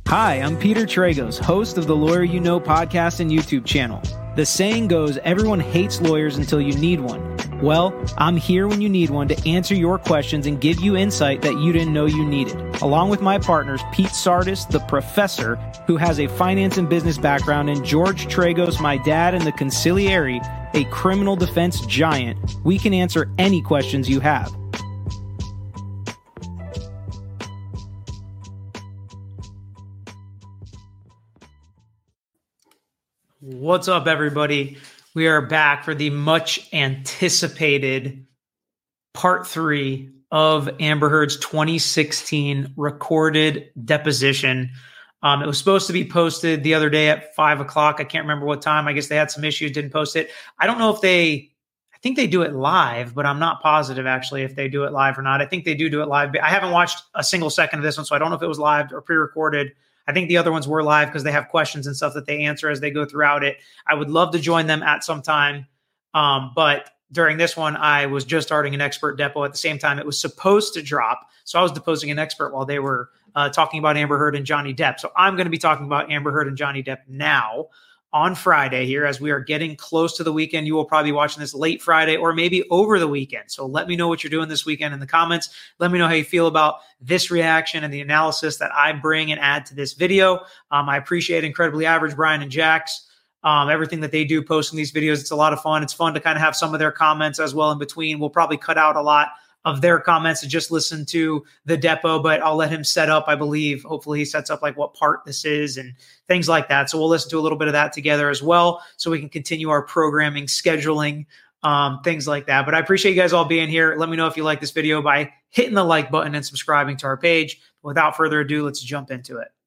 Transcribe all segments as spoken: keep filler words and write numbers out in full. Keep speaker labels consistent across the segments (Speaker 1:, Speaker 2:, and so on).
Speaker 1: Hi, I'm Peter Tragos, host of the Lawyer You Know podcast and YouTube channel. The saying goes, everyone hates lawyers until you need one. Well, I'm here when you need one to answer your questions and give you insight that you didn't know you needed. Along with my partners, Pete Sardis, the professor, who has a finance and business background, and George Tragos, my dad, and the consigliere, a criminal defense giant, we can answer any questions you have. What's up, everybody? We are back for the much anticipated part three of Amber Heard's twenty sixteen recorded deposition. Um, it was supposed to be posted the other day at five o'clock. I can't remember what time. I guess they had some issues, didn't post it. I don't know if they, I think they do it live, but I'm not positive actually if they do it live or not. I think they do do it live. I haven't watched a single second of this one, so I don't know if it was live or pre-recorded. I think the other ones were live because they have questions and stuff that they answer as they go throughout it. I would love to join them at some time. Um, but during this one, I was just starting an expert depo at the same time. It was supposed to drop. So I was deposing an expert while they were uh, talking about Amber Heard and Johnny Depp. So I'm going to be talking about Amber Heard and Johnny Depp now on Friday here as we are getting close to the weekend. You will probably be watching this late Friday or maybe over the weekend. So let me know what you're doing this weekend in the comments. Let me know how you feel about this reaction and the analysis that I bring and add to this video. Um, I appreciate Incredibly Average, Brian and Jax, um, everything that they do posting these videos. It's a lot of fun. It's fun to kind of have some of their comments as well in between. We'll probably cut out a lot of their comments to just listen to the depo, but I'll let him set up, I believe. Hopefully he sets up like what part this is and things like that. So we'll listen to a little bit of that together as well so we can continue our programming, scheduling, um, things like that. But I appreciate you guys all being here. Let me know if you like this video by hitting the like button and subscribing to our page. Without further ado, let's jump into it.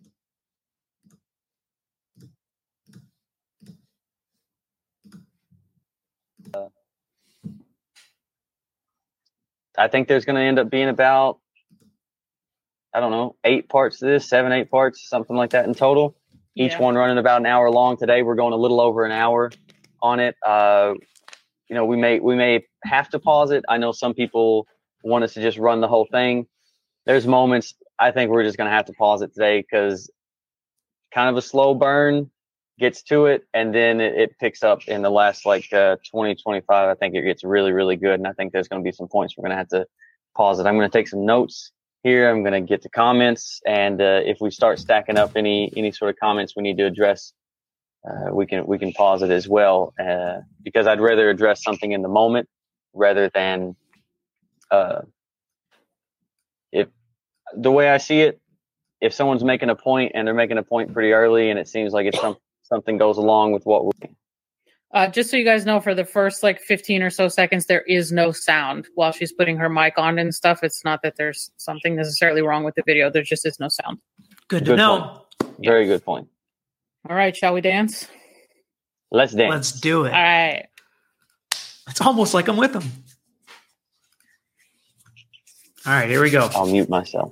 Speaker 2: I think there's going to end up being about, I don't know, eight parts to this, seven, eight parts, something like that in total. Each yeah. one running about an hour long. Today we're going a little over an hour on it. Uh, you know, we may we may have to pause it. I know some people want us to just run the whole thing. There's moments I think we're just going to have to pause it today because kind of a slow burn gets to it, and then it, it picks up in the last like uh, twenty, twenty-five. I think it gets really, really good, and I think there's going to be some points we're going to have to pause it. I'm going to take some notes here. I'm going to get to comments, and uh, if we start stacking up any any sort of comments we need to address, uh, we can we can pause it as well, uh, because I'd rather address something in the moment rather than uh, if the way I see it, if someone's making a point and they're making a point pretty early, and it seems like it's something. Something goes along with what we
Speaker 3: uh, just so you guys know, for the first like fifteen or so seconds, there is no sound while she's putting her mic on and stuff. It's not that there's something necessarily wrong with the video. There just is no sound.
Speaker 1: Good to good know.
Speaker 2: Point. Very good point.
Speaker 3: All right. Shall we dance?
Speaker 2: Let's dance.
Speaker 1: Let's do it.
Speaker 3: All right.
Speaker 1: It's almost like I'm with them. All right. Here we go.
Speaker 2: I'll mute myself.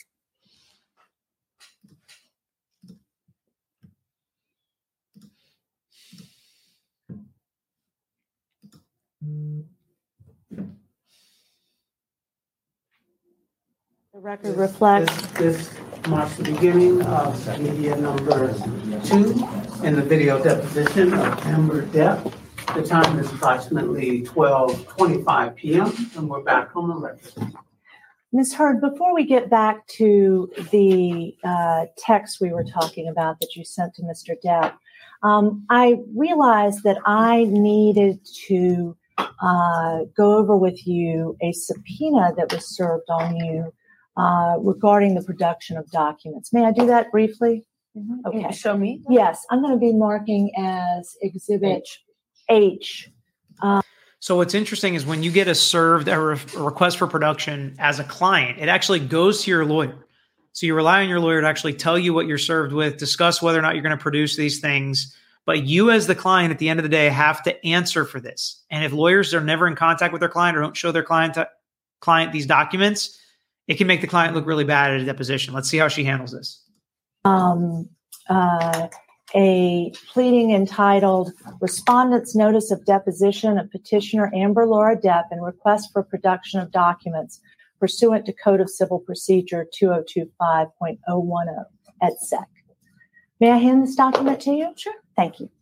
Speaker 4: The record reflects.
Speaker 5: This, this marks the beginning of media number two in the video deposition of Amber Depp. The time is approximately twelve twenty-five p.m. and we're back on the record.
Speaker 4: Miz Heard, before we get back to the uh, text we were talking about that you sent to Mister Depp, um, I realized that I needed to uh, go over with you a subpoena that was served on you uh, regarding the production of documents. May I do that briefly?
Speaker 6: Mm-hmm.
Speaker 4: Okay.
Speaker 6: Show me.
Speaker 4: Yes, I'm going to be marking as Exhibit H. H. Uh,
Speaker 1: So what's interesting is when you get a served a, re- a request for production as a client, it actually goes to your lawyer. So you rely on your lawyer to actually tell you what you're served with, discuss whether or not you're going to produce these things. But you as the client at the end of the day have to answer for this. And if lawyers are never in contact with their client or don't show their client to, client these documents, it can make the client look really bad at a deposition. Let's see how she handles this.
Speaker 4: Um, uh, a pleading entitled Respondent's Notice of Deposition of Petitioner Amber Laura Depp and Request for Production of Documents pursuant to Code of Civil Procedure two thousand twenty-five point oh ten. et sec. May I hand this document to you?
Speaker 3: Sure.
Speaker 4: Thank you.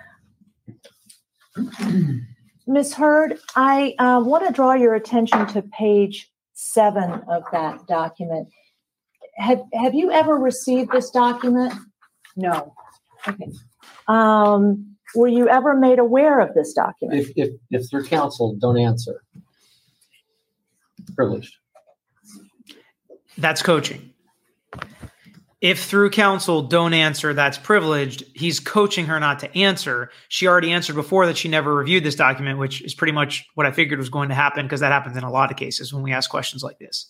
Speaker 4: Miz Heard, I uh, want to draw your attention to page seven of that document. Have Have you ever received this document?
Speaker 3: No.
Speaker 4: Okay. Um, were you ever made aware of this document?
Speaker 6: If if if through counsel, don't answer. Privileged.
Speaker 1: That's coaching. If through counsel don't answer, that's privileged. He's coaching her not to answer. She already answered before that she never reviewed this document, which is pretty much what I figured was going to happen because that happens in a lot of cases when we ask questions like this.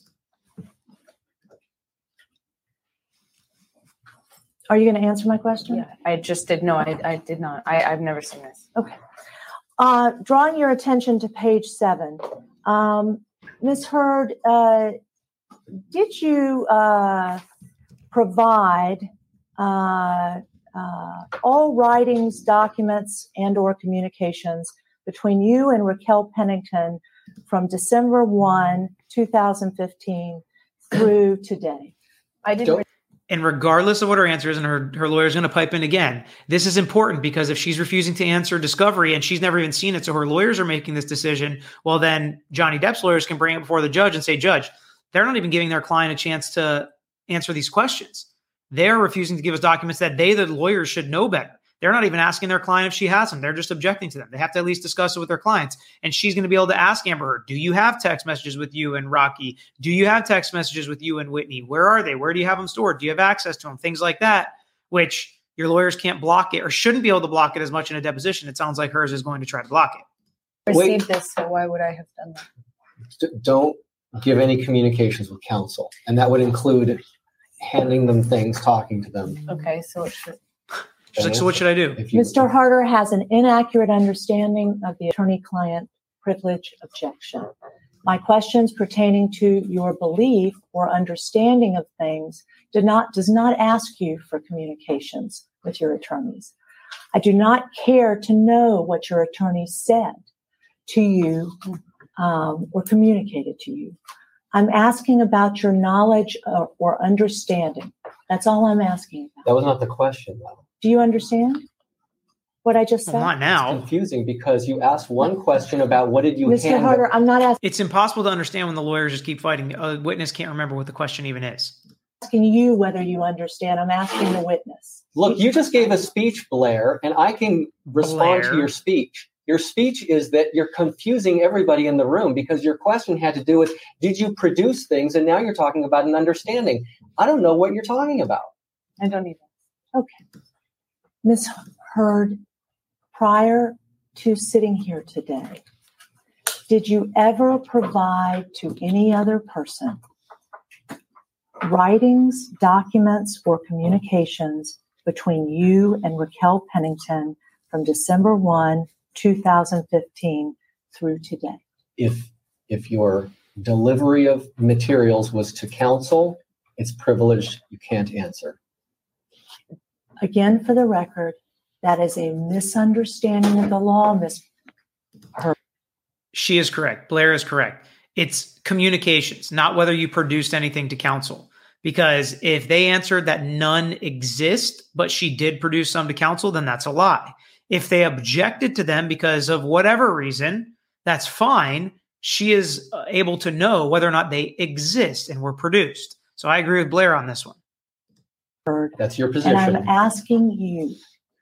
Speaker 4: Are you going to answer my question?
Speaker 3: Yeah, I just did. No, I, I did not. I, I've never seen this.
Speaker 4: Okay. Uh, drawing your attention to page seven. Um, Miz Heard, uh, did you uh, provide uh, uh, all writings, documents, and or communications between you and Raquel Pennington from December first, two thousand fifteen through today?
Speaker 3: I didn't.
Speaker 1: And regardless of what her answer is, and her, her lawyer is going to pipe in again, this is important because if she's refusing to answer discovery and she's never even seen it, so her lawyers are making this decision, well, then Johnny Depp's lawyers can bring it before the judge and say, Judge, they're not even giving their client a chance to answer these questions. They're refusing to give us documents that they, the lawyers, should know better. They're not even asking their client if she has them. They're just objecting to them. They have to at least discuss it with their clients. And she's going to be able to ask Amber Heard, do you have text messages with you and Rocky? Do you have text messages with you and Whitney? Where are they? Where do you have them stored? Do you have access to them? Things like that, which your lawyers can't block it or shouldn't be able to block it as much in a deposition. It sounds like hers is going to try to block it.
Speaker 3: Received this, so why would I have done that?
Speaker 6: Don't give any communications with counsel. And that would include handing them things, talking to them.
Speaker 3: Okay, so it should.
Speaker 1: She's like, so what should I do?
Speaker 6: If you-
Speaker 4: Mister Harder has an inaccurate understanding of the attorney-client privilege objection. My questions pertaining to your belief or understanding of things did not does not ask you for communications with your attorneys. I do not care to know what your attorney said to you um, or communicated to you. I'm asking about your knowledge or, or understanding. That's all I'm asking about.
Speaker 6: That was not the question, though.
Speaker 4: Do you understand what I just said?
Speaker 1: Well, not now.
Speaker 6: It's confusing because you asked one question about what did you
Speaker 4: Mister
Speaker 6: hand
Speaker 4: Harder,
Speaker 6: them.
Speaker 4: I'm not asking
Speaker 1: It's impossible to understand when the lawyers just keep fighting. A witness can't remember what the question even is.
Speaker 4: you whether you understand. I'm asking the witness.
Speaker 6: Look, you just gave a speech, Blair, and I can respond
Speaker 1: Blair.
Speaker 6: to your speech. Your speech is that you're confusing everybody in the room because your question had to do with, did you produce things? And now you're talking about an understanding. I don't know what you're talking about.
Speaker 3: I don't either.
Speaker 4: Okay. Miz Heard, prior to sitting here today, did you ever provide to any other person writings, documents, or communications between you and Raquel Pennington from December first, two thousand fifteen through today?
Speaker 6: If if your delivery of materials was to counsel, it's privileged. You can't answer.
Speaker 4: Again, for the record, that is a misunderstanding of the law, Miz Heard.
Speaker 1: She is correct. Blair is correct. It's communications, not whether you produced anything to counsel. Because if they answered that none exist, but she did produce some to counsel, then that's a lie. If they objected to them because of whatever reason, that's fine. She is able to know whether or not they exist and were produced. So I agree with Blair on this one.
Speaker 6: That's your position.
Speaker 4: And I'm asking you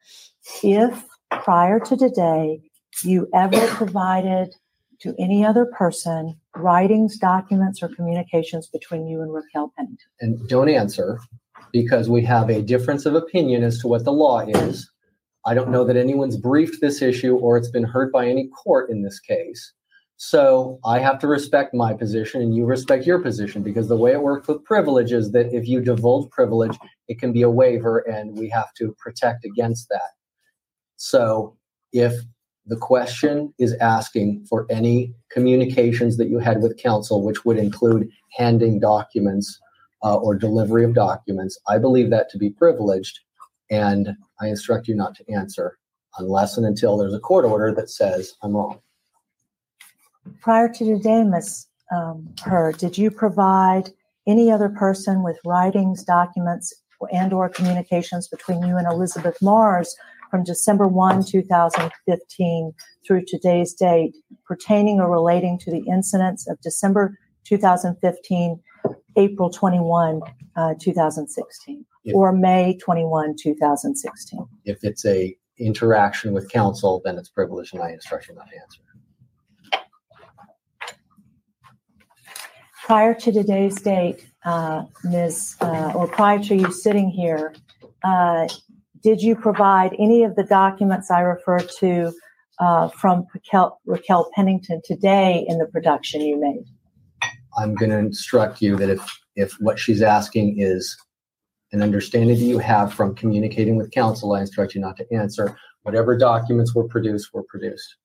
Speaker 4: if prior to today you ever provided to any other person writings, documents, or communications between you and Raquel Pennington.
Speaker 6: And don't answer because we have a difference of opinion as to what the law is. I don't know that anyone's briefed this issue or it's been heard by any court in this case. So I have to respect my position and you respect your position because the way it works with privilege is that if you divulge privilege, it can be a waiver and we have to protect against that. So if the question is asking for any communications that you had with counsel, which would include handing documents uh, or delivery of documents, I believe that to be privileged and I instruct you not to answer unless and until there's a court order that says I'm wrong.
Speaker 4: Prior to today, Miz Um, Heard, did you provide any other person with writings, documents, and or communications between you and Elizabeth Mars from December first, two thousand fifteen through today's date pertaining or relating to the incidents of December two thousand fifteen, April twenty-first, uh, two thousand sixteen,
Speaker 6: If-
Speaker 4: or May twenty-first, two thousand sixteen.
Speaker 6: If it's a interaction with counsel, then it's privileged and I instruct you not to answer.
Speaker 4: Prior to today's date, uh, Miz Uh, or prior to you sitting here, uh, did you provide any of the documents I refer to uh, from Raquel, Raquel Pennington today in the production you made?
Speaker 6: I'm going to instruct you that if, if what she's asking is an understanding that you have from communicating with counsel, I instruct you not to answer. Whatever documents were produced were produced.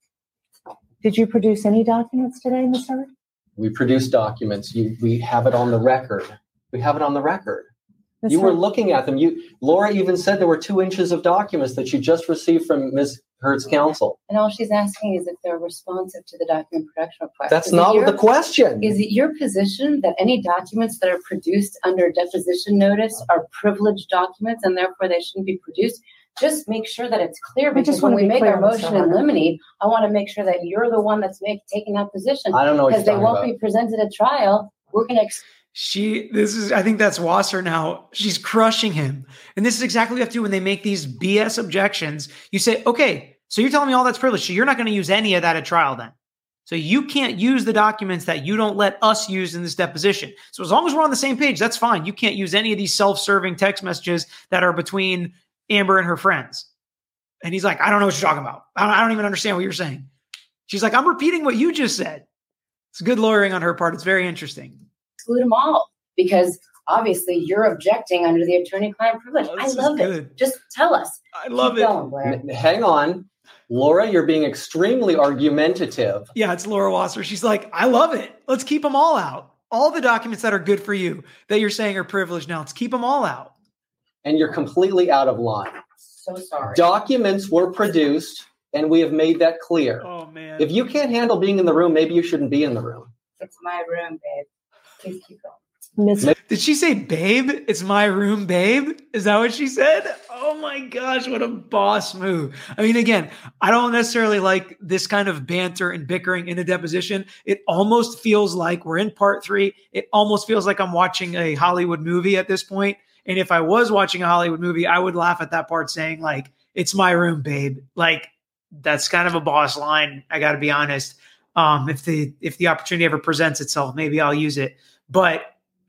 Speaker 4: Did you produce any documents today, Miz Hurd?
Speaker 6: We produced documents. You, we have it on the record. We have it on the record.
Speaker 4: Miz
Speaker 6: You were
Speaker 4: Hurd?
Speaker 6: looking at them. You, Laura even said there were two inches of documents that you just received from Miz Hurd's counsel.
Speaker 7: And all she's asking is if they're responsive to the document production request.
Speaker 6: That's
Speaker 7: Is it
Speaker 6: not
Speaker 7: your-
Speaker 6: the question.
Speaker 7: Is it your position that any documents that are produced under deposition notice are privileged documents and therefore they shouldn't be produced? Just make sure that it's clear,
Speaker 4: I
Speaker 7: because
Speaker 4: just
Speaker 7: when
Speaker 4: wanna
Speaker 7: we
Speaker 4: be
Speaker 7: make
Speaker 4: clear,
Speaker 7: our
Speaker 4: Miz
Speaker 7: motion in
Speaker 4: Hurd.
Speaker 7: limine, I want to make sure that you're the one that's make, taking that position.
Speaker 6: I don't know what you're
Speaker 7: Because they
Speaker 6: talking
Speaker 7: won't
Speaker 6: about.
Speaker 7: be presented at trial. We're going to ex-
Speaker 1: She, this is, I think that's Wasser now. She's crushing him. And this is exactly what you have to do when they make these B S objections. You say, okay, so you're telling me all that's privileged. So you're not going to use any of that at trial then. So you can't use the documents that you don't let us use in this deposition. So as long as we're on the same page, that's fine. You can't use any of these self-serving text messages that are between Amber and her friends. And he's like, I don't know what you're talking about. I don't, I don't even understand what you're saying. She's like, I'm repeating what you just said. It's good lawyering on her part. It's very interesting.
Speaker 7: exclude them all, because obviously you're objecting under the attorney-client privilege.
Speaker 1: Oh,
Speaker 7: I
Speaker 1: this is
Speaker 7: love it.
Speaker 1: good.
Speaker 7: Just tell us.
Speaker 1: I love
Speaker 7: Keep
Speaker 1: it.
Speaker 7: going, Blair.
Speaker 6: N- Hang on. Laura, you're being extremely argumentative.
Speaker 1: Yeah, it's Laura Wasser. She's like, I love it. Let's keep them all out. All the documents that are good for you that you're saying are privileged now, let's keep them all out.
Speaker 6: And you're completely out of line.
Speaker 7: So sorry.
Speaker 6: Documents were produced, and we have made that clear.
Speaker 1: Oh, man.
Speaker 6: If you can't handle being in the room, maybe you shouldn't be in the room.
Speaker 7: It's my room, babe. Please keep going.
Speaker 4: Miz
Speaker 1: Did she say, babe? It's my room, babe? Is that what she said? Oh my gosh, what a boss move. I mean, again, I don't necessarily like this kind of banter and bickering in a deposition. It almost feels like we're in part three. It almost feels like I'm watching a Hollywood movie at this point. And if I was watching a Hollywood movie, I would laugh at that part saying, like, it's my room, babe. Like, that's kind of a boss line. I got to be honest. Um, if the if the opportunity ever presents itself, maybe I'll use it. But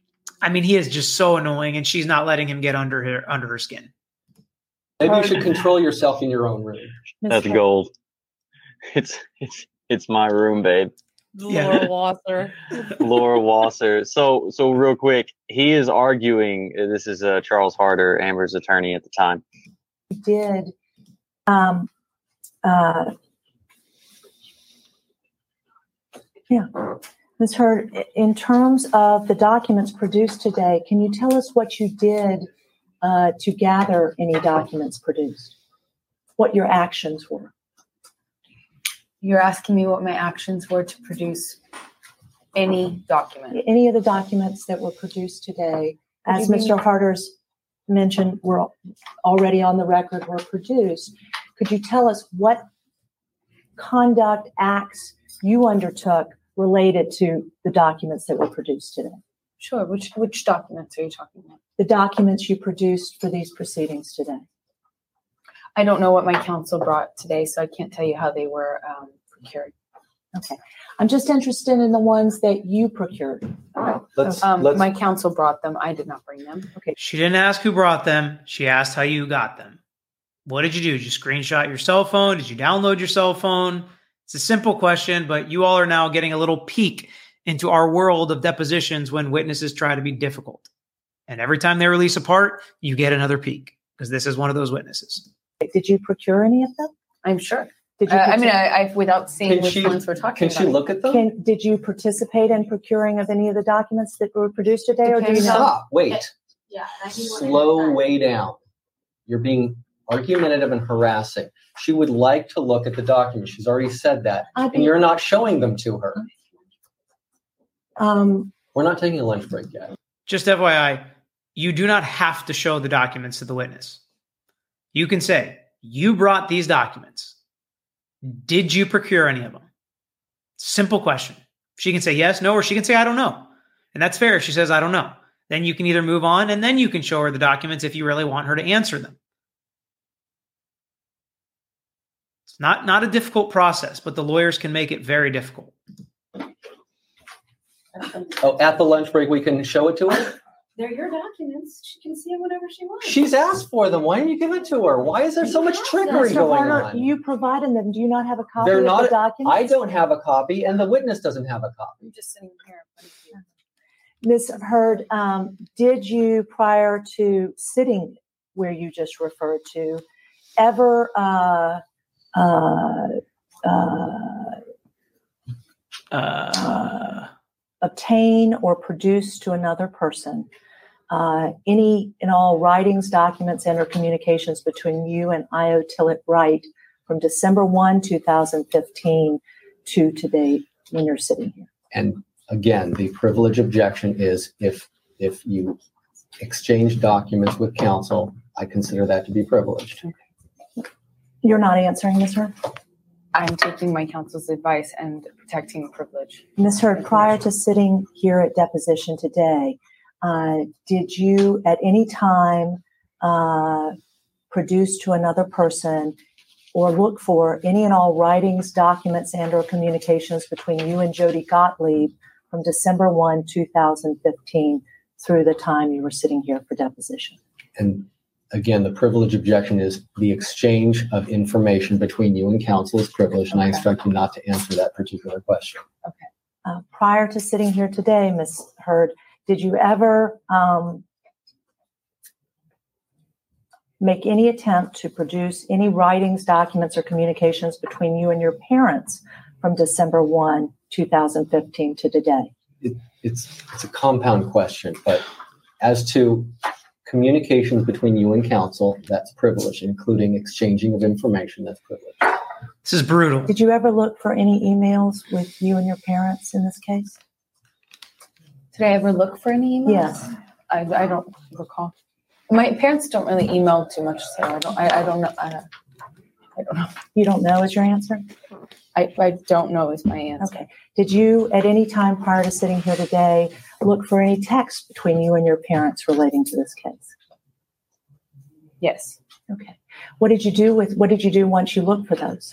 Speaker 1: I mean, he is just so annoying, and she's not letting him get under her under her skin.
Speaker 6: Maybe you should control yourself in your own room.
Speaker 4: Miz
Speaker 2: That's
Speaker 4: Hurd.
Speaker 2: gold. It's it's it's my room, babe.
Speaker 1: Yeah.
Speaker 3: Laura Wasser.
Speaker 2: Laura Wasser. So so real quick, he is arguing. This is uh, Charles Harder, Amber's attorney at the time.
Speaker 4: did um, uh, yeah. Miz Hurd, in terms of the documents produced today, can you tell us what you did uh, to gather any documents produced? What your actions were?
Speaker 7: You're asking me what my actions were to produce any document.
Speaker 4: Any of the documents that were produced today, as
Speaker 7: What do you
Speaker 4: Mister
Speaker 7: mean?
Speaker 4: Harder's mentioned, were already on the record, were produced. Could you tell us what conduct acts you undertook related to the documents that were produced today?
Speaker 7: Sure. Which which documents are you talking about?
Speaker 4: The documents you produced for these proceedings today.
Speaker 7: I don't know what my counsel brought today, so I can't tell you how they were um, procured.
Speaker 4: Okay. I'm just interested in the ones that you procured.
Speaker 6: Let's,
Speaker 7: Um,
Speaker 6: let's,
Speaker 7: my counsel brought them. I did not bring them.
Speaker 4: Okay.
Speaker 1: She didn't ask who brought them. She asked how you got them. What did you do? Did you screenshot your cell phone? Did you download your cell phone? It's a simple question, but you all are now getting a little peek into our world of depositions when witnesses try to be difficult. And every time they release a part, you get another peek because this is one of those witnesses.
Speaker 4: Did you procure any of them?
Speaker 7: I'm sure.
Speaker 4: Did you?
Speaker 7: Uh, I mean,
Speaker 4: partic-
Speaker 7: I, I without seeing
Speaker 6: Can
Speaker 7: which
Speaker 6: she-
Speaker 7: ones we're talking
Speaker 6: can
Speaker 7: about.
Speaker 6: she look at them?
Speaker 4: Can, did you participate in procuring of any of the documents that were produced today, or do you
Speaker 7: Depends
Speaker 4: know?
Speaker 7: on-
Speaker 6: Stop. Wait.
Speaker 7: Yeah.
Speaker 6: Slow way down. You're being argumentative and harassing. She would like to look at the documents. She's already said that.
Speaker 4: I'd
Speaker 6: And
Speaker 4: be-
Speaker 6: you're not showing them to her.
Speaker 4: Um,
Speaker 6: We're not taking a lunch break yet.
Speaker 1: Just F Y I, you do not have to show the documents to the witness. You can say, you brought these documents. Did you procure any of them? Simple question. She can say yes, no, or she can say, I don't know. And that's fair if she says, I don't know. Then you can either move on and then you can show her the documents if you really want her to answer them. It's not, not a difficult process, but the lawyers can make it very difficult.
Speaker 6: Oh, at the lunch break, we can show it to her?
Speaker 7: They're your documents. She can see them whenever she wants.
Speaker 6: She's asked for them. Why didn't you give it to her? Why is there so much trickery
Speaker 4: Mister
Speaker 6: going
Speaker 4: Horner,
Speaker 6: on?
Speaker 4: you provided them. Do you not have a copy
Speaker 6: They're
Speaker 4: of
Speaker 6: not.
Speaker 4: the documents?
Speaker 6: I don't have a copy, and the witness doesn't have a copy.
Speaker 7: I'm just sitting here.
Speaker 4: Miz Heard, um, did you, prior to sitting where you just referred to, ever uh, uh, uh,
Speaker 1: Uh,
Speaker 4: obtain or produce to another person uh, any and all writings, documents, and or communications between you and Io Tillett Wright from December first, two thousand fifteen to today when you're sitting here?
Speaker 6: And again, the privilege objection is if if you exchange documents with counsel, I consider that to be privileged.
Speaker 4: You're not answering, Miz Heard?
Speaker 8: I'm taking my counsel's advice and protecting privilege.
Speaker 4: Miz Heard, prior to sitting here at deposition today, uh, did you at any time uh, produce to another person or look for any and all writings, documents, and or communications between you and Jody Gottlieb from December first, two thousand fifteen through the time you were sitting here for deposition?
Speaker 6: And again, the privilege objection is the exchange of information between you and counsel is privileged, and I instruct you not to answer that particular question.
Speaker 4: Uh, prior to sitting here today, Miz Heard, did you ever um, make any attempt to produce any writings, documents, or communications between you and your parents from December first, two thousand fifteen to today?
Speaker 6: It, it's it's a compound question, but as to communications between you and counsel, that's privilege, including exchanging of information, that's privilege.
Speaker 1: this is brutal.
Speaker 4: Did you ever look for any emails with you and your parents in this case?
Speaker 8: Did I ever look for any emails?
Speaker 4: Yes.
Speaker 8: I, I don't recall. My parents don't really email too much, so I don't. I, I don't know. I, I don't know.
Speaker 4: You don't know is your answer?
Speaker 8: I, I don't know is my answer.
Speaker 4: Okay. Did you, at any time prior to sitting here today, look for any text between you and your parents relating to this case?
Speaker 8: Yes.
Speaker 4: Okay. What did you do with, what did you do once you looked for those?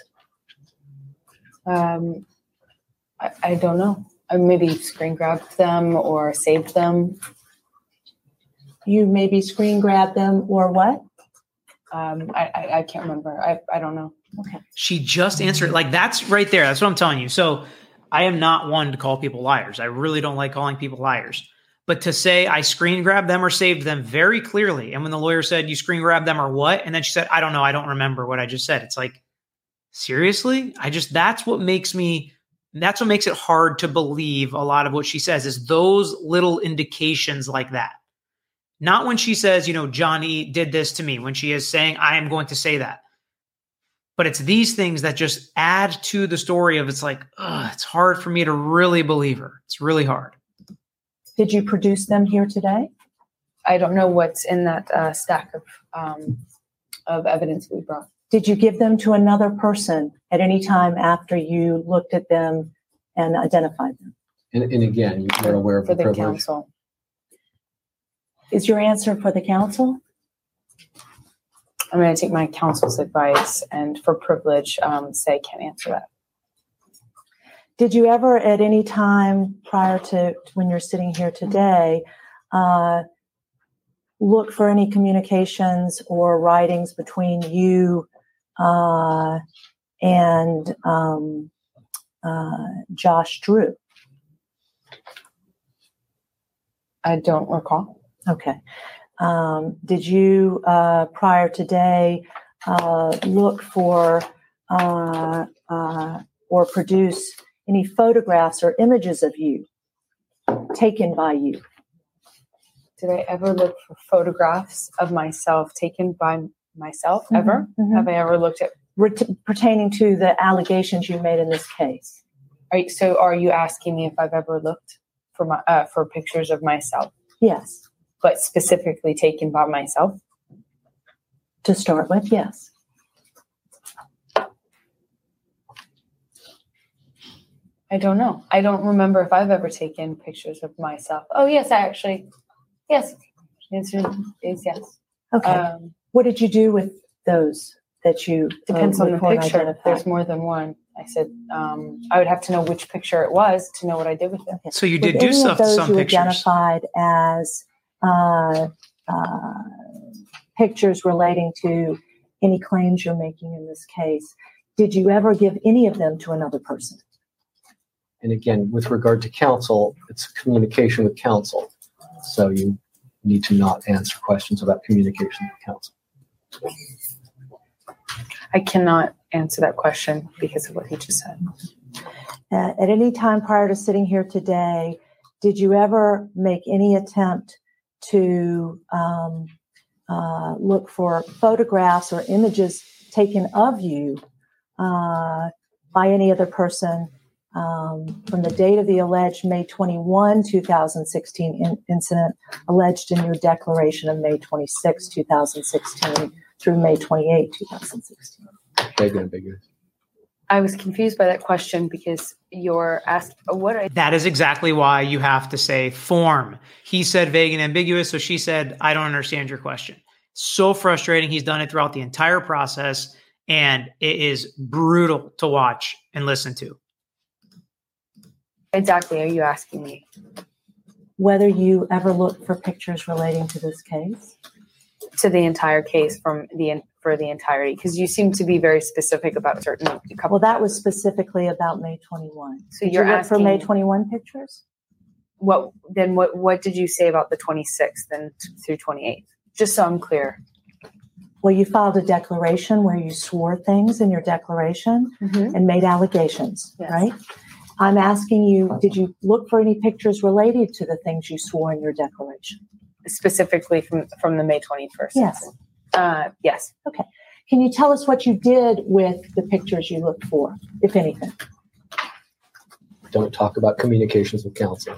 Speaker 8: Um, I, I don't know. I maybe screen grabbed them or saved them.
Speaker 4: You maybe screen grabbed them or what?
Speaker 8: Um, I, I, I can't remember. I, I don't know.
Speaker 4: Okay.
Speaker 1: She just answered, like, that's right there. That's what I'm telling you. So I am not one to call people liars. I really don't like calling people liars. But to say I screen grabbed them or saved them very clearly. And when the lawyer said, you screen grabbed them or what? And then she said, I don't know. I don't remember what I just said. It's like, seriously? I just, that's what makes me, that's what makes it hard to believe a lot of what she says is those little indications like that. Not when she says, you know, Johnny did this to me, when she is saying, I am going to say that. But it's these things that just add to the story of it's like, ugh, it's hard for me to really believe her. It's really hard.
Speaker 4: Did you produce them here today?
Speaker 8: I don't know what's in that uh, stack of um, of evidence we brought.
Speaker 4: Did you give them to another person at any time after you looked at them and identified them?
Speaker 6: And, and again, you're aware of
Speaker 8: For
Speaker 6: the
Speaker 8: the
Speaker 6: privilege.
Speaker 8: counsel.
Speaker 4: Is your answer for the counsel?
Speaker 8: I'm going to take my counsel's advice and for privilege, um, say I can't answer that.
Speaker 4: Did you ever at any time prior to when you're sitting here today uh, look for any communications or writings between you uh, and um, uh, Josh Drew?
Speaker 8: I don't recall.
Speaker 4: Okay. Um, did you, uh, prior today, uh, look for uh, uh, or produce any photographs or images of you taken by you?
Speaker 8: Did I ever look for photographs of myself taken by myself ever?
Speaker 4: Mhm, mhm.
Speaker 8: Have I ever looked at?
Speaker 4: Ret- pertaining to the allegations you made in this case?
Speaker 8: Are you, so are you asking me if I've ever looked for my uh, for pictures of myself?
Speaker 4: Yes.
Speaker 8: but specifically taken by myself?
Speaker 4: To start with, yes.
Speaker 8: I don't know. I don't remember if I've ever taken pictures of myself. Oh, yes, I actually, yes. The answer is yes.
Speaker 4: Okay.
Speaker 8: Um,
Speaker 4: what did you do with those that you
Speaker 8: depends
Speaker 4: uh,
Speaker 8: on the
Speaker 4: report and
Speaker 8: picture.
Speaker 4: identify?
Speaker 8: There's more than one. I said um, I would have to know which picture it was to know what I did with them.
Speaker 1: So you
Speaker 4: With
Speaker 1: did do
Speaker 4: any
Speaker 1: stuff
Speaker 4: of
Speaker 1: to
Speaker 4: those
Speaker 1: some
Speaker 4: you
Speaker 1: pictures.
Speaker 4: identified as uh, uh, pictures relating to any claims you're making in this case. Did you ever give any of them to another person?
Speaker 6: And again, with regard to counsel, it's communication with counsel. So you need to not answer questions about communication with counsel.
Speaker 8: I cannot answer that question because of what he just said.
Speaker 4: Uh, at any time prior to sitting here today, did you ever make any attempt to um, uh, look for photographs or images taken of you uh, by any other person um, from the date of the alleged May twenty-first, twenty sixteen in- incident alleged in your declaration of May twenty-sixth, twenty sixteen through May twenty-eighth, twenty sixteen?
Speaker 6: Vague and ambiguous.
Speaker 8: I was confused by that question because you're asked what I
Speaker 1: That is exactly why you have to say form. He said vague and ambiguous, so she said, I don't understand your question. So frustrating. He's done it throughout the entire process, and it is brutal to watch and listen to.
Speaker 8: exactly are you asking me?
Speaker 4: Whether you ever looked for pictures relating to this case?
Speaker 8: To the entire case from the for the entirety, because you seem to be very specific about certain couple.
Speaker 4: Well, that was specifically about May twenty-first.
Speaker 8: So
Speaker 4: Did
Speaker 8: you're
Speaker 4: you look for
Speaker 8: asking
Speaker 4: May twenty-first pictures?
Speaker 8: What then? What what did you say about the twenty-sixth and t- through twenty-eighth? Just so I'm clear.
Speaker 4: Well, you filed a declaration where you swore things in your declaration
Speaker 8: Mm-hmm.
Speaker 4: and made allegations,
Speaker 8: Yes.
Speaker 4: right? I'm asking you, did you look for any pictures related to the things you swore in your declaration?
Speaker 8: Specifically from from the May twenty-first.
Speaker 4: Yes.
Speaker 8: Uh, yes.
Speaker 4: Can you tell us what you did with the pictures you looked for, if anything?
Speaker 6: Don't talk about communications with counsel.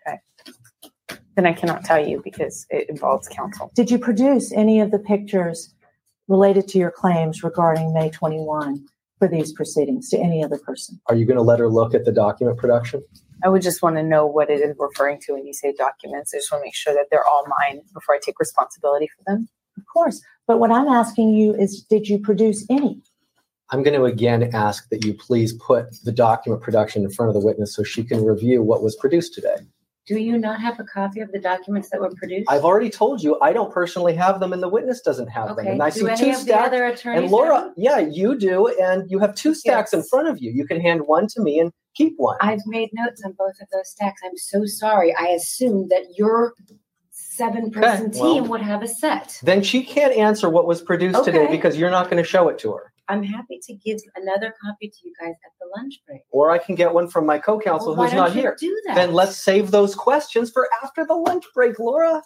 Speaker 8: Then I cannot tell you because it involves counsel.
Speaker 4: Did you produce any of the pictures related to your claims regarding May twenty-first for these proceedings to any other person?
Speaker 6: Are you going to let her look at the document production?
Speaker 8: I would just want to know what it is referring to when you say documents. I just want to make sure that they're all mine before I take responsibility for them.
Speaker 4: Of course. But what I'm asking you is, did you produce any?
Speaker 6: I'm going to again ask that you please put the document production in front of the witness so she can review what was produced today.
Speaker 7: Do you not have a copy of the documents that were produced?
Speaker 6: I've already told you I don't personally have them and the witness doesn't have them.
Speaker 7: Okay.
Speaker 6: And I
Speaker 7: Do
Speaker 6: see
Speaker 7: any
Speaker 6: two
Speaker 7: of the
Speaker 6: stacks.
Speaker 7: other attorneys
Speaker 6: And Laura,
Speaker 7: have?
Speaker 6: yeah, you do. And you have two stacks in
Speaker 7: Yes.
Speaker 6: front of you. You can hand one to me and keep one.
Speaker 7: I've made notes on both of those stacks. I'm so sorry. I assumed that your seven-person
Speaker 6: Okay, well-
Speaker 7: team would have a set.
Speaker 6: Then she can't answer what was produced today
Speaker 7: Okay.
Speaker 6: because you're not going to show it to her.
Speaker 7: I'm happy to give another copy to you guys at the lunch break.
Speaker 6: Or I can get one from my co-counsel
Speaker 7: Well, why
Speaker 6: who's not
Speaker 7: don't you
Speaker 6: here.
Speaker 7: do that?
Speaker 6: Then let's save those questions for after the lunch break, Laura.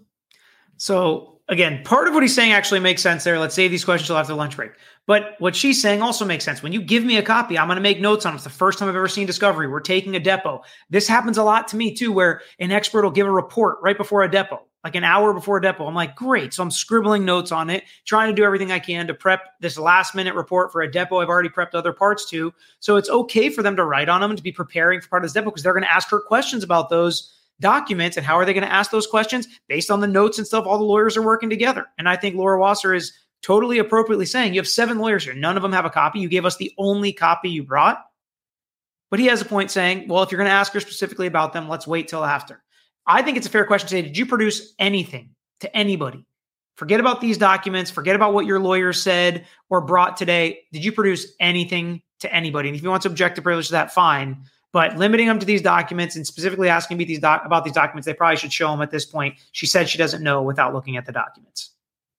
Speaker 1: So again, part of what he's saying actually makes sense there. Let's save these questions till after lunch break. But what she's saying also makes sense. When you give me a copy, I'm going to make notes on it. It's the first time I've ever seen Discovery. We're taking a depo. This happens a lot to me too, where an expert will give a report right before a depo, like an hour before a depo. I'm like, great. So I'm scribbling notes on it, trying to do everything I can to prep this last minute report for a depo I've already prepped other parts to. So it's okay for them to write on them and to be preparing for part of this depo because they're going to ask her questions about those documents. And how are they going to ask those questions? Based on the notes and stuff, all the lawyers are working together. And I think Laura Wasser is totally appropriately saying, you have seven lawyers here. None of them have a copy. You gave us the only copy you brought. But he has a point saying, well, if you're going to ask her specifically about them, let's wait till after. I think it's a fair question to say, did you produce anything to anybody? Forget about these documents. Forget about what your lawyer said or brought today. Did you produce anything to anybody? And if you want to object to privilege to that, fine. But limiting them to these documents and specifically asking me these doc- about these documents, they probably should show them at this point. She said she doesn't know without looking at the documents.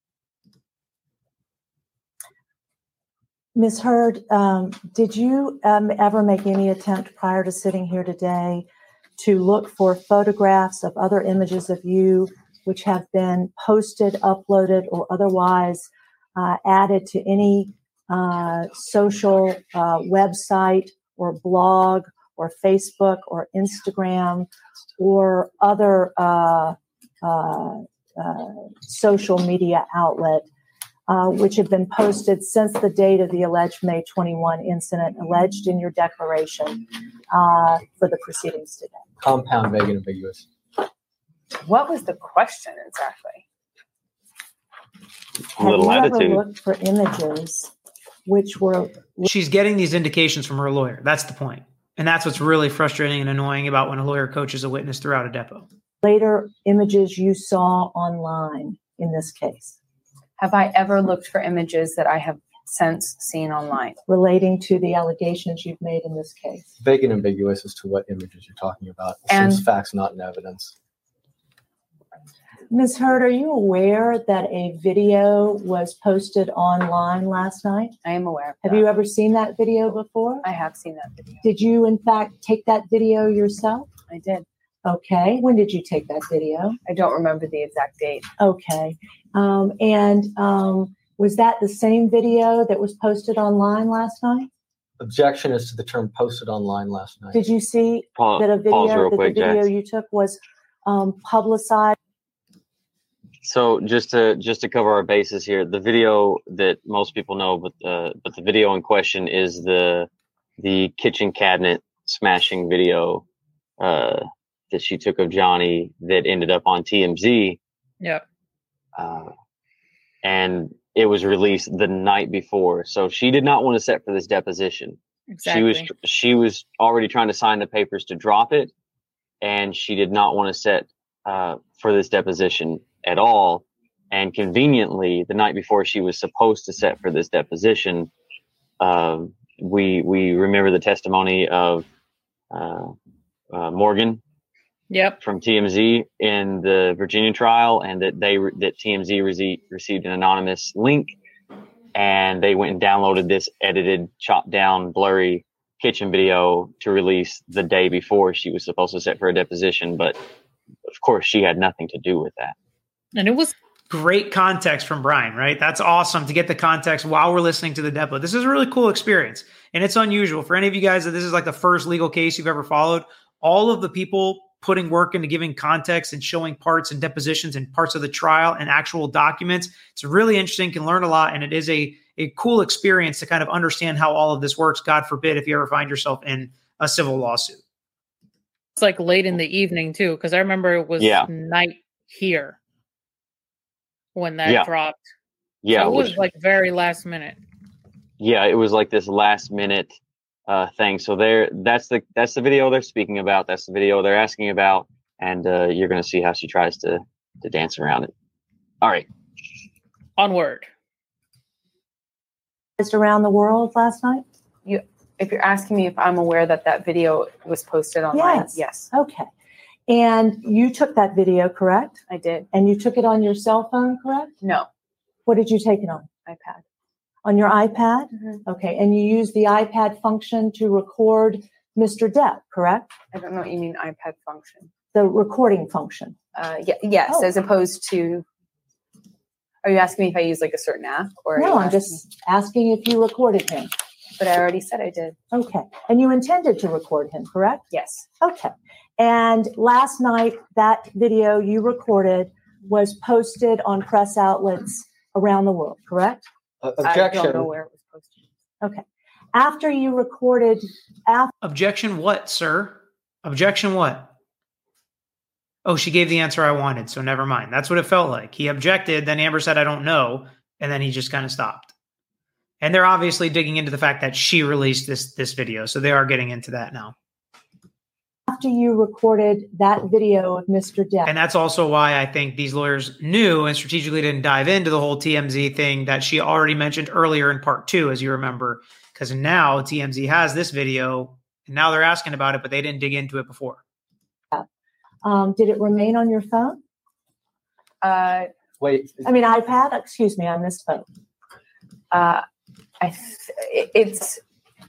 Speaker 4: Miz Hurd, um, did you um, ever make any attempt prior to sitting here today to look for photographs of other images of you which have been posted, uploaded, or otherwise uh, added to any uh, social uh, website or blog or Facebook or Instagram or other uh, uh, uh, social media outlet, uh, which have been posted since the date of the alleged May twenty-first incident alleged in your declaration uh, for the proceedings today.
Speaker 6: Compound, vague, and ambiguous.
Speaker 8: What was the question exactly?
Speaker 2: A little
Speaker 4: Have you
Speaker 2: attitude.
Speaker 4: ever looked for images which were
Speaker 1: She's getting these indications from her lawyer. That's the point. And that's what's really frustrating and annoying about when a lawyer coaches a witness throughout a depo.
Speaker 4: later images you saw online in this case
Speaker 8: Have I ever looked for images that I have since seen online?
Speaker 4: relating to the allegations you've made in this case?
Speaker 6: Vague and ambiguous as to what images you're talking about. It
Speaker 8: And-
Speaker 6: seems facts, not in evidence.
Speaker 4: Miz Hurd, are you aware that a video was posted online last night?
Speaker 8: I am aware of
Speaker 4: Have
Speaker 8: that.
Speaker 4: you ever seen that video before?
Speaker 8: I have seen that video.
Speaker 4: Did you, in fact, take that video yourself?
Speaker 8: I did.
Speaker 4: Okay. When did you take that video?
Speaker 8: I don't remember the exact date.
Speaker 4: Okay. Um, and um, was that the same video that was posted online last night?
Speaker 6: Objection is to the term posted online last night.
Speaker 4: Did you see
Speaker 2: Pa-
Speaker 4: that a
Speaker 2: pause
Speaker 4: video
Speaker 2: real
Speaker 4: that
Speaker 2: quick,
Speaker 4: the video
Speaker 2: Jax.
Speaker 4: you took was um, publicized?
Speaker 2: So just to just to cover our bases here, the video that most people know, but uh, but the video in question is the the kitchen cabinet smashing video uh, that she took of Johnny that ended up on T M Z,
Speaker 3: Yep.
Speaker 2: uh, and it was released the night before. So she did not want to set for this deposition.
Speaker 3: Exactly.
Speaker 2: She was she was already trying to sign the papers to drop it, and she did not want to set uh, for this deposition at all. And conveniently, the night before she was supposed to set for this deposition, uh, we we remember the testimony of uh, uh, Morgan
Speaker 3: Yep.
Speaker 2: from T M Z in the Virginia trial, and that they that T M Z rece- received an anonymous link, and they went and downloaded this edited, chopped down, blurry kitchen video to release the day before she was supposed to set for a deposition. But of course, she had nothing to do with that.
Speaker 3: And it was
Speaker 1: Great context from Brian, right? That's awesome to get the context while we're listening to the depo. This is a really cool experience, and it's unusual for any of you guys that this is like the first legal case you've ever followed. All of the people putting work into giving context and showing parts and depositions and parts of the trial and actual documents. It's really interesting, can learn a lot, and it is a, a cool experience to kind of understand how all of this works. God forbid if you ever find yourself in a civil lawsuit.
Speaker 3: it's like late in the evening too, because I remember it was
Speaker 2: Yeah.
Speaker 3: night here when that
Speaker 2: Yeah.
Speaker 3: dropped.
Speaker 2: Yeah,
Speaker 3: So it was
Speaker 2: which-
Speaker 3: like very last minute.
Speaker 2: yeah, it was like this last minute uh, thing. So there, that's the that's the video they're speaking about. That's the video they're asking about, and uh, you're going to see how she tries to to dance around it. All right.
Speaker 3: Onward.
Speaker 4: Around the world last night?
Speaker 8: If you're asking me if I'm aware that that video was posted online,
Speaker 4: Yes.
Speaker 8: yes,
Speaker 4: Okay. And you took that video, correct?
Speaker 8: I did.
Speaker 4: And you took it on your cell phone, correct?
Speaker 8: No,
Speaker 4: What did you take it on?
Speaker 8: iPad.
Speaker 4: On your iPad?
Speaker 8: Mhm.
Speaker 4: Okay. And you used the iPad function to record Mister Depp, correct?
Speaker 8: I don't know what you mean iPad function.
Speaker 4: The recording function.
Speaker 8: Uh, yeah, yes,
Speaker 4: Oh.
Speaker 8: as opposed to. Are you asking me if I use like a certain app, or are
Speaker 4: No,
Speaker 8: you
Speaker 4: I'm
Speaker 8: asking-
Speaker 4: just asking if you recorded him.
Speaker 8: But I already said I did.
Speaker 4: Okay. And you intended to record him, correct?
Speaker 8: Yes,
Speaker 4: Okay. And last night, that video you recorded was posted on press outlets around the world, correct?
Speaker 6: Uh,
Speaker 8: I don't know
Speaker 6: objection.
Speaker 8: where it was posted.
Speaker 4: Okay. After you recorded, after
Speaker 1: Objection what, sir? Objection what? Oh, she gave the answer I wanted, so never mind. That's what it felt like. He objected, then Amber said, I don't know, and then he just kind of stopped. And they're obviously digging into the fact that she released this this video, so they are getting into that now.
Speaker 4: after you recorded that video of Mister Depp,
Speaker 1: And that's also why I think these lawyers knew and strategically didn't dive into the whole T M Z thing that she already mentioned earlier in part two, as you remember, because now T M Z has this video and now they're asking about it, but they didn't dig into it before.
Speaker 4: um, did it remain on your phone?
Speaker 8: Uh,
Speaker 6: Wait,
Speaker 4: I mean, iPad? Excuse me, I misspoke.
Speaker 8: uh, I th- it- it's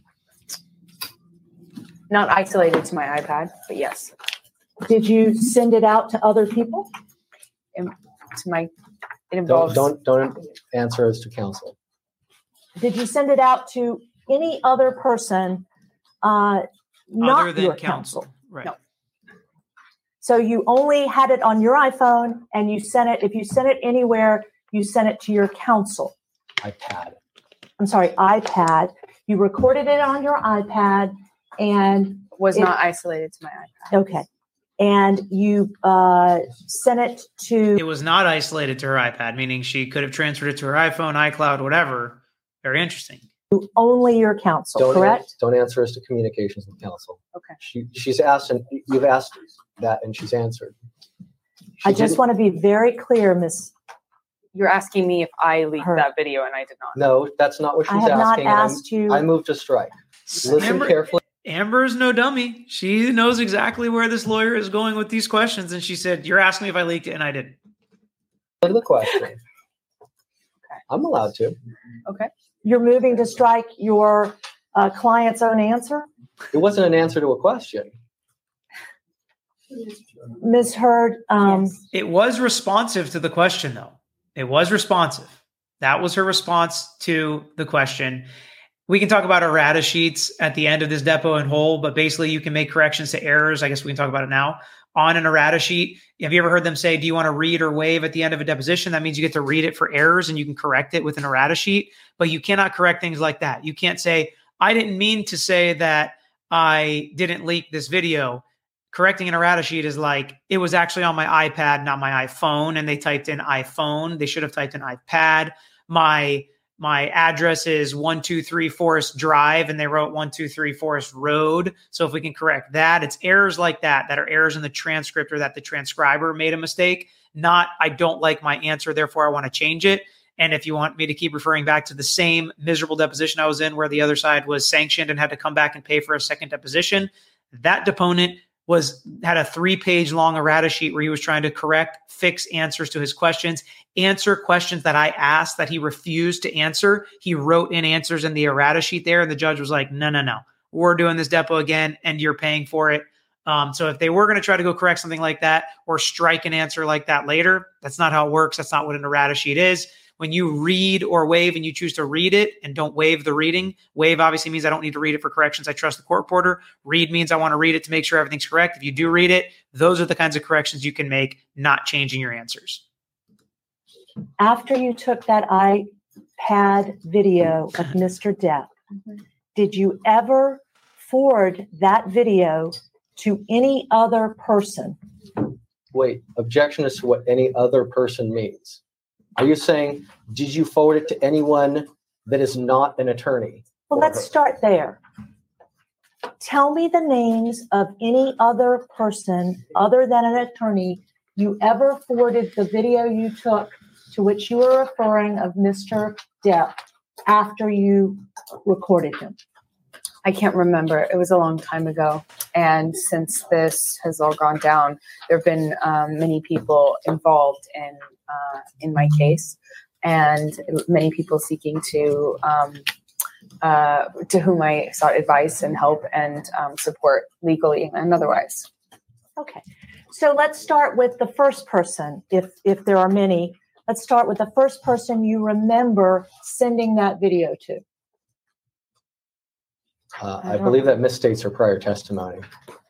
Speaker 8: not isolated to my iPad, but yes,
Speaker 4: Did you send it out to other people?
Speaker 8: to my. It
Speaker 6: don't,
Speaker 8: involves.
Speaker 6: don't don't answer as to counsel.
Speaker 4: Did you send it out to any other person, uh, not
Speaker 1: Other than
Speaker 4: your
Speaker 1: counsel.
Speaker 4: counsel?
Speaker 1: Right.
Speaker 8: No.
Speaker 4: So you only had it on your iPhone, and you sent it. If you sent it anywhere, you sent it to your counsel.
Speaker 6: iPad.
Speaker 4: I'm sorry, iPad. You recorded it on your iPad, and
Speaker 8: Was
Speaker 4: it,
Speaker 8: not isolated to my iPad.
Speaker 4: okay. And you uh, sent it to.
Speaker 1: It was not isolated to her iPad, meaning she could have transferred it to her iPhone, iCloud, whatever. Very interesting.
Speaker 4: Only your counsel,
Speaker 6: Don't
Speaker 4: correct?
Speaker 6: an- don't answer us to communications with counsel.
Speaker 8: Okay.
Speaker 6: She she's asked, and you've asked that, and she's answered. She
Speaker 4: I just
Speaker 6: didn't-
Speaker 4: want to be very clear, Miss.
Speaker 8: You're asking me if I leaked
Speaker 4: Her.
Speaker 8: that video and I did not.
Speaker 6: No, that's not what she's
Speaker 4: I have not
Speaker 6: asking. and I'm-
Speaker 4: asked you.
Speaker 6: I moved to strike. Listen
Speaker 1: Amber,
Speaker 6: carefully.
Speaker 1: Amber's no dummy. She knows exactly where this lawyer is going with these questions. And she said, you're asking me if I leaked it, and I didn't.
Speaker 6: To the question. I'm allowed to.
Speaker 8: Okay.
Speaker 4: You're moving to strike your uh, client's own answer?
Speaker 6: It wasn't an answer to a question.
Speaker 4: Miz Heard, um,
Speaker 8: Yes.
Speaker 1: It was responsive to the question, though. It was responsive. That was her response to the question. We can talk about errata sheets at the end of this depo and whole, but basically you can make corrections to errors. I guess we can talk about it now. On an errata sheet, have you ever heard them say, do you want to read or waive at the end of a deposition? That means you get to read it for errors and you can correct it with an errata sheet, but you cannot correct things like that. You can't say, I didn't mean to say that I didn't leak this video. Correcting an errata sheet is like, it was actually on my iPad, not my iPhone, and they typed in iPhone. They should have typed in iPad. My my address is one two three Forest Drive, and they wrote one two three Forest Road. So if we can correct that, it's errors like that that are errors in the transcript or that the transcriber made a mistake, not I don't like my answer, therefore I want to change it. And if you want me to keep referring back to the same miserable deposition I was in where the other side was sanctioned and had to come back and pay for a second deposition, that deponent was had a three-page long errata sheet where he was trying to correct, fix answers to his questions, answer questions that I asked that he refused to answer. He wrote in answers in the errata sheet there, and the judge was like, no, no, no. We're doing this depo again, and you're paying for it. Um, so if they were going to try to go correct something like that or strike an answer like that later, that's not how it works. That's not what an errata sheet is. When you read or waive and you choose to read it and don't waive the reading, waive obviously means I don't need to read it for corrections. I trust the court reporter. Read means I want to read it to make sure everything's correct. If you do read it, those are the kinds of corrections you can make, not changing your answers.
Speaker 4: after you took that iPad video of Mister Depp,
Speaker 8: Mhm.
Speaker 4: did you ever forward that video to any other person?
Speaker 6: Wait, objection as to what any other person means. Are you saying, did you forward it to anyone that is not an attorney?
Speaker 4: Well,
Speaker 6: Or
Speaker 4: let's
Speaker 6: her?
Speaker 4: start there. Tell me the names of any other person other than an attorney you ever forwarded the video you took to which you were referring of Mister Depp after you recorded him.
Speaker 8: I can't remember. It was a long time ago. And since this has all gone down, there have been um, many people involved in uh, in my case, and many people seeking to um, uh, to whom I sought advice and help and um, support legally and otherwise.
Speaker 4: Okay. So let's start with the first person, if if there are many. Let's start with the first person you remember sending that video to.
Speaker 6: Uh, I believe that misstates her prior testimony.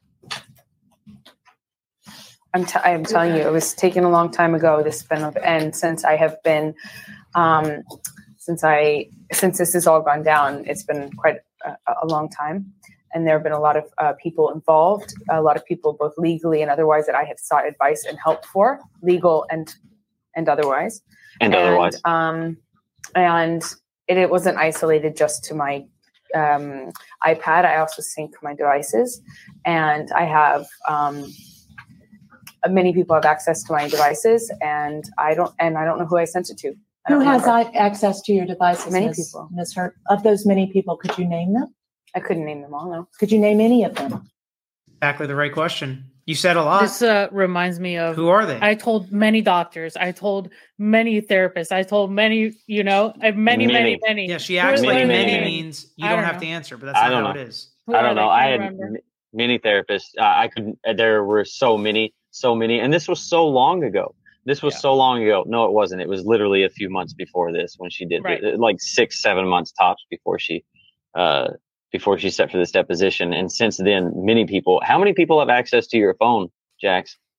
Speaker 8: I'm, t- I'm telling you, it was taken a long time ago. This has been, and since I have been, um, since I, since this has all gone down, it's been quite a, a long time. And there have been a lot of uh, people involved, a lot of people both legally and otherwise that I have sought advice and help for, legal and and otherwise.
Speaker 2: And otherwise.
Speaker 8: Um, and it, it wasn't isolated just to my um, iPad. I also sync my devices, and I have um, many people have access to my devices, and I don't and I don't know who I sent it to. I
Speaker 4: Who
Speaker 8: don't
Speaker 4: has
Speaker 8: remember.
Speaker 4: I- access to your devices?
Speaker 8: Many
Speaker 4: Miss-
Speaker 8: people.
Speaker 4: Miss Hurt. Of those many people, could you name them?
Speaker 8: I couldn't name them all. No.
Speaker 4: Could you name any of them?
Speaker 1: Exactly the right question. You said a lot.
Speaker 3: This uh, reminds me of
Speaker 1: Who are they?
Speaker 3: I told many doctors, I told many therapists, I told many, you know, I many, many,
Speaker 2: Many.
Speaker 3: many.
Speaker 1: yeah, she acts
Speaker 3: Who are
Speaker 1: like
Speaker 2: Many,
Speaker 3: they?
Speaker 1: many
Speaker 2: many.
Speaker 1: means you
Speaker 3: I
Speaker 1: don't
Speaker 3: don't
Speaker 1: have
Speaker 3: know.
Speaker 1: to answer, but that's
Speaker 2: I
Speaker 1: not
Speaker 2: don't
Speaker 1: how
Speaker 2: know.
Speaker 1: it is.
Speaker 3: Who
Speaker 2: I
Speaker 3: are
Speaker 2: don't
Speaker 3: they?
Speaker 2: know.
Speaker 3: Can
Speaker 2: I
Speaker 3: you
Speaker 2: had
Speaker 3: remember?
Speaker 2: m- many therapists. Uh, I could. There were so many, so many, and this was so long ago. This was
Speaker 3: Yeah.
Speaker 2: so long ago. No, it wasn't. It was literally a few months before this when she did
Speaker 3: Right.
Speaker 2: it, like six, seven months tops before she, uh, before she set for this deposition. And since then, many people. How many people have access to your phone, Jax?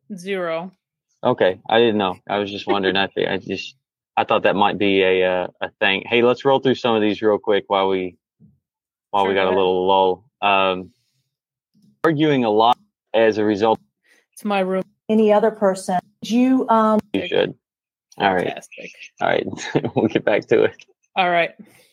Speaker 3: Zero.
Speaker 2: Okay, I didn't know. I was just wondering. I think I just I thought that might be a uh, a thing. Hey, let's roll through some of these real quick while we while
Speaker 3: Sure,
Speaker 2: we got
Speaker 3: go
Speaker 2: a
Speaker 3: ahead.
Speaker 2: little lull. Um, arguing a lot as a result.
Speaker 3: It's my room.
Speaker 4: Any other person? Did you um
Speaker 2: You should. All right.
Speaker 3: Fantastic.
Speaker 2: All right. We'll get back to it.
Speaker 3: All right.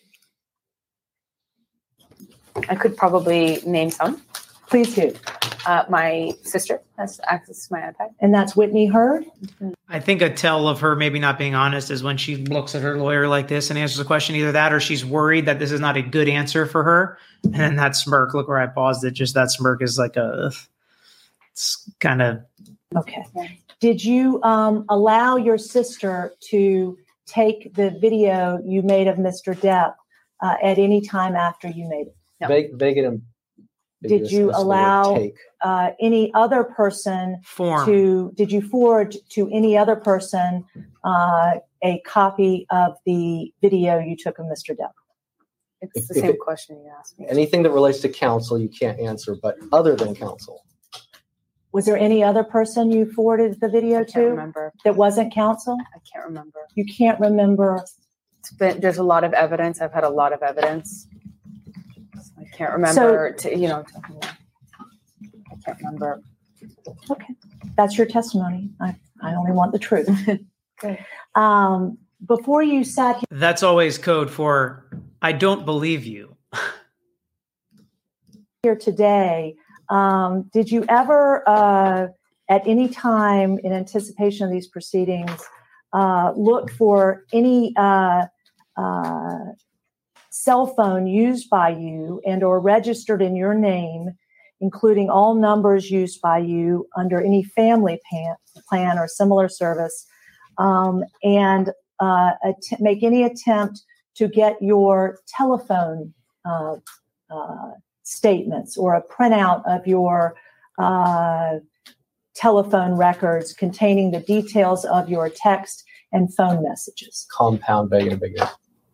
Speaker 8: I could probably name some.
Speaker 4: please do?
Speaker 8: Uh, my sister has access to my iPad.
Speaker 4: And that's Whitney Hurd.
Speaker 1: I think a tell of her maybe not being honest is when she looks at her lawyer like this and answers a question. Either that or she's worried that this is not a good answer for her. And then that smirk, look where I paused it, just that smirk is like a, it's kind of.
Speaker 4: Okay. Did you um, allow your sister to take the video you made of Mister Depp uh, at any time after you made it?
Speaker 8: No.
Speaker 6: Vague, vague and
Speaker 4: Did you
Speaker 6: ambiguous as the word
Speaker 4: allow
Speaker 6: take.
Speaker 4: uh, any other person
Speaker 1: Form.
Speaker 4: to, did you forward to any other person uh, a copy of the video you took of Mister Depp?
Speaker 8: It's
Speaker 6: If-
Speaker 8: the
Speaker 6: if
Speaker 8: same
Speaker 6: it-
Speaker 8: question you asked me.
Speaker 6: Anything that relates to counsel, you can't answer, but other than counsel.
Speaker 4: Was there any other person you forwarded the video
Speaker 8: I can't
Speaker 4: to
Speaker 8: remember.
Speaker 4: that wasn't counsel?
Speaker 8: I can't remember.
Speaker 4: You can't remember.
Speaker 8: It's been, there's a lot of evidence. I've had a lot of evidence. I can't remember. to, you know, to, I can't remember.
Speaker 4: Okay, that's your testimony. I, I only want the truth.
Speaker 8: Good.
Speaker 4: Um, before you sat
Speaker 1: That's always code for I don't believe you.
Speaker 4: here today, um, did you ever, uh, at any time in anticipation of these proceedings, uh, look for any uh, uh, cell phone used by you and or registered in your name, including all numbers used by you under any family plan, plan or similar service, um, and uh, att- make any attempt to get your telephone uh, uh, statements or a printout of your uh, telephone records containing the details of your text and phone messages?
Speaker 6: Compound, vague and ambiguous.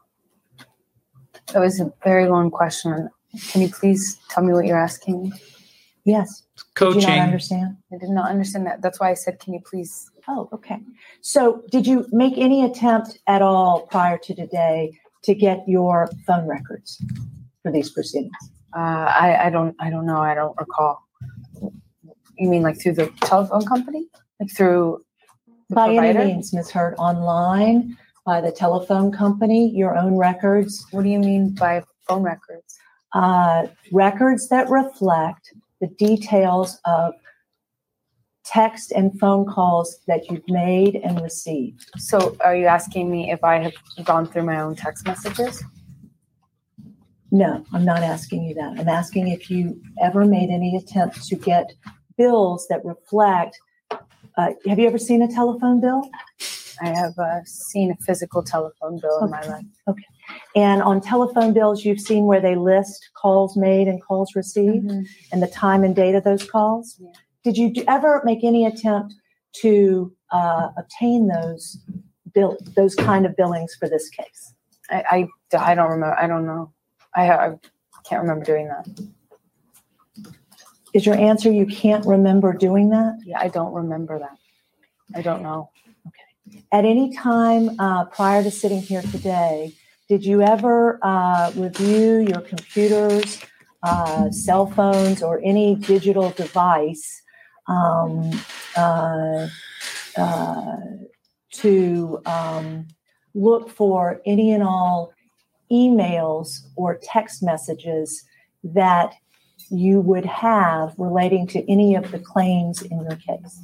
Speaker 8: That was a very long question. Can you please tell me what you're asking me?
Speaker 4: Yes. Did you
Speaker 1: Coaching.
Speaker 4: not understand?
Speaker 8: I did not understand that. That's why I said, can you please?
Speaker 4: Oh, okay. So did you make any attempt at all prior to today to get your phone records for these proceedings?
Speaker 8: Uh, I, I don't. I don't know. I don't recall. You mean like through the telephone company? Like through the
Speaker 4: By
Speaker 8: provider?
Speaker 4: any means, Miz Hurd, online, by the telephone company, your own records,
Speaker 8: What do you mean by phone records?
Speaker 4: uh, records that reflect the details of text and phone calls that you've made and received.
Speaker 8: So, are you asking me if I have gone through my own text messages?
Speaker 4: No, I'm not asking you that. I'm asking if you ever made any attempt to get bills that reflect. Uh, have you ever seen a telephone bill?
Speaker 8: I have uh, seen a physical telephone bill in my life.
Speaker 4: And on telephone bills, you've seen where they list calls made and calls received
Speaker 8: Mhm.
Speaker 4: and the time and date of those calls.
Speaker 8: Yeah.
Speaker 4: Did you do- ever make any attempt to uh, obtain those bill, those kind of billings for this case?
Speaker 8: I, I, I don't remember. I don't know. I, I can't remember doing that.
Speaker 4: Is your answer you can't remember doing that?
Speaker 8: Yeah, I don't remember that. I don't know.
Speaker 4: At any time uh, prior to sitting here today, did you ever uh, review your computers, uh, cell phones, or any digital device um, uh, uh, to um, look for any and all emails or text messages that you would have relating to any of the claims in your case?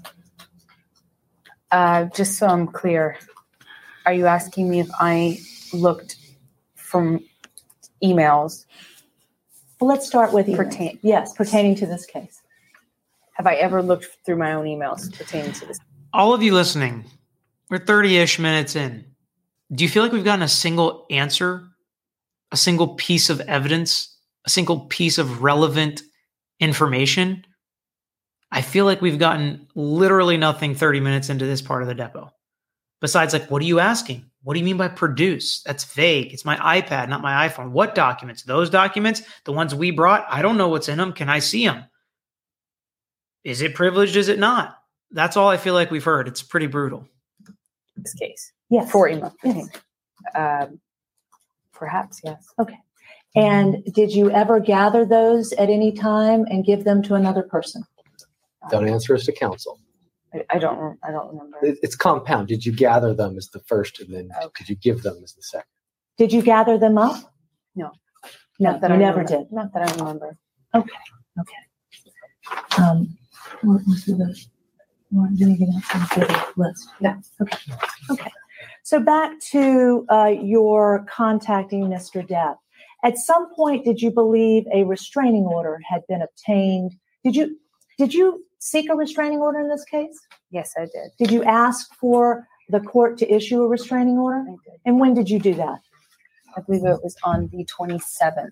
Speaker 8: Uh, just so I'm clear, are you asking me if I looked from emails?
Speaker 4: Well, let's start with emails.
Speaker 8: Pertain-
Speaker 4: yes, pertaining to this case.
Speaker 8: Have I ever looked through my own emails pertaining to this?
Speaker 1: All of you listening, we're thirty-ish minutes in. Do you feel like we've gotten a single answer, a single piece of evidence, a single piece of relevant information? I feel like we've gotten literally nothing thirty minutes into this part of the depot. Besides, like, what are you asking? What do you mean by produce? That's vague. It's my iPad, not my iPhone. What documents? Those documents, the ones we brought, I don't know what's in them. Can I see them? Is it privileged? Is it not? that's all I feel like we've heard. It's pretty brutal.
Speaker 8: This case.
Speaker 4: Yes.
Speaker 8: For Emma.
Speaker 4: Yes.
Speaker 8: Um, perhaps, yes.
Speaker 4: Okay. And did you ever gather those at any time and give them to another person?
Speaker 6: Don't answer us to counsel.
Speaker 8: I, I don't. I don't remember.
Speaker 6: It- It's compound. Did you gather them as the first, and then
Speaker 8: Okay.
Speaker 6: did you give them as the second?
Speaker 4: Did you gather them up?
Speaker 8: No.
Speaker 4: No,
Speaker 8: Not that
Speaker 4: you
Speaker 8: I
Speaker 4: never
Speaker 8: remember.
Speaker 4: did.
Speaker 8: Not that I remember.
Speaker 4: Okay. Okay. Um, what was the, what, anything else on the list?
Speaker 8: No.
Speaker 4: Okay. Okay. So back to uh, your contacting Mister Depp. At some point, did you believe a restraining order had been obtained? Did you did you seek a restraining order in this case?
Speaker 8: Yes, I did.
Speaker 4: Did you ask for the court to issue a restraining order?
Speaker 8: I did.
Speaker 4: And when did you do that?
Speaker 8: I believe it was on the twenty-seventh.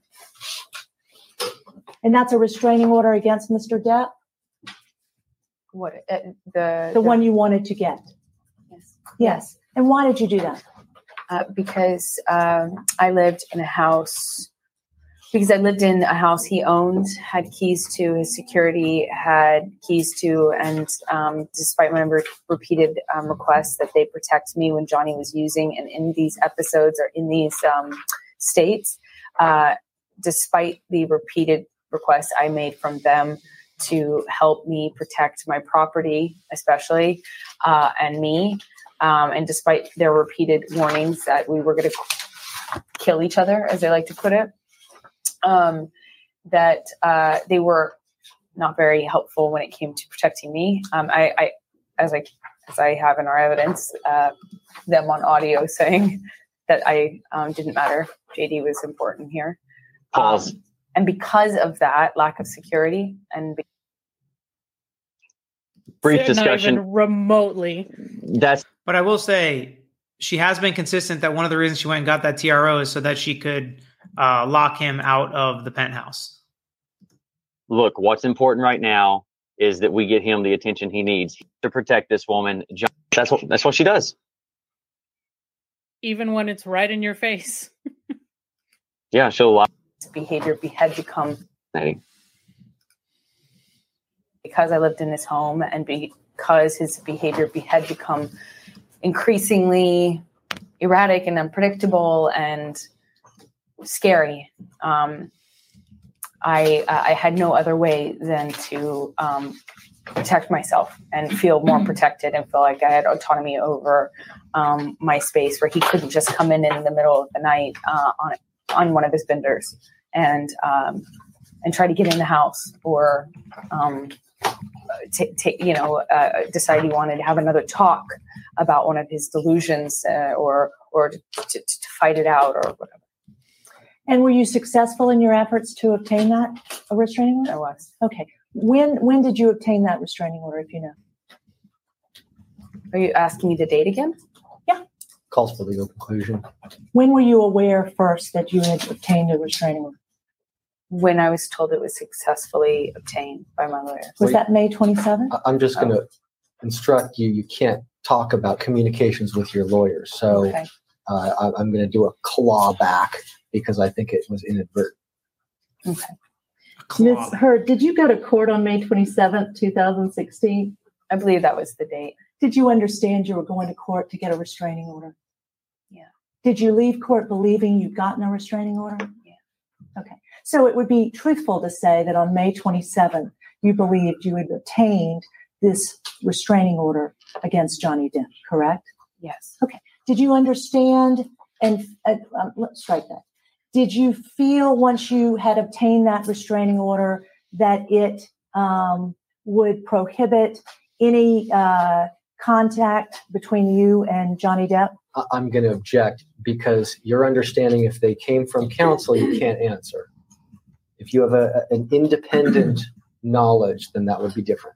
Speaker 4: And that's a restraining order against Mister Depp,
Speaker 8: What uh, the
Speaker 4: the one you wanted to get?
Speaker 8: Yes.
Speaker 4: Yes. And why did you do that?
Speaker 8: Uh, because um, I lived in a house. Because I lived in a house he owned, had keys to, his security had keys to, and um, despite my re- repeated um, requests that they protect me when Johnny was using, and in these episodes or in these um, states, uh, despite the repeated requests I made from them to help me protect my property, especially, uh, and me, um, and despite their repeated warnings that we were going to kill each other, as they like to put it, um, that uh, they were not very helpful when it came to protecting me. Um, I, I, as I, as I have in our evidence, uh, them on audio saying that I um, didn't matter. J D was important here.
Speaker 2: Pause.
Speaker 8: Um, and because of that lack of security and be-
Speaker 2: Brief
Speaker 3: Not
Speaker 2: discussion.
Speaker 3: even remotely.
Speaker 2: That's
Speaker 1: But I will say she has been consistent that one of the reasons she went and got that T R O is so that she could uh, lock him out of the penthouse.
Speaker 2: look. What's important right now is that we get him the attention he needs to protect this woman. John, that's what that's what she does.
Speaker 3: Even when it's right in your face.
Speaker 2: Yeah, she'll lie.
Speaker 8: behavior be- had become
Speaker 2: Hey,
Speaker 8: because I lived in his home and because his behavior be- had become increasingly erratic and unpredictable and scary. Um, I uh, I had no other way than to um, protect myself and feel more protected and feel like I had autonomy over um, my space, where he couldn't just come in in the middle of the night uh, on on one of his benders and um, and try to get in the house or um, t- t- you know uh, decide he wanted to have another talk about one of his delusions uh, or or to, to, to fight it out or whatever.
Speaker 4: And were you successful in your efforts to obtain that a restraining order?
Speaker 8: I was.
Speaker 4: Okay. When when did you obtain that restraining order, if you know?
Speaker 8: Are you asking me the date again?
Speaker 6: Calls for legal conclusion.
Speaker 4: When were you aware first that you had obtained a restraining order?
Speaker 8: When I was told it was successfui obtained by my lawyer.
Speaker 4: Was
Speaker 6: Wait.
Speaker 4: that May twenty-seventh?
Speaker 6: I- I'm just going to instruct you. You can't talk about communications with your lawyer. So
Speaker 8: Okay.
Speaker 6: uh, I- I'm going to do a claw back because I think it was inadvertent.
Speaker 8: Okay.
Speaker 1: Claw.
Speaker 9: Miz Hurd, did you go to court on May twenty-seventh, two thousand sixteen?
Speaker 8: I believe that was the date.
Speaker 4: Did you understand you were going to court to get a restraining order?
Speaker 8: Yeah.
Speaker 4: Did you leave court believing you'd gotten a restraining order?
Speaker 8: Yeah.
Speaker 4: Okay. So it would be truthful to say that on May twenty-seventh, you believed you had obtained this restraining order against Johnny Depp, correct?
Speaker 8: Yes.
Speaker 4: Did you understand and uh, um, let's strike that. Did you feel once you had obtained that restraining order that it um, would prohibit any uh, contact between you and Johnny Depp?
Speaker 6: I- I'm going to object because your understanding, if they came from counsel, you can't answer. If you have a, an independent knowledge, then that would be different.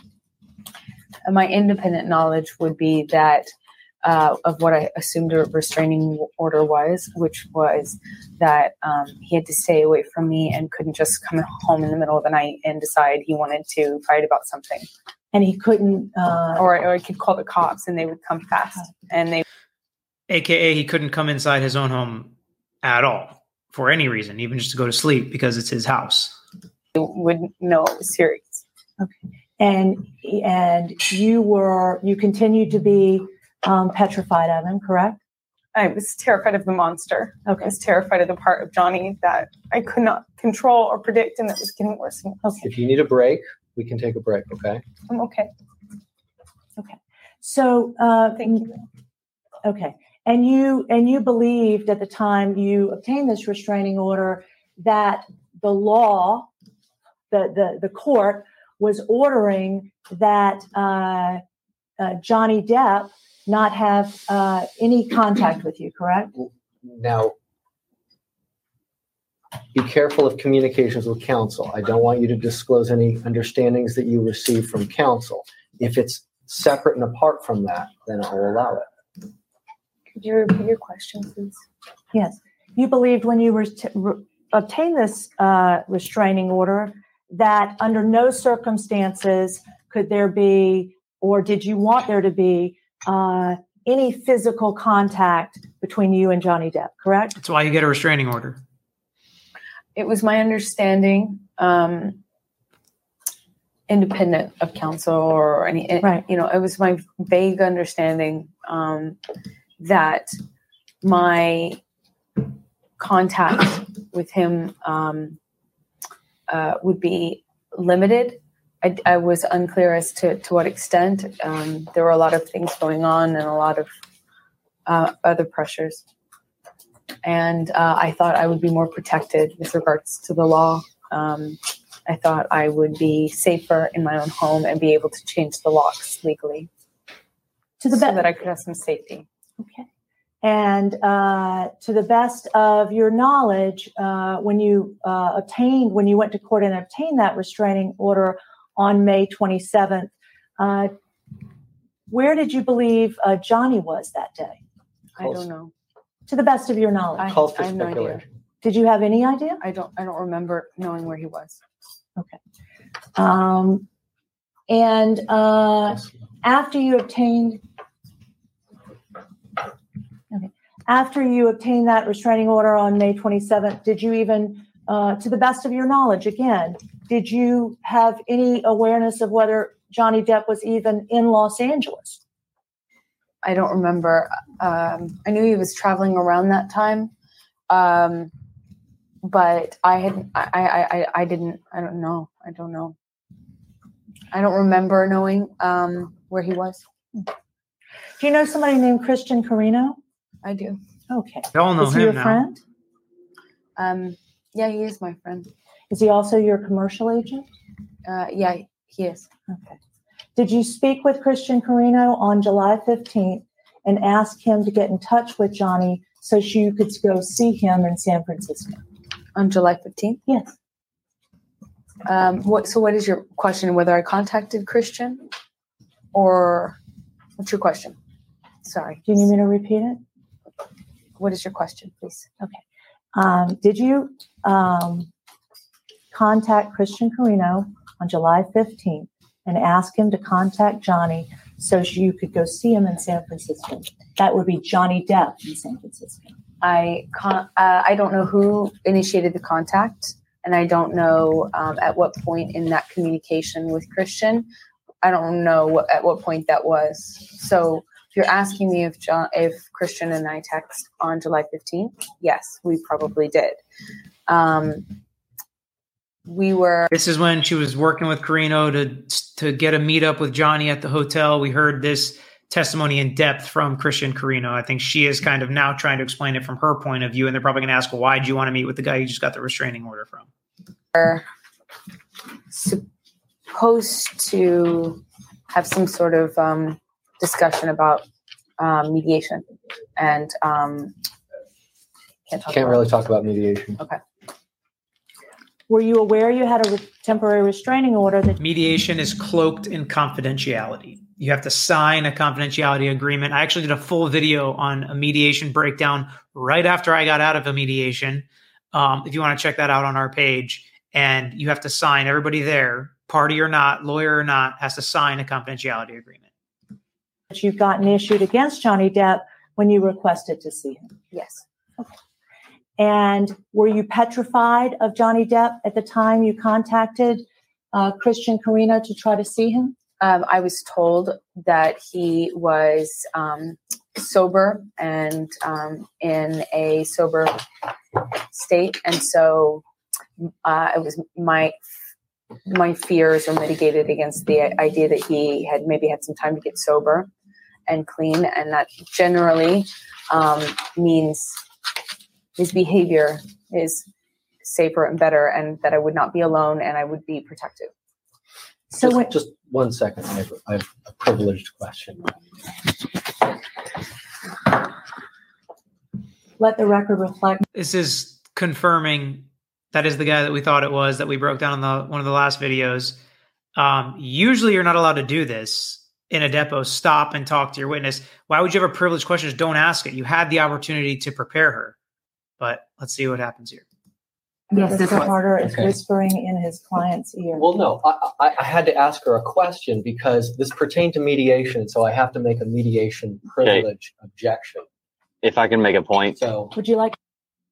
Speaker 8: And my independent knowledge would be that uh, of what I assumed a restraining order was, which was that um, he had to stay away from me and couldn't just come home in the middle of the night and decide he wanted to fight about something.
Speaker 4: And he couldn't. Uh,
Speaker 8: Or, or I could call the cops and they would come fast. And they
Speaker 1: A K A he couldn't come inside his own home at all for any reason, even just to go to sleep because it's his house.
Speaker 8: wouldn't know it was serious.
Speaker 4: and and you were you continued to be um, petrified of him, correct?
Speaker 8: I was terrified of the monster.
Speaker 4: Okay.
Speaker 8: I was terrified of the part of Johnny that I could not control or predict, and that was getting worse and worse.
Speaker 4: Okay.
Speaker 6: If you need a break, we can take a break, okay?
Speaker 8: I'm okay.
Speaker 4: Okay. So, uh,
Speaker 8: Thank you.
Speaker 4: Okay. And you and you believed at the time you obtained this restraining order that the law, the the, the court was ordering that uh, uh, Johnny Depp not have uh, any contact with you, correct?
Speaker 6: Now, be careful of communications with counsel. I don't want you to disclose any understandings that you receive from counsel. If it's separate and apart from that, then I will allow it.
Speaker 8: Could you repeat your question, please?
Speaker 4: Yes. You believed when you were t- re- obtained this uh, restraining order that under no circumstances could there be, or did you want there to be, uh, any physical contact between you and Johnny Depp, correct?
Speaker 1: That's why you get a restraining order.
Speaker 8: It was my understanding, um, independent of counsel or any,
Speaker 4: Right.
Speaker 8: you know, it was my vague understanding um, that my contact with him um, uh, would be limited. I, I was unclear as to, to what extent. Um, there were a lot of things going on and a lot of uh, other pressures. And uh, I thought I would be more protected with regards to the law. Um, I thought I would be safer in my own home and be able to change the locks legally
Speaker 4: To the
Speaker 8: so
Speaker 4: best.
Speaker 8: that I could have some safety.
Speaker 4: Okay. And uh, to the best of your knowledge, uh, when you uh, obtained, when you went to court and obtained that restraining order on May twenty-seventh, uh, where did you believe uh, Johnny was that day?
Speaker 8: I don't know.
Speaker 4: To the best of your knowledge,
Speaker 8: I,
Speaker 6: Calls for
Speaker 8: I have no idea.
Speaker 6: speculation.
Speaker 4: did you have any idea?
Speaker 8: I don't. I don't remember knowing where he was.
Speaker 4: Okay. Um, and uh, after you obtained, okay, after you obtained that restraining order on May twenty-seventh, did you even, uh, to the best of your knowledge, again, did you have any awareness of whether Johnny Depp was even in Los Angeles?
Speaker 8: I don't remember. Um, I knew he was traveling around that time, um, but I had. I, I, I, I didn't. I don't know. I don't know. I don't remember knowing um, where he was.
Speaker 4: Do you know somebody named Christian Carino?
Speaker 8: I do.
Speaker 4: Okay.
Speaker 1: We all know
Speaker 4: Is he
Speaker 1: him
Speaker 4: your
Speaker 1: now.
Speaker 4: friend?
Speaker 8: Um, yeah, he is my friend.
Speaker 4: Is he also your commercial agent?
Speaker 8: Uh, yeah, he is.
Speaker 4: Okay. Did you speak with Christian Carino on July fifteenth and ask him to get in touch with Johnny so you could go see him in San Francisco?
Speaker 8: On July fifteenth?
Speaker 4: Yes.
Speaker 8: Um, what? So, what is your question? Whether I contacted Christian, or what's your question? Sorry.
Speaker 4: Do you need me to repeat it?
Speaker 8: What is your question, please?
Speaker 4: Okay. Um, did you um, contact Christian Carino on July fifteenth and ask him to contact Johnny so you could go see him in San Francisco? That would be Johnny Depp in San Francisco.
Speaker 8: I con- uh, I don't know who initiated the contact, and I don't know um, at what point in that communication with Christian. I don't know what, at what point that was. So if you're asking me if John, if Christian and I text on July fifteenth, yes, we probably did. Um, we were.
Speaker 1: This is when she was working with Carino to to get a meetup with Johnny at the hotel. We heard this testimony in depth from Christian Carino. I think she is kind of now trying to explain it from her point of view, and they're probably going to ask, well, why did you want to meet with the guy you just got the restraining order from?
Speaker 8: We're supposed to have some sort of um, discussion about um, mediation, and um, can't talk
Speaker 6: Can't
Speaker 8: about
Speaker 6: really talk about mediation.
Speaker 8: Okay.
Speaker 4: Were you aware you had a re- temporary restraining order that
Speaker 1: Mediation is cloaked in confidentiality. You have to sign a confidentiality agreement. I actually did a full video on a mediation breakdown right after I got out of a mediation. Um, if you want to check that out on our page, and you have to sign, everybody there, party or not, lawyer or not, has to sign a confidentiality agreement.
Speaker 4: you've gotten issued against Johnny Depp when you requested to see him?
Speaker 8: Yes.
Speaker 4: Okay. And were you petrified of Johnny Depp at the time you contacted uh, Christian Carino to try to see him?
Speaker 8: Um, I was told that he was um, sober and um, in a sober state, and so uh, it was my my fears were mitigated against the idea that he had maybe had some time to get sober and clean, and that generally um, means his behavior is safer and better, and that I would not be alone and I would be protected.
Speaker 4: So
Speaker 6: just,
Speaker 4: when,
Speaker 6: just one second. I have, I have a privileged question.
Speaker 4: let the record reflect.
Speaker 1: This is confirming that is the guy that we thought it was, that we broke down in the one of the last videos. Um, usually you're not allowed to do this in a depot. Stop and talk to your witness. Why would you have a privileged question? Just don't ask it. You had the opportunity to prepare her. But let's see what happens here.
Speaker 9: Yes, this
Speaker 4: Mister
Speaker 9: was.
Speaker 4: Harder is
Speaker 6: Okay.
Speaker 4: whispering in his client's ear.
Speaker 6: Well, no, I, I, I had to ask her a question because this pertained to mediation, so I have to make a mediation privilege objection.
Speaker 2: If I can make a point,
Speaker 6: So,
Speaker 4: Would you like?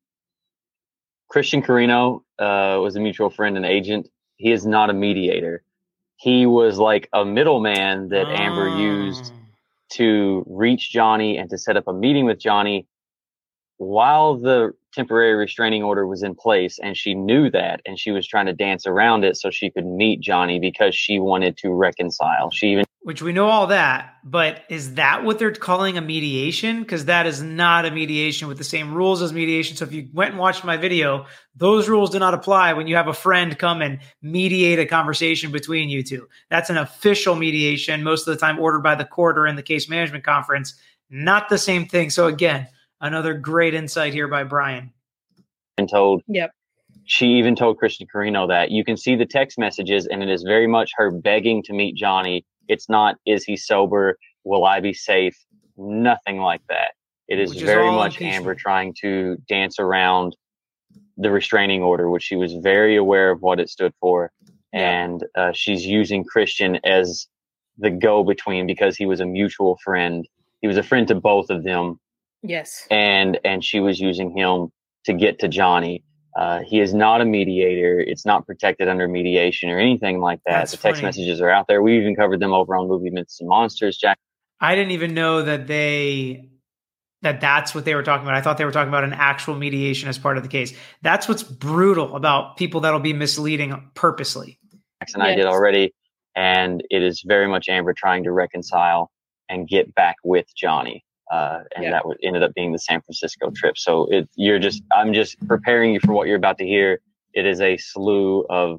Speaker 2: Christian Carino uh, was a mutual friend and agent. He is not a mediator. He was like a middleman that Amber used to reach Johnny and to set up a meeting with Johnny while the temporary restraining order was in place. And she knew that, and she was trying to dance around it so she could meet Johnny because she wanted to reconcile. She even
Speaker 1: Which we know all that, but is that what they're calling a mediation? Because that is not a mediation with the same rules as mediation. So if you went and watched my video, those rules do not apply when you have a friend come and mediate a conversation between you two. That's an official mediation, most of the time ordered by the court or in the case management conference. Not the same thing. So again, another great insight here by Brian.
Speaker 2: been told.
Speaker 3: Yep.
Speaker 2: She even told Christian Carino that. You can see the text messages, and it is very much her begging to meet Johnny. It's not, is he sober? Will I be safe? Nothing like that. It is
Speaker 1: Which is
Speaker 2: very
Speaker 1: all
Speaker 2: much
Speaker 1: impeachment.
Speaker 2: Amber trying to dance around the restraining order, which she was very aware of what it stood for.
Speaker 3: Yeah.
Speaker 2: And uh, she's using Christian as the go-between because he was a mutual friend. He was a friend to both of them.
Speaker 3: Yes.
Speaker 2: And, and she was using him to get to Johnny. Uh, he is not a mediator. It's not protected under mediation or anything like that.
Speaker 1: That's
Speaker 2: the text
Speaker 1: funny.
Speaker 2: messages are out there. We even covered them over on Movie Myths and Monsters. Jack.
Speaker 1: I didn't even know that they that that's what they were talking about. I thought they were talking about an actual mediation as part of the case. That's what's brutal about people that'll be misleading purposely.
Speaker 2: and I did
Speaker 3: Yes.
Speaker 2: already. And it is very much Amber trying to reconcile and get back with Johnny. Uh, and
Speaker 3: Yeah.
Speaker 2: that would, ended up being the San Francisco trip. So it, you're just, I'm just preparing you for what you're about to hear. It is a slew of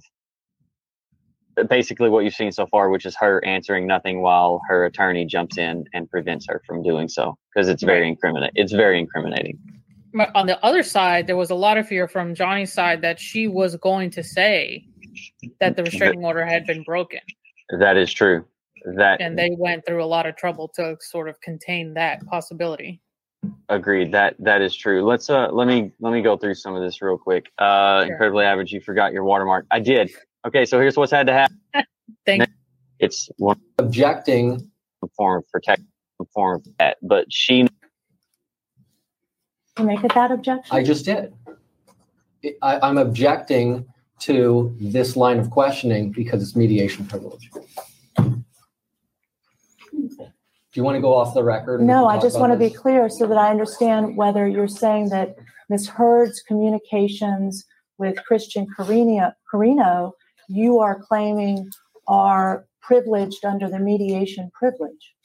Speaker 2: basically what you've seen so far, which is her answering nothing while her attorney jumps in and prevents her from doing so, because it's very incriminating. It's very incriminating.
Speaker 3: But on the other side, there was a lot of fear from Johnny's side that she was going to say that the restraining order had been broken.
Speaker 2: That is true. That
Speaker 3: And they went through a lot of trouble to sort of contain that possibility.
Speaker 2: agreed. That that is true. Let's uh let me let me go through some of this real quick. Uh,
Speaker 3: Sure.
Speaker 2: incredibly average. You forgot your watermark. I did. Okay, so here's what's had to happen.
Speaker 3: Thank
Speaker 2: It's one
Speaker 6: objecting.
Speaker 2: form of protection, form of that, but she
Speaker 4: You make it that objection?
Speaker 6: I just did. I, I'm objecting to this line of questioning because it's mediation privilege. Do you want to go off the record? and we
Speaker 4: No,
Speaker 6: can
Speaker 4: I
Speaker 6: talk
Speaker 4: just
Speaker 6: about
Speaker 4: want to be
Speaker 6: this?
Speaker 4: clear so that I understand whether you're saying that Miz Heard's communications with Christian Carino, Carino, you are claiming are privileged under the mediation privilege.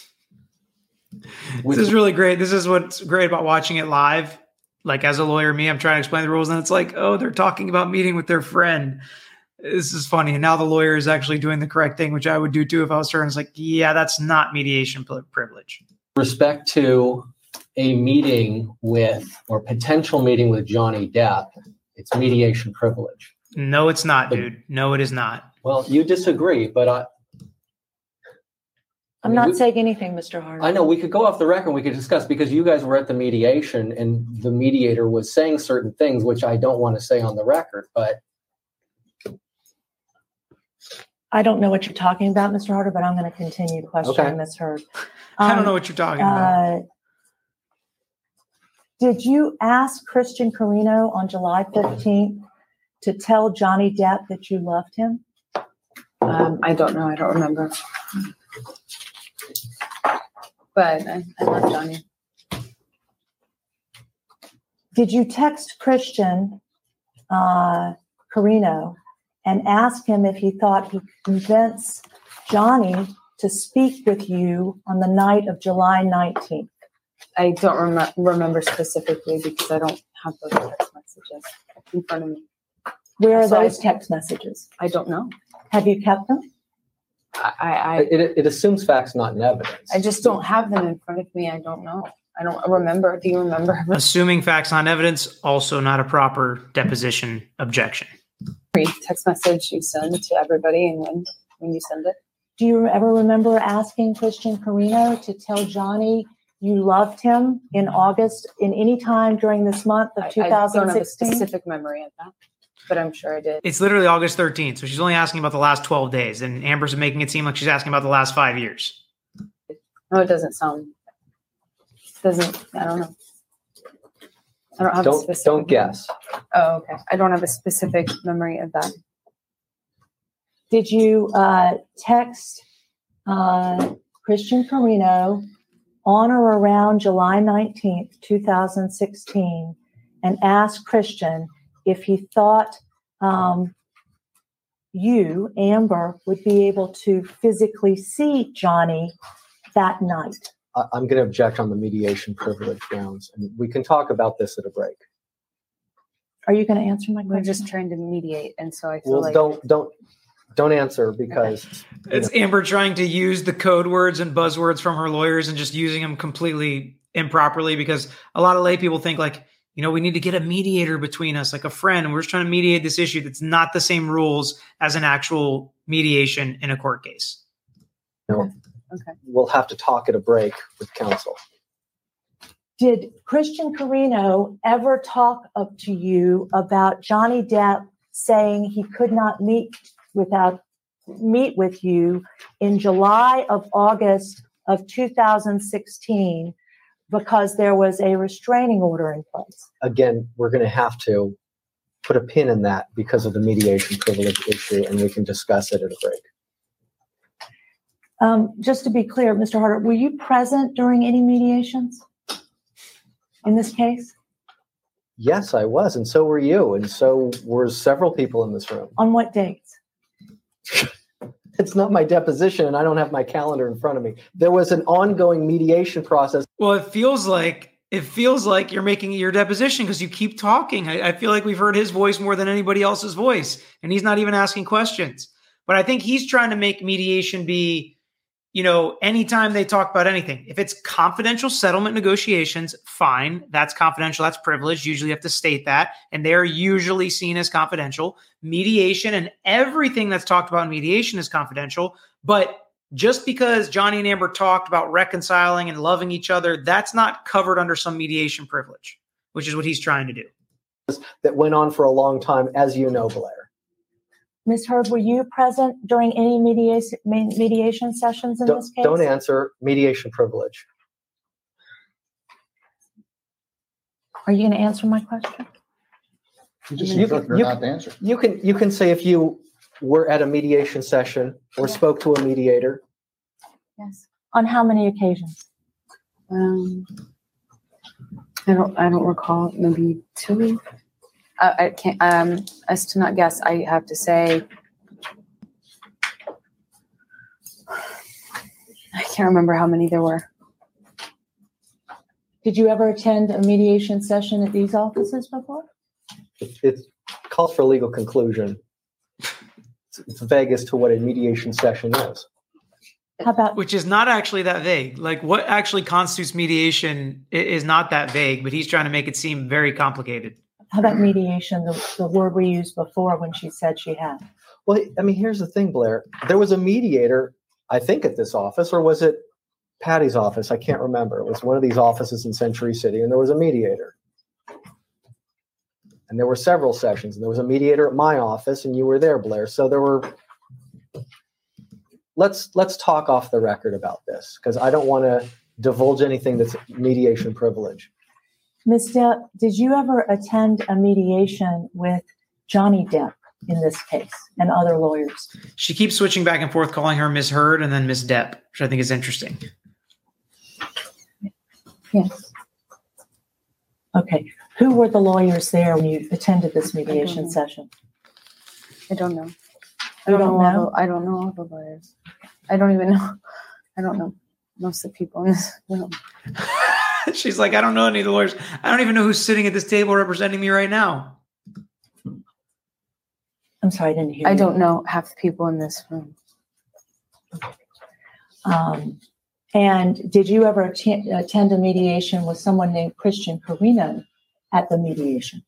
Speaker 1: This is really great. This is what's great about watching it live. Like as a lawyer, me, I'm trying to explain the rules, and it's like, oh, they're talking about meeting with their friend. This is funny. And now the lawyer is actually doing the correct thing, which I would do too if I was her. And it's like, yeah, that's not mediation pri- privilege.
Speaker 6: Respect to a meeting with or potential meeting with Johnny Depp, it's mediation privilege.
Speaker 1: No, it's not, dude. No, it is not.
Speaker 6: Well, you disagree, but I. I
Speaker 4: I'm
Speaker 6: mean,
Speaker 4: not
Speaker 6: we-
Speaker 4: saying anything, Mister Hart.
Speaker 6: I know we could go off the record. We could discuss because you guys were at the mediation and the mediator was saying certain things, which I don't want to say on the record, but
Speaker 4: I don't know what you're talking about, Mister Harder, but I'm going to continue questioning
Speaker 6: Okay.
Speaker 4: Miz Heard.
Speaker 1: I don't
Speaker 4: Um,
Speaker 1: know what you're talking about.
Speaker 4: Uh, did you ask Christian Carino on July fifteenth to tell Johnny Depp that you loved him?
Speaker 8: Um, I don't know. I don't remember. But I, I love Johnny.
Speaker 4: Did you text Christian uh, Carino and ask him if he thought he could convince Johnny to speak with you on the night of July nineteenth?
Speaker 8: I don't rem- remember specifically because I don't have those text messages in front of me.
Speaker 4: Where are
Speaker 8: So I
Speaker 4: those
Speaker 8: think-
Speaker 4: text messages?
Speaker 8: I don't know.
Speaker 4: Have you kept them?
Speaker 8: I, I,
Speaker 6: It, it assumes facts, not in evidence.
Speaker 8: I just don't have them in front of me. I don't know. I don't remember. Do you remember?
Speaker 1: Assuming facts on evidence, also not a proper deposition objection.
Speaker 8: Every text message you send to everybody and when, when you send it.
Speaker 4: Do you ever remember asking Christian Carino to tell Johnny you loved him in August, in any time during this month of
Speaker 8: I,
Speaker 4: two
Speaker 8: I
Speaker 4: thousand
Speaker 8: don't have a
Speaker 4: sixteen?
Speaker 8: specific memory of that, but I'm sure I did.
Speaker 1: It's literally August thirteenth, so she's only asking about the last twelve days, and Amber's making it seem like she's asking about the last five years.
Speaker 8: No, it doesn't sound. Doesn't. I don't know. I don't have a
Speaker 6: Don't
Speaker 8: specific.
Speaker 6: don't guess.
Speaker 8: Oh, okay. I don't have a specific memory of that.
Speaker 4: Did you uh, text uh, Christian Carino on or around July nineteenth, two thousand sixteen, and ask Christian if he thought um, you, Amber, would be able to physically see Johnny that night?
Speaker 6: I- I'm going to object on the mediation privilege grounds, and we can talk about this at a break.
Speaker 4: Are you going to answer my
Speaker 8: We're
Speaker 4: question?
Speaker 8: just trying to mediate, and so I feel
Speaker 6: Well,
Speaker 8: like
Speaker 6: don't don't don't answer because you
Speaker 1: It's
Speaker 6: know,
Speaker 1: Amber trying to use the code words and buzzwords from her lawyers and just using them completely improperly, because a lot of lay people think like, you know, we need to get a mediator between us, like a friend, and we're just trying to mediate this issue that's not the same rules as an actual mediation in a court case.
Speaker 6: you know,
Speaker 8: okay.
Speaker 6: we'll have to talk at a break with counsel.
Speaker 4: Did Christian Carino ever talk up to you about Johnny Depp saying he could not meet without meet with you in July of August of two thousand sixteen because there was a restraining order in place?
Speaker 6: Again, we're going to have to put a pin in that because of the mediation privilege issue, and we can discuss it at a break.
Speaker 4: Um, just to be clear, Mister Harder, were you present during any mediations in this case?
Speaker 6: Yes, I was, and so were you, and so were several people in this room.
Speaker 4: On what dates?
Speaker 6: It's not my deposition, and I don't have my calendar in front of me. There was an ongoing mediation process.
Speaker 1: Well, it feels like it feels like you're making your deposition because you keep talking. I, I feel like we've heard his voice more than anybody else's voice, and he's not even asking questions. But I think he's trying to make mediation be, you know, anytime they talk about anything. If it's confidential settlement negotiations, fine. That's confidential. That's privileged. Usually you have to state that. And they're usually seen as confidential. Mediation and everything that's talked about in mediation is confidential. But just because Johnny and Amber talked about reconciling and loving each other, that's not covered under some mediation privilege, which is what he's trying to do.
Speaker 6: That went on for a long time, as you know, Blair.
Speaker 4: Miz Hurd, were you present during any mediation mediation sessions in
Speaker 6: Don't,
Speaker 4: this case?
Speaker 6: don't answer mediation privilege.
Speaker 4: Are you going to answer my question?
Speaker 10: You just
Speaker 6: You
Speaker 10: seems
Speaker 6: can-
Speaker 10: like you're
Speaker 6: you-
Speaker 10: not to answer.
Speaker 6: You can you can say if you were at a mediation session or
Speaker 8: Yeah.
Speaker 6: spoke to a mediator.
Speaker 8: Yes.
Speaker 4: On how many occasions?
Speaker 8: Um, I don't. I don't recall. Maybe two. Uh, I can't. Um, as to not guess, I have to say. I can't remember how many there were.
Speaker 4: Did you ever attend a mediation session at these offices before?
Speaker 6: It, it calls for legal conclusion. It's, it's vague as to what a mediation session is.
Speaker 4: How about
Speaker 1: Which is not actually that vague. Like what actually constitutes mediation i- is not that vague, but he's trying to make it seem very complicated.
Speaker 4: how about mediation? The, the word we used before when she said she had.
Speaker 6: Well, I mean, here's the thing, Blair. There was a mediator, I think, at this office, or was it Patty's office? I can't remember. It was one of these offices in Century City, and there was a mediator. And there were several sessions, and there was a mediator at my office, and you were there, Blair. So there were. Let's let's talk off the record about this, because I don't want to divulge anything that's mediation privilege.
Speaker 4: Miz Depp, did you ever attend a mediation with Johnny Depp? in this case and other lawyers?
Speaker 1: She keeps switching back and forth, calling her Miss Heard and then Miss Depp, which I think is interesting.
Speaker 4: Yes. Okay. Who were the lawyers there when you attended this mediation
Speaker 8: know.
Speaker 4: session?
Speaker 8: I don't know. I
Speaker 4: You
Speaker 8: don't,
Speaker 4: don't
Speaker 8: know. all
Speaker 4: know?
Speaker 8: the- I don't know all the lawyers. I don't even know. I don't know most of the people in this room.
Speaker 1: She's like, I don't know any of the lawyers. I don't even know who's sitting at this table representing me right now.
Speaker 4: I'm sorry, I didn't hear
Speaker 8: I
Speaker 4: you.
Speaker 8: don't know half the people in this room.
Speaker 4: Um, and did you ever atten- attend a mediation with someone named Christian Carino at the mediation?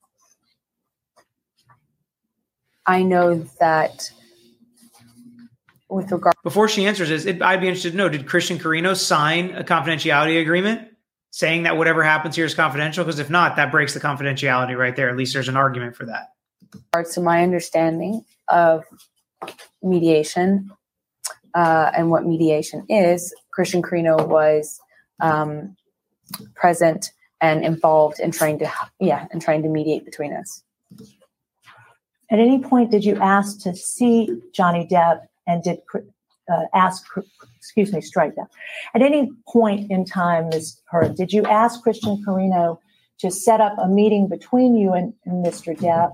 Speaker 8: I know that with regard
Speaker 1: Before she answers this, it, I'd be interested to know, did Christian Carino sign a confidentiality agreement saying that whatever happens here is confidential? Because if not, that breaks the confidentiality right there. At least there's an argument for that.
Speaker 8: to my understanding of mediation uh, and what mediation is, Christian Carino was um, present and involved in trying to, yeah, and trying to mediate between us.
Speaker 4: At any point, did you ask to see Johnny Depp and did uh, ask, excuse me, strike that. At any point in time, Miz Heard, did you ask Christian Carino to set up a meeting between you and, and Mister Depp?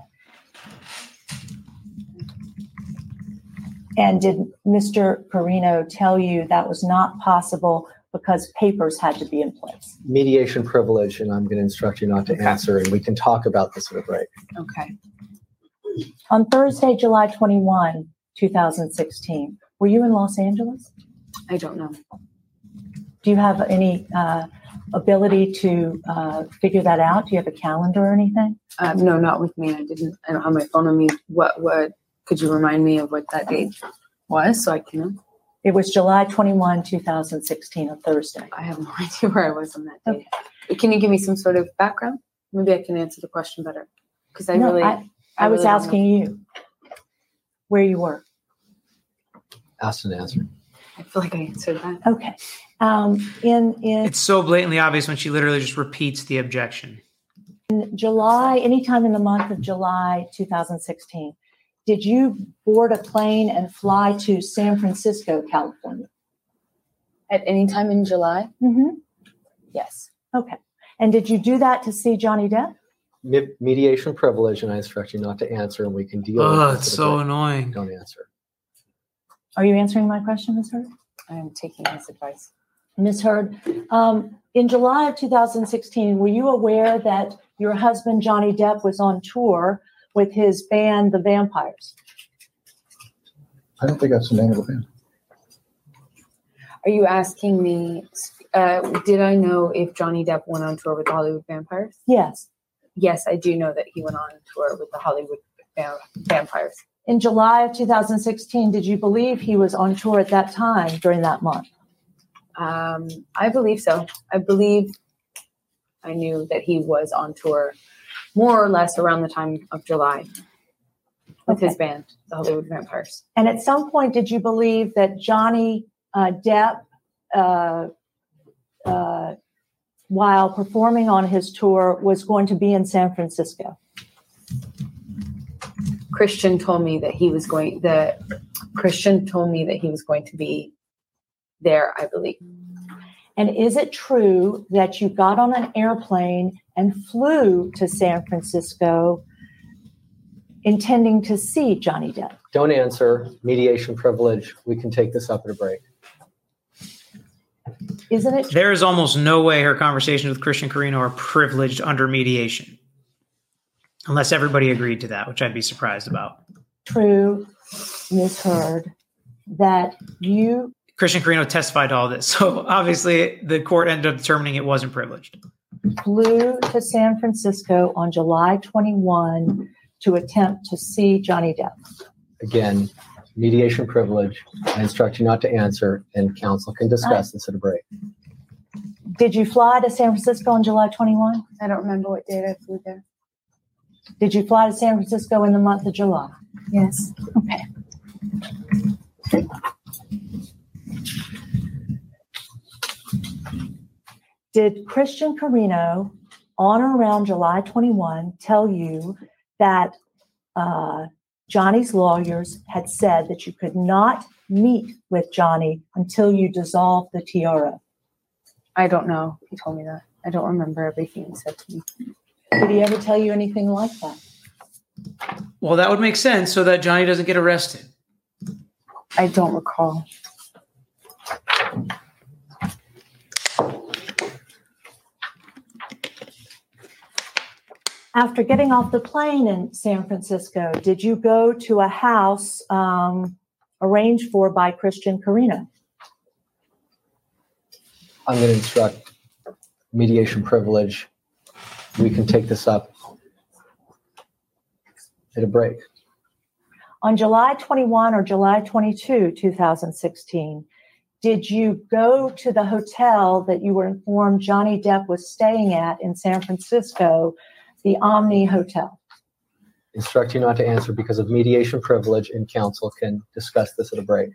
Speaker 4: And did Mister Carino tell you that was not possible because papers had to be in place?
Speaker 6: Mediation privilege, and I'm going to instruct you not to
Speaker 8: Okay.
Speaker 6: answer, and we can talk about this at a break.
Speaker 8: Okay.
Speaker 4: On Thursday, July twenty-first, twenty sixteen, were you in Los Angeles?
Speaker 8: I don't know.
Speaker 4: Do you have any uh, ability to uh, figure that out? Do you have a calendar or anything?
Speaker 8: Uh, no, not with me. I didn't. I don't have my phone on me. What? What? Could you remind me of what that date was, so I can know?
Speaker 4: It was July twenty-first, twenty sixteen, a Thursday.
Speaker 8: I have no idea where I was on that day. Can you give me some sort of background? Maybe I can answer the question better. Because I
Speaker 4: No,
Speaker 8: really,
Speaker 4: I, I was
Speaker 8: really don't
Speaker 4: asking you where you were.
Speaker 6: Asked and answered.
Speaker 8: I feel like I answered that.
Speaker 4: Okay. Um, in in
Speaker 1: It's so blatantly obvious when she literally just repeats the objection.
Speaker 4: July, anytime in the month of July two thousand sixteen, did you board a plane and fly to San Francisco, California?
Speaker 8: At any time in July?
Speaker 4: Mm-hmm.
Speaker 8: Yes.
Speaker 4: Okay. And did you do that to see Johnny Depp?
Speaker 6: Me- mediation privilege, and I instruct you not to answer, and we can deal with
Speaker 1: Oh,
Speaker 6: this
Speaker 1: it's
Speaker 6: at a
Speaker 1: so
Speaker 6: break.
Speaker 1: annoying.
Speaker 6: Don't answer.
Speaker 4: Are you answering my question, Miz Heard?
Speaker 8: I am taking his advice.
Speaker 4: Miz Heard, um, in July of two thousand sixteen, were you aware that your husband, Johnny Depp, was on tour with his band, The Vampires?
Speaker 10: I don't think that's the name of the band.
Speaker 8: Are you asking me, uh, did I know if Johnny Depp went on tour with the Hollywood Vampires?
Speaker 4: Yes.
Speaker 8: Yes, I do know that he went on tour with the Hollywood Va- Vampires.
Speaker 4: In July of two thousand sixteen, did you believe he was on tour at that time during that month?
Speaker 8: Um, I believe so. I believe I knew that he was on tour more or less around the time of July with
Speaker 4: Okay.
Speaker 8: his band, the Hollywood Vampires.
Speaker 4: And at some point, did you believe that Johnny uh, Depp, uh, uh, while performing on his tour, was going to be in San Francisco?
Speaker 8: Christian told me that he was going, the Christian told me that he was going to be there, I believe.
Speaker 4: And is it true that you got on an airplane and flew to San Francisco intending to see Johnny Depp?
Speaker 6: Don't answer. Mediation privilege. We can take this up at a break.
Speaker 4: Isn't it
Speaker 1: There is almost no way her conversations with Christian Carino are privileged under mediation. Unless everybody agreed to that, which I'd be surprised about.
Speaker 4: true, Miz Heard, that you
Speaker 1: Christian Carino testified to all this. So obviously the court ended up determining it wasn't privileged.
Speaker 4: flew to San Francisco on July twenty-first to attempt to see Johnny Depp?
Speaker 6: Again, mediation privilege. I instruct you not to answer, and counsel can discuss this at a break.
Speaker 4: Did you fly to San Francisco on July twenty-first?
Speaker 8: I don't remember what date I flew there.
Speaker 4: Did you fly to San Francisco in the month of July?
Speaker 8: Yes.
Speaker 4: Okay. Did Christian Carino, on or around July twenty-first, tell you that uh, Johnny's lawyers had said that you could not meet with Johnny until you dissolved the T R O.
Speaker 8: I don't know. He told me that. I don't remember everything he said to me.
Speaker 4: Did he ever tell you anything like that?
Speaker 1: Well, that would make sense so that Johnny doesn't get arrested.
Speaker 8: I don't recall.
Speaker 4: After getting off the plane in San Francisco, did you go to a house um, arranged for by Christian Carino?
Speaker 6: I'm going to instruct mediation privilege. We can take this up at a break.
Speaker 4: On July twenty-first or July twenty-second, two thousand sixteen, did you go to the hotel that you were informed Johnny Depp was staying at in San Francisco, the Omni Hotel?
Speaker 6: Instruct you not to answer because of mediation privilege, and counsel can discuss this at a break.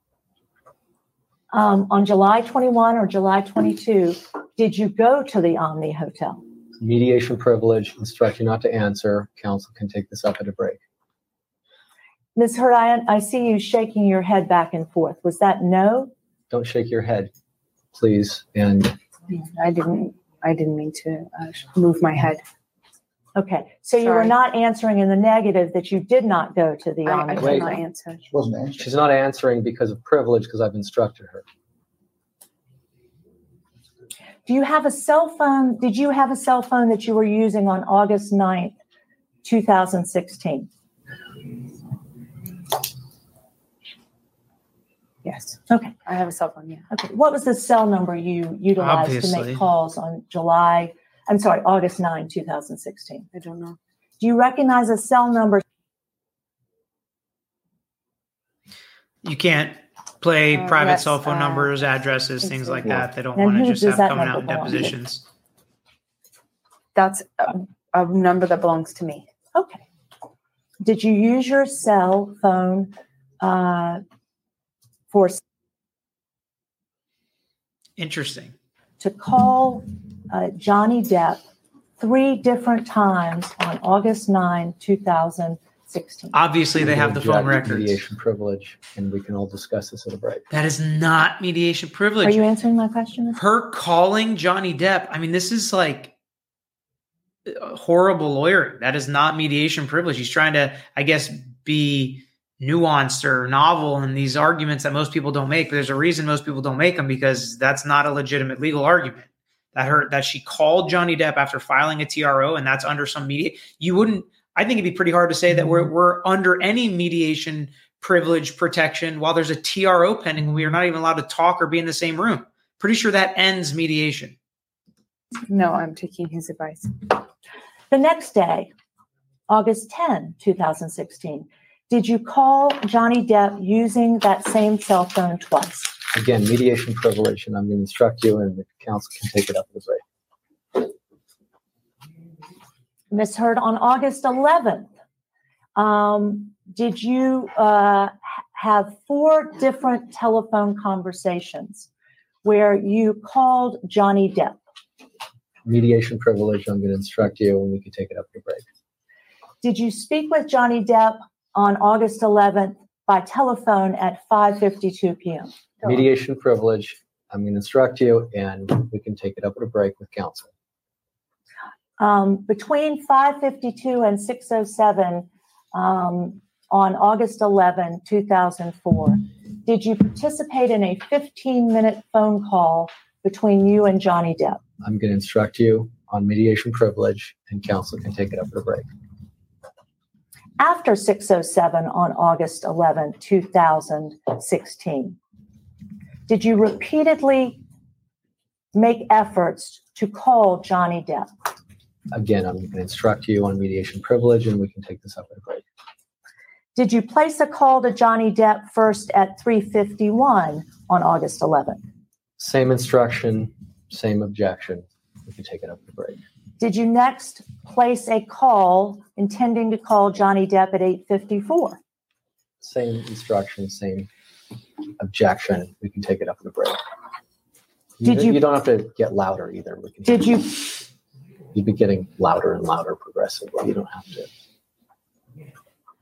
Speaker 4: Um, on July twenty-first or July twenty-second, did you go to the Omni Hotel?
Speaker 6: Mediation privilege, instruct you not to answer. Counsel can take this up at a break.
Speaker 4: Miz Hurd, I, I see you shaking your head back and forth. Was that no?
Speaker 6: Don't shake your head, please. And
Speaker 8: I didn't. I didn't mean to uh, move my head.
Speaker 4: Okay, so you were
Speaker 8: Sorry.
Speaker 4: not answering in the negative that you did not go to the
Speaker 8: I,
Speaker 4: Omni
Speaker 8: I
Speaker 4: Hotel.
Speaker 8: did not answer.
Speaker 10: She wasn't answering.
Speaker 6: she's not answering because of privilege, because I've instructed her.
Speaker 4: Do you have a cell phone? Did you have a cell phone that you were using on August ninth, two thousand sixteen?
Speaker 8: Yes.
Speaker 4: Okay.
Speaker 8: I have a cell phone, yeah.
Speaker 4: Okay. What was the cell number you utilized to
Speaker 1: Obviously.
Speaker 4: make calls on July, I'm sorry, August ninth, two thousand sixteen?
Speaker 8: I don't know.
Speaker 4: Do you recognize a cell number?
Speaker 1: You can't play
Speaker 8: Uh,
Speaker 1: private
Speaker 8: yes,
Speaker 1: cell phone
Speaker 8: uh,
Speaker 1: numbers, addresses, things like
Speaker 6: Yeah.
Speaker 1: that. They don't
Speaker 4: And
Speaker 1: want to
Speaker 4: who
Speaker 1: just
Speaker 4: does
Speaker 1: have
Speaker 4: that
Speaker 1: coming out in
Speaker 4: number belong to?
Speaker 1: depositions.
Speaker 8: That's a, a number that belongs to me.
Speaker 4: Okay. Did you use your cell phone uh, for
Speaker 1: Interesting.
Speaker 4: to call uh, Johnny Depp three different times on August ninth, two thousand sixteen?
Speaker 1: Obviously, they have the phone
Speaker 6: Object
Speaker 1: records.
Speaker 6: Mediation privilege, and we can all discuss this at a break.
Speaker 1: That is not mediation
Speaker 4: Are
Speaker 1: privilege.
Speaker 4: you answering my question? Miz
Speaker 1: Her calling Johnny Depp, I mean, this is like uh, horrible lawyering. That is not mediation privilege. He's trying to, I guess, be nuanced or novel in these arguments that most people don't make. But there's a reason most people don't make them, because that's not a legitimate legal argument. That her that she called Johnny Depp after filing a T R O, and that's under some media. You wouldn't. I think it'd be pretty hard to say that we're we're under any mediation privilege protection while there's a T R O pending and we are not even allowed to talk or be in the same room. Pretty sure that ends mediation.
Speaker 8: No, I'm taking his advice.
Speaker 4: The next day, August tenth, two thousand sixteen, did you call Johnny Depp using that same cell phone twice?
Speaker 6: Again, mediation privilege, and I'm going to instruct you, and the counsel can take it up at a break.
Speaker 4: Miz Hurd, on August eleventh, um, did you uh, ha- have four different telephone conversations where you called Johnny Depp?
Speaker 6: Mediation privilege, I'm going to instruct you, and we can take it up at a break.
Speaker 4: Did you speak with Johnny Depp on August eleventh by telephone at five fifty-two p.m.?
Speaker 6: Mediation privilege, I'm going to instruct you, and we can take it up at a break with counsel.
Speaker 4: Um, between five fifty-two and six oh seven um, on August eleventh, two thousand four, did you participate in a fifteen-minute phone call between you and Johnny Depp?
Speaker 6: I'm going to instruct you on mediation privilege, and counsel can take it up at a break.
Speaker 4: After six oh seven on August eleventh, two thousand sixteen, did you repeatedly make efforts to call Johnny Depp?
Speaker 6: Again, I'm going to instruct you on mediation privilege, and we can take this up at a break.
Speaker 4: Did you place a call to Johnny Depp first at three fifty-one on August eleventh?
Speaker 6: Same instruction, same objection. We can take it up at a break.
Speaker 4: Did you next place a call intending to call Johnny Depp at eight fifty-four?
Speaker 6: Same instruction, same objection. We can take it up at a break. You,
Speaker 4: Did you-
Speaker 6: you don't have to get louder either. We can
Speaker 4: Did you
Speaker 6: You'd be getting louder and louder progressively. You don't have to.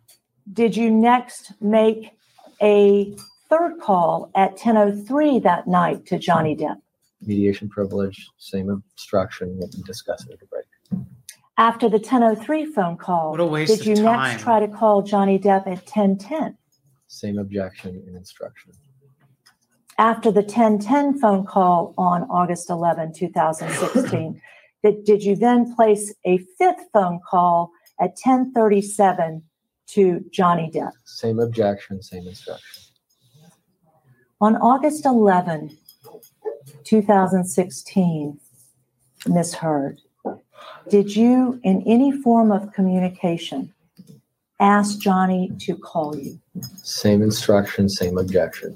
Speaker 4: did you next make a third call at ten oh three that night to Johnny Depp?
Speaker 6: Mediation privilege, same obstruction, we can discuss it at the break.
Speaker 4: After the ten oh three phone call,
Speaker 1: What a waste
Speaker 4: did you
Speaker 1: of time.
Speaker 4: next try to call Johnny Depp at ten ten?
Speaker 6: Same objection and instruction.
Speaker 4: After the ten ten phone call on August eleventh, twenty sixteen, did, did you then place a fifth phone call at ten thirty-seven to Johnny Depp?
Speaker 6: Same objection, same instruction.
Speaker 4: On August eleventh, twenty sixteen, Miz Heard, did you, in any form of communication, ask Johnny to call you?
Speaker 6: Same instruction, same objection.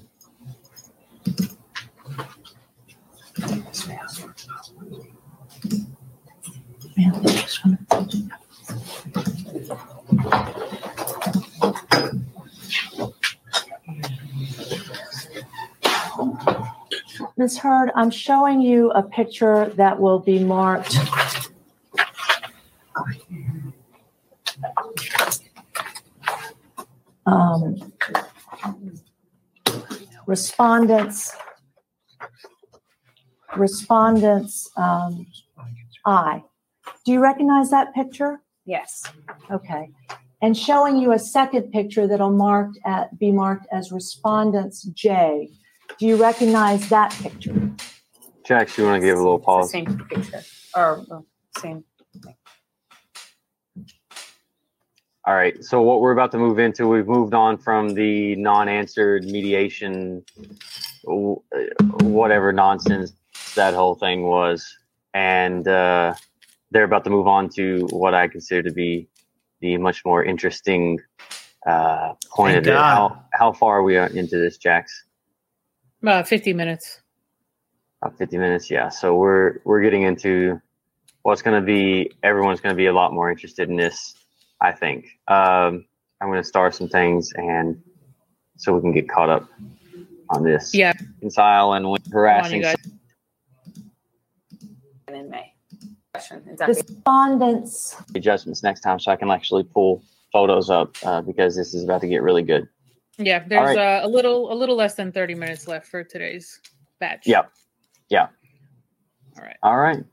Speaker 4: Miz Heard, I'm showing you a picture that will be marked um, respondents, respondents um, I. Do you recognize that picture?
Speaker 8: Yes.
Speaker 4: Okay. And showing you a second picture that'll marked at be marked as respondents J. Do you recognize that picture?
Speaker 2: Jax, you want to give a little
Speaker 8: The
Speaker 2: pause?
Speaker 8: same picture or uh, same.
Speaker 2: All right. So what we're about to move into, we've moved on from the non-answered mediation, w- whatever nonsense that whole thing was, and uh, they're about to move on to what I consider to be the much more interesting uh, point
Speaker 1: Thank
Speaker 2: of it.
Speaker 1: God.
Speaker 2: How how far are we into this, Jax?
Speaker 3: About fifty minutes.
Speaker 2: About fifty minutes, yeah. So we're we're getting into what's going to be. Everyone's going to be a lot more interested in this, I think. Um, I'm going to start some things, and so we can get caught up on this.
Speaker 3: Yeah.
Speaker 2: Reconcile and when harassing.
Speaker 3: guys.
Speaker 8: And in May. Question exactly.
Speaker 4: Respondents.
Speaker 2: Adjustments next time, so I can actually pull photos up uh, because this is about to get really good.
Speaker 3: Yeah, there's
Speaker 2: right.
Speaker 3: uh, a little a little less than thirty minutes left for today's batch.
Speaker 2: Yep. Yeah.
Speaker 3: All right.
Speaker 2: All right.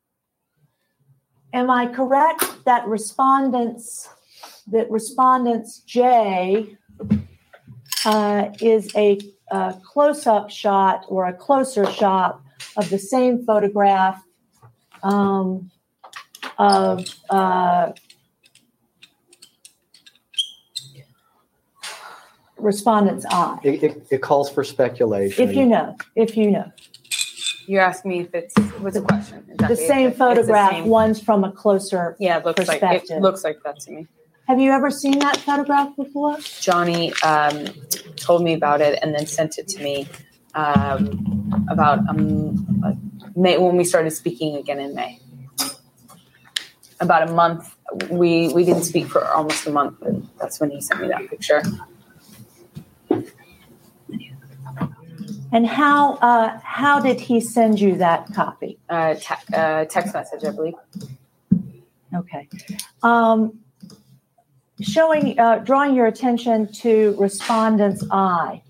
Speaker 4: Am I correct that respondents, that respondents J uh, is a, a close-up shot or a closer shot of the same photograph um, of uh, respondents I?
Speaker 6: It, it, it calls for speculation.
Speaker 4: If you know, if you know.
Speaker 8: You asked me if it's what's the question?
Speaker 4: The
Speaker 8: Exactly.
Speaker 4: same
Speaker 8: It's the
Speaker 4: photograph,
Speaker 8: same-
Speaker 4: one's from a closer
Speaker 8: Yeah, it looks like it
Speaker 4: perspective.
Speaker 8: looks like that to me.
Speaker 4: Have you ever seen that photograph before?
Speaker 8: Johnny um, told me about it and then sent it to me um, about um, like May when we started speaking again in May. About a month, we we didn't speak for almost a month, and that's when he sent me that picture.
Speaker 4: And how uh, how did he send you that copy?
Speaker 8: Uh, te- uh, text message, I believe.
Speaker 4: Okay. Um, showing, uh, drawing your attention to respondents I.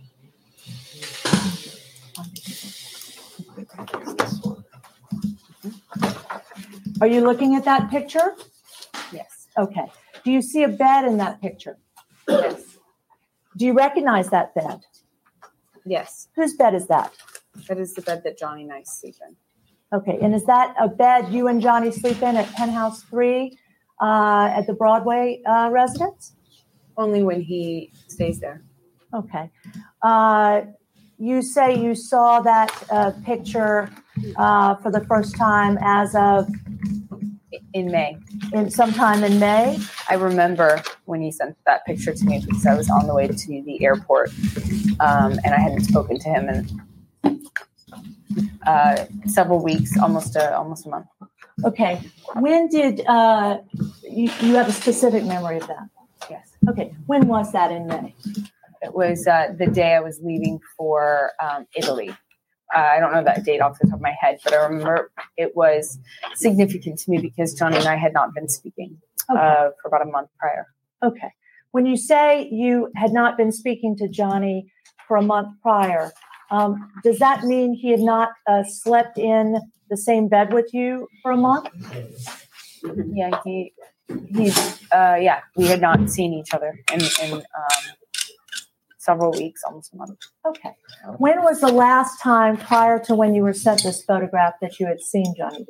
Speaker 4: Are you looking at that picture?
Speaker 8: Yes.
Speaker 4: Okay. Do you see a bed in that picture?
Speaker 8: Yes.
Speaker 4: Do you recognize that bed?
Speaker 8: Yes.
Speaker 4: Whose bed is that?
Speaker 8: That is the bed that Johnny and I sleep in.
Speaker 4: Okay. And is that a bed you and Johnny sleep in at Penthouse three uh, at the Broadway uh, residence?
Speaker 8: Only when he stays there.
Speaker 4: Okay. Uh, you say you saw that uh, picture uh, for the first time as of
Speaker 8: In May.
Speaker 4: in sometime in May.
Speaker 8: I remember when he sent that picture to me because I was on the way to the airport um, and I hadn't spoken to him in uh, several weeks, almost a, almost a month.
Speaker 4: Okay. When did uh, you, you have a specific memory of that?
Speaker 8: Yes.
Speaker 4: Okay. When was that in May?
Speaker 8: It was uh, the day I was leaving for um, Italy. Uh, I don't know that date off the top of my head, but I remember it was significant to me because Johnny and I had not been speaking
Speaker 4: Okay.
Speaker 8: uh, for about a month prior.
Speaker 4: Okay. When you say you had not been speaking to Johnny for a month prior, um, does that mean he had not uh, slept in the same bed with you for a month?
Speaker 8: Yeah, he, he, uh, yeah, we had not seen each other in, in um, several weeks, almost a month.
Speaker 4: Okay. When was the last time prior to when you were sent this photograph that you had seen Johnny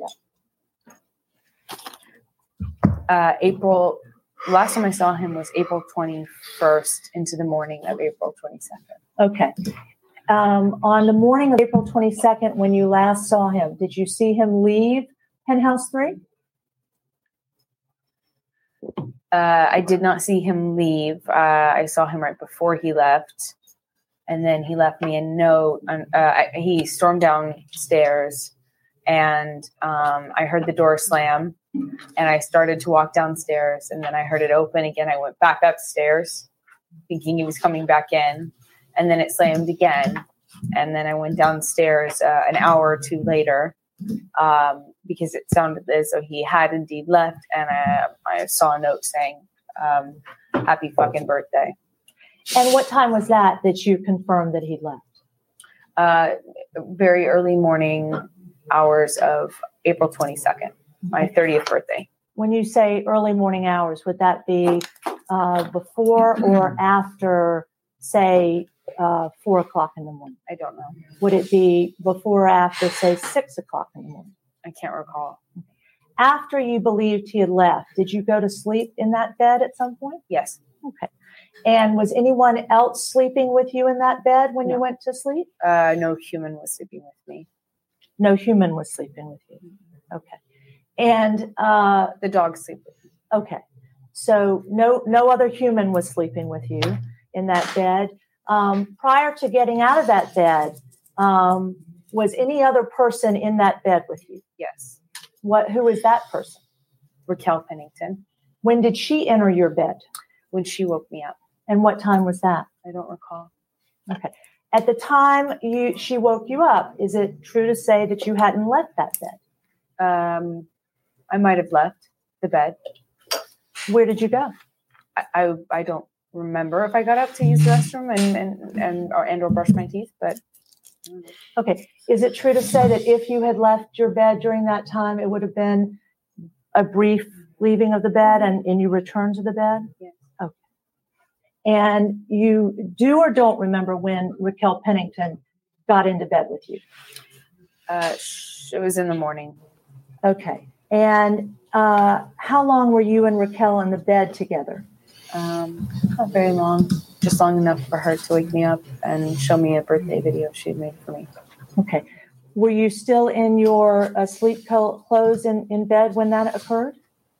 Speaker 4: Depp?
Speaker 8: Uh, April, last time I saw him was April twenty-first into the morning of April twenty-second.
Speaker 4: Okay. Um, on the morning of April twenty-second, when you last saw him, did you see him leave Penthouse three?
Speaker 8: Uh, I did not see him leave. Uh, I saw him right before he left. And then he left me a note. On, uh, I, he stormed downstairs and um, I heard the door slam and I started to walk downstairs and then I heard it open again. I went back upstairs thinking he was coming back in and then it slammed again. And then I went downstairs uh, an hour or two later um, because it sounded as though he had indeed left. And I, I saw a note saying, um, happy fucking birthday.
Speaker 4: And what time was that that you confirmed that he'd left?
Speaker 8: Uh, very early morning hours of April twenty-second, my thirtieth birthday.
Speaker 4: When you say early morning hours, would that be uh, before or after, say, uh, four o'clock in the morning?
Speaker 8: I don't know.
Speaker 4: Would it be before or after, say, six o'clock in the morning?
Speaker 8: I can't recall.
Speaker 4: After you believed he had left, did you go to sleep in that bed at some point?
Speaker 8: Yes.
Speaker 4: Okay. And was anyone else sleeping with you in that bed when
Speaker 8: No.
Speaker 4: you went to sleep?
Speaker 8: Uh, no human was sleeping with me.
Speaker 4: No human was sleeping with you. Okay. And uh,
Speaker 8: the dog sleep with me.
Speaker 4: Okay. So no no other human was sleeping with you in that bed. Um, prior to getting out of that bed, um, was any other person in that bed with you?
Speaker 8: Yes.
Speaker 4: What? Who is that person?
Speaker 8: Raquel Pennington.
Speaker 4: When did she enter your bed?
Speaker 8: When she woke me up.
Speaker 4: And what time was that?
Speaker 8: I don't recall.
Speaker 4: Okay. At the time you she woke you up, is it true to say that you hadn't left that bed?
Speaker 8: Um, I might have left the bed.
Speaker 4: Where did you go?
Speaker 8: I, I, I don't remember if I got up to use the restroom and, and, and, or, and or brush my teeth, but.
Speaker 4: Okay. Is it true to say that if you had left your bed during that time, it would have been a brief leaving of the bed and, and you returned to the bed?
Speaker 8: Yes.
Speaker 4: Okay. And you do or don't remember when Raquel Pennington got into bed with you?
Speaker 8: Uh, it was in the morning.
Speaker 4: Okay. And uh, how long were you and Raquel in the bed together?
Speaker 8: Um, not very long. Just long enough for her to wake me up and show me a birthday video she'd made for me.
Speaker 4: Okay. Were you still in your uh, sleep co- clothes in, in bed when that occurred?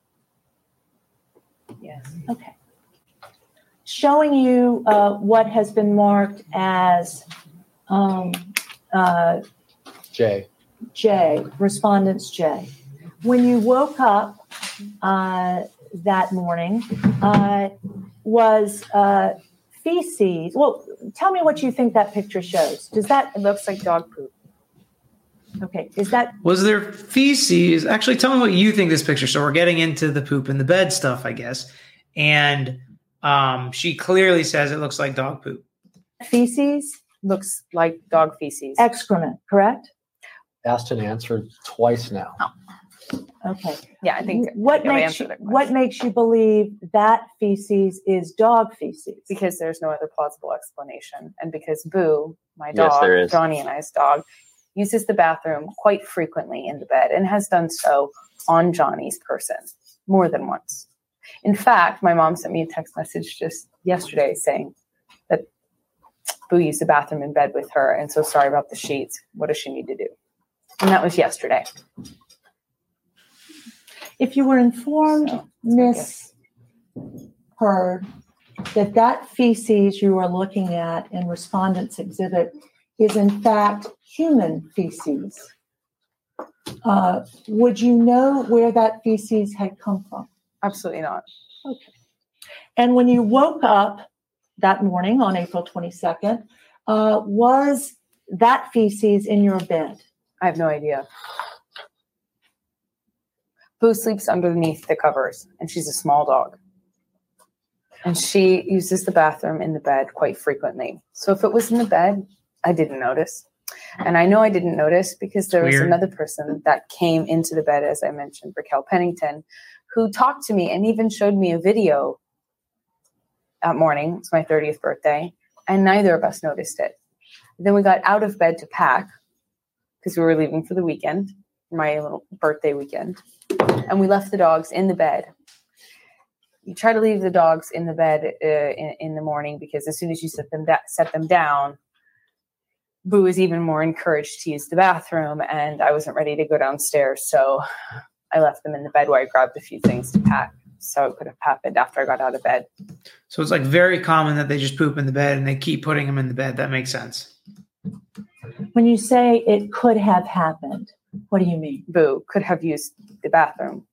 Speaker 8: Yes.
Speaker 4: Okay. Showing you uh, what has been marked as um, uh,
Speaker 6: J.
Speaker 4: J, respondents J. When you woke up uh, that morning, uh, was uh, feces. Well, tell me what you think that picture shows. Does that?
Speaker 8: It looks like dog poop.
Speaker 4: Okay. Is that?
Speaker 1: Was there feces? Actually, tell me what you think this picture. So we're getting into the poop in the bed stuff, I guess. And um, she clearly says it looks like dog poop.
Speaker 4: Feces?
Speaker 8: Looks like dog feces.
Speaker 4: Excrement, correct?
Speaker 6: Asked and answered twice now.
Speaker 8: Oh.
Speaker 4: Okay.
Speaker 8: Yeah, I think
Speaker 4: what
Speaker 8: I've
Speaker 4: makes you,
Speaker 8: answered it.
Speaker 4: what makes you believe that feces is dog feces?
Speaker 8: Because there's no other plausible explanation, and because Boo, my
Speaker 2: Yes,
Speaker 8: dog,
Speaker 2: there is.
Speaker 8: Johnny and I's dog, uses the bathroom quite frequently in the bed and has done so on Johnny's person more than once. In fact, my mom sent me a text message just yesterday saying that Boo used the bathroom in bed with her, and so sorry about the sheets. What does she need to do? And that was yesterday.
Speaker 4: If you were informed,
Speaker 8: So,
Speaker 4: Miss Heard, that that feces you are looking at in respondent's exhibit is in fact human feces, uh, would you know where that feces had come from?
Speaker 8: Absolutely not.
Speaker 4: Okay. And when you woke up that morning on April twenty-second, uh, was that feces in your bed?
Speaker 8: I have no idea. Boo sleeps underneath the covers, and she's a small dog. And she uses the bathroom in the bed quite frequently. So if it was in the bed, I didn't notice. And I know I didn't notice because there was
Speaker 1: Weird.
Speaker 8: another person that came into the bed, as I mentioned, Raquel Pennington, who talked to me and even showed me a video that morning. It's my thirtieth birthday. And neither of us noticed it. Then we got out of bed to pack because we were leaving for the weekend, my little birthday weekend. And we left the dogs in the bed. You try to leave the dogs in the bed uh, in, in the morning because as soon as you set them da- set them down, Boo is even more encouraged to use the bathroom, and I wasn't ready to go downstairs, so I left them in the bed where I grabbed a few things to pack, so it could have happened after I got out of bed.
Speaker 1: So it's like very common that they just poop in the bed and they keep putting them in the bed. That makes sense.
Speaker 4: When you say it could have happened, what do you mean?
Speaker 8: Boo could have used the bathroom.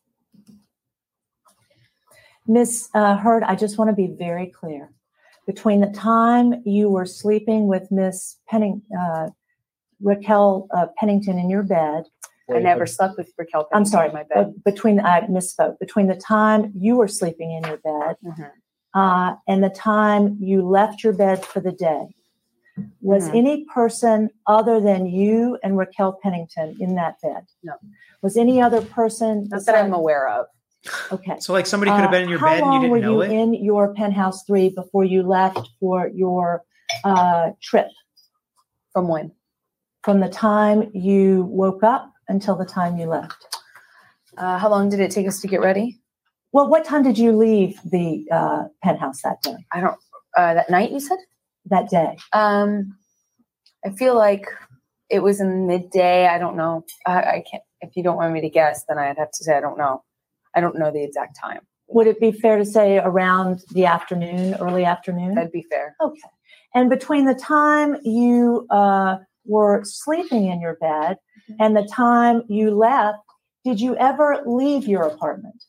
Speaker 4: Miss uh, Hurd, I just want to be very clear. Between the time you were sleeping with Miss Penning, uh, Raquel uh, Pennington in your bed,
Speaker 8: I never slept with Raquel Pennington
Speaker 4: I'm sorry,
Speaker 8: in my bed.
Speaker 4: uh, between I misspoke. Between the time you were sleeping in your bed
Speaker 8: Mm-hmm.
Speaker 4: uh, and the time you left your bed for the day, was
Speaker 8: Mhm.
Speaker 4: any person other than you and Raquel Pennington in that bed?
Speaker 8: No.
Speaker 4: Was any other person?
Speaker 8: Not that I'm aware of.
Speaker 4: Okay.
Speaker 1: So like somebody could have been in your
Speaker 4: Uh,
Speaker 1: bed and you
Speaker 4: How long
Speaker 1: didn't
Speaker 4: were
Speaker 1: know
Speaker 4: you
Speaker 1: it?
Speaker 4: in your penthouse three before you left for your uh, trip?
Speaker 8: From when?
Speaker 4: From the time you woke up until the time you left.
Speaker 8: Uh, how long did it take us to get ready?
Speaker 4: Well, what time did you leave the uh, penthouse that day?
Speaker 8: I don't. Uh, that night, you said?
Speaker 4: That day.
Speaker 8: Um, I feel like it was in midday. I don't know. I, I can't. If you don't want me to guess, then I'd have to say I don't know. I don't know the exact time.
Speaker 4: Would it be fair to say around the afternoon, early afternoon?
Speaker 8: That'd be fair.
Speaker 4: Okay. And between the time you uh, were sleeping in your bed and the time you left, did you ever leave your apartment?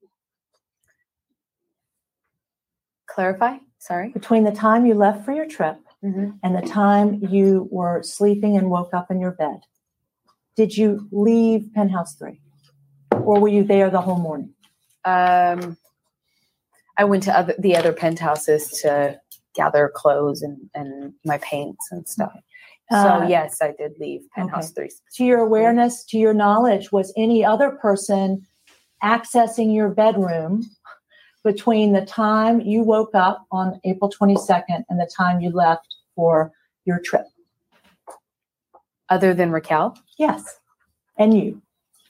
Speaker 8: Clarify. Sorry.
Speaker 4: Between the time you left for your trip
Speaker 8: Mm-hmm.
Speaker 4: and the time you were sleeping and woke up in your bed, did you leave penthouse three? Or were you there the whole morning?
Speaker 8: Um, I went to other, the other penthouses to gather clothes and, and my paints and stuff. So
Speaker 4: Uh,
Speaker 8: yes, I did leave penthouse three.
Speaker 4: To your awareness, to your knowledge, was any other person accessing your bedroom between the time you woke up on April twenty-second and the time you left for your trip?
Speaker 8: Other than Raquel?
Speaker 4: Yes. And you?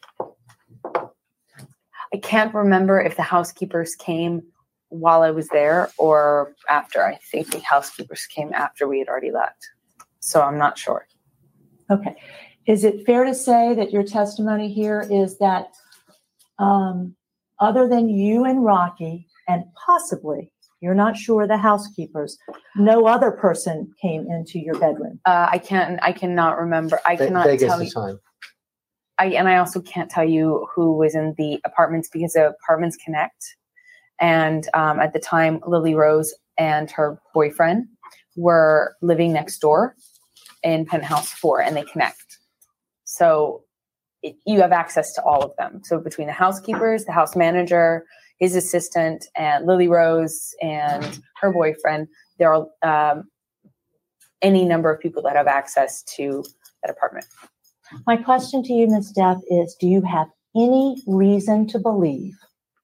Speaker 8: I can't remember if the housekeepers came while I was there or after. I think the housekeepers came after we had already left. So I'm not sure.
Speaker 4: Okay. Is it fair to say that your testimony here is that um, other than you and Rocky, and possibly, you're not sure, the housekeepers, no other person came into your bedroom?
Speaker 8: Uh, I can't, I cannot remember. I
Speaker 6: Ve-
Speaker 8: cannot
Speaker 6: Vegas
Speaker 8: tell
Speaker 6: the
Speaker 8: you.
Speaker 6: time.
Speaker 8: I, and I also can't tell you who was in the apartments because the apartments connect. And um, at the time, Lily Rose and her boyfriend were living next door in penthouse four, and they connect. So it, you have access to all of them. So between the housekeepers, the house manager, his assistant, and Lily Rose and her boyfriend, there are um, any number of people that have access to that apartment.
Speaker 4: My question to you, Miz Depp, is do you have any reason to believe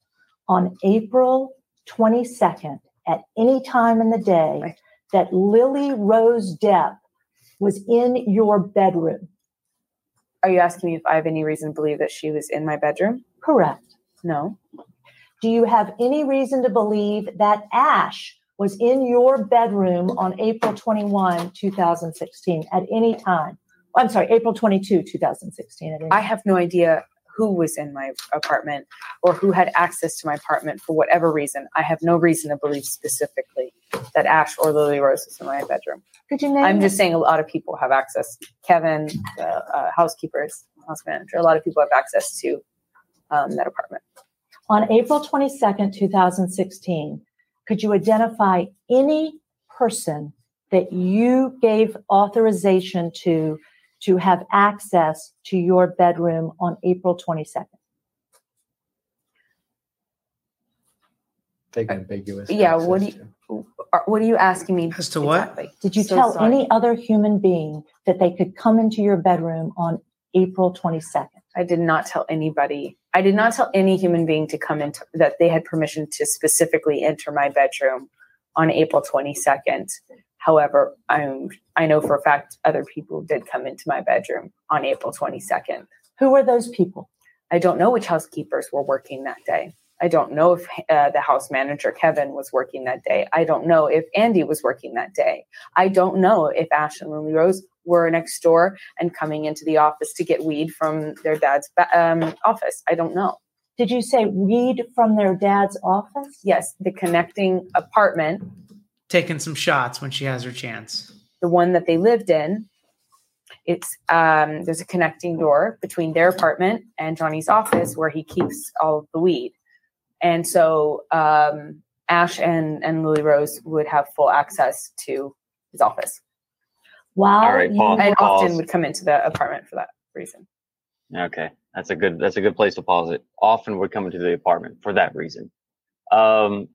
Speaker 4: on April twenty-second, at any time in the day, that Lily Rose Depp was in your bedroom?
Speaker 8: Are you asking me if I have any reason to believe that she was in my bedroom?
Speaker 4: Correct.
Speaker 8: No.
Speaker 4: Do you have any reason to believe that Ash was in your bedroom on April twenty-first, twenty sixteen, at any time? I'm sorry, April twenty-second, twenty sixteen. At any
Speaker 8: I have no idea who was in my apartment or who had access to my apartment for whatever reason. I have no reason to believe specifically that Ash or Lily Rose was in my bedroom.
Speaker 4: Could you name
Speaker 8: I'm
Speaker 4: it?
Speaker 8: just saying a lot of people have access. Kevin, the uh, housekeepers, house manager, a lot of people have access to um, that apartment.
Speaker 4: On April twenty-second, twenty sixteen, could you identify any person that you gave authorization to to have access to your bedroom on April twenty-second?
Speaker 6: Big ambiguous.
Speaker 8: Yeah, what do
Speaker 6: access
Speaker 8: you, are- what are you asking me?
Speaker 1: As to what?
Speaker 8: exactly?
Speaker 4: Did you
Speaker 8: So
Speaker 4: tell
Speaker 8: sorry.
Speaker 4: any other human being that they could come into your bedroom on April twenty-second?
Speaker 8: I did not tell anybody. I did not tell any human being to come into that they had permission to specifically enter my bedroom on April twenty-second. However, I'm I know for a fact other people did come into my bedroom on April twenty-second.
Speaker 4: Who were those people?
Speaker 8: I don't know which housekeepers were working that day. I don't know if uh, the house manager, Kevin, was working that day. I don't know if Andy was working that day. I don't know if Ash and Lily Rose were next door and coming into the office to get weed from their dad's ba- um, office. I don't know.
Speaker 4: Did you say weed from their dad's office?
Speaker 8: Yes, the connecting apartment,
Speaker 1: Taking some shots when she has her chance.
Speaker 8: the one that they lived in, it's um, there's a connecting door between their apartment and Johnny's office where he keeps all of the weed. And so um, Ash and, and Lily Rose would have full access to his office.
Speaker 4: Wow.
Speaker 2: All right, pause.
Speaker 8: And
Speaker 2: pause.
Speaker 8: often would come into the apartment for that reason.
Speaker 2: Okay, that's a good that's a good place to pause it. Often would come into the apartment for that reason. Um,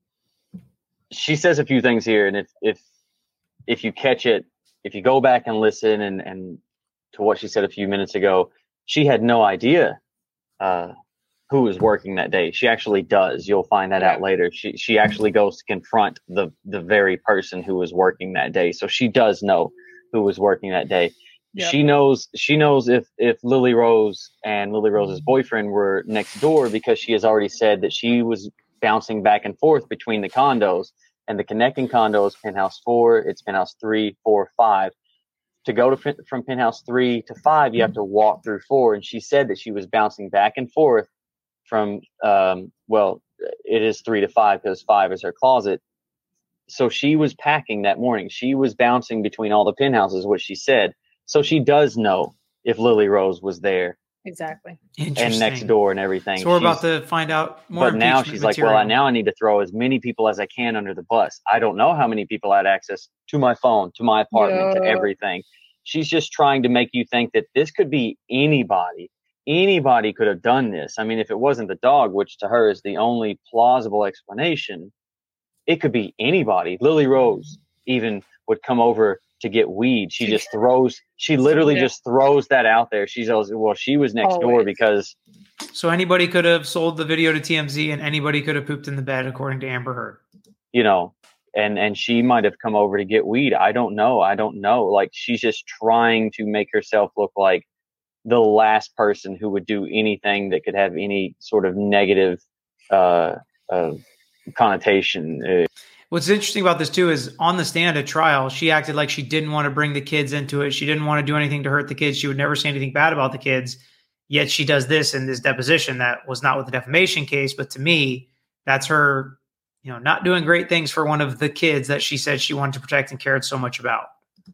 Speaker 2: she says a few things here, and if if if you catch it, if you go back and listen and and to what she said a few minutes ago, she had no idea uh, who was working that day. She actually does. You'll find that out later. She she actually goes to confront the the very person who was working that day. So she does know who was working that day.
Speaker 3: Yep.
Speaker 2: She knows she knows if if Lily Rose and Lily Rose's boyfriend were next door, because she has already said that she was bouncing back and forth between the condos, and the connecting condos, penthouse four, it's penthouse three, four, five. To go to from penthouse three to five, you have to walk through four. And she said that she was bouncing back and forth from um, well, it is three to five because five is her closet. So she was packing that morning. She was bouncing between all the penthouses, what she said. So she does know if Lily Rose was there
Speaker 3: Exactly.
Speaker 2: and next door and everything.
Speaker 1: So we're
Speaker 2: She's-
Speaker 1: about to find out more.
Speaker 2: But now
Speaker 1: impeachment
Speaker 2: she's like, well, I,
Speaker 1: material.
Speaker 2: now I need to throw as many people as I can under the bus. I don't know how many people had access to my phone, to my apartment, to
Speaker 3: Yeah.
Speaker 2: everything. She's just trying to make you think that this could be anybody. Anybody could have done this. I mean, if it wasn't the dog, which to her is the only plausible explanation, it could be anybody. Lily Rose even would come over to get weed. She just throws, she literally
Speaker 3: Yeah.
Speaker 2: just throws that out there. She's always, well, she was next door
Speaker 3: Always.
Speaker 2: because
Speaker 1: So anybody could have sold the video to T M Z, and anybody could have pooped in the bed, according to Amber Heard.
Speaker 2: you know, and and she might have come over to get weed. I don't know. I don't know. Like, she's just trying to make herself look like the last person who would do anything that could have any sort of negative uh, uh, connotation. Uh,
Speaker 1: What's interesting about this too is on the stand at trial, she acted like she didn't want to bring the kids into it. She didn't want to do anything to hurt the kids. She would never say anything bad about the kids. Yet she does this in this deposition that was not with the defamation case. But to me, that's her, you know, not doing great things for one of the kids that she said she wanted to protect and cared so much about.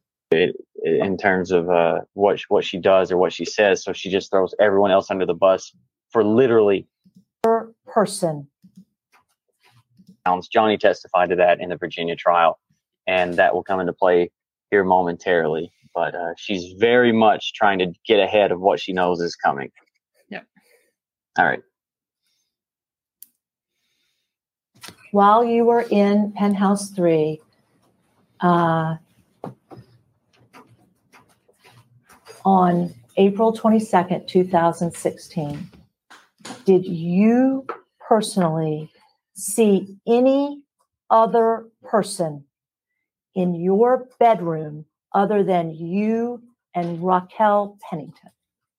Speaker 2: in terms of uh, what what she does or what she says, so she just throws everyone else under the bus for literally
Speaker 4: Per person.
Speaker 2: pounds. Johnny testified to that in the Virginia trial, and that will come into play here momentarily. But uh, she's very much trying to get ahead of what she knows is coming.
Speaker 3: Yep.
Speaker 2: All right.
Speaker 4: While you were in penthouse three, uh, on April twenty-second, two thousand sixteen, did you personally see any other person in your bedroom other than you and Raquel Pennington?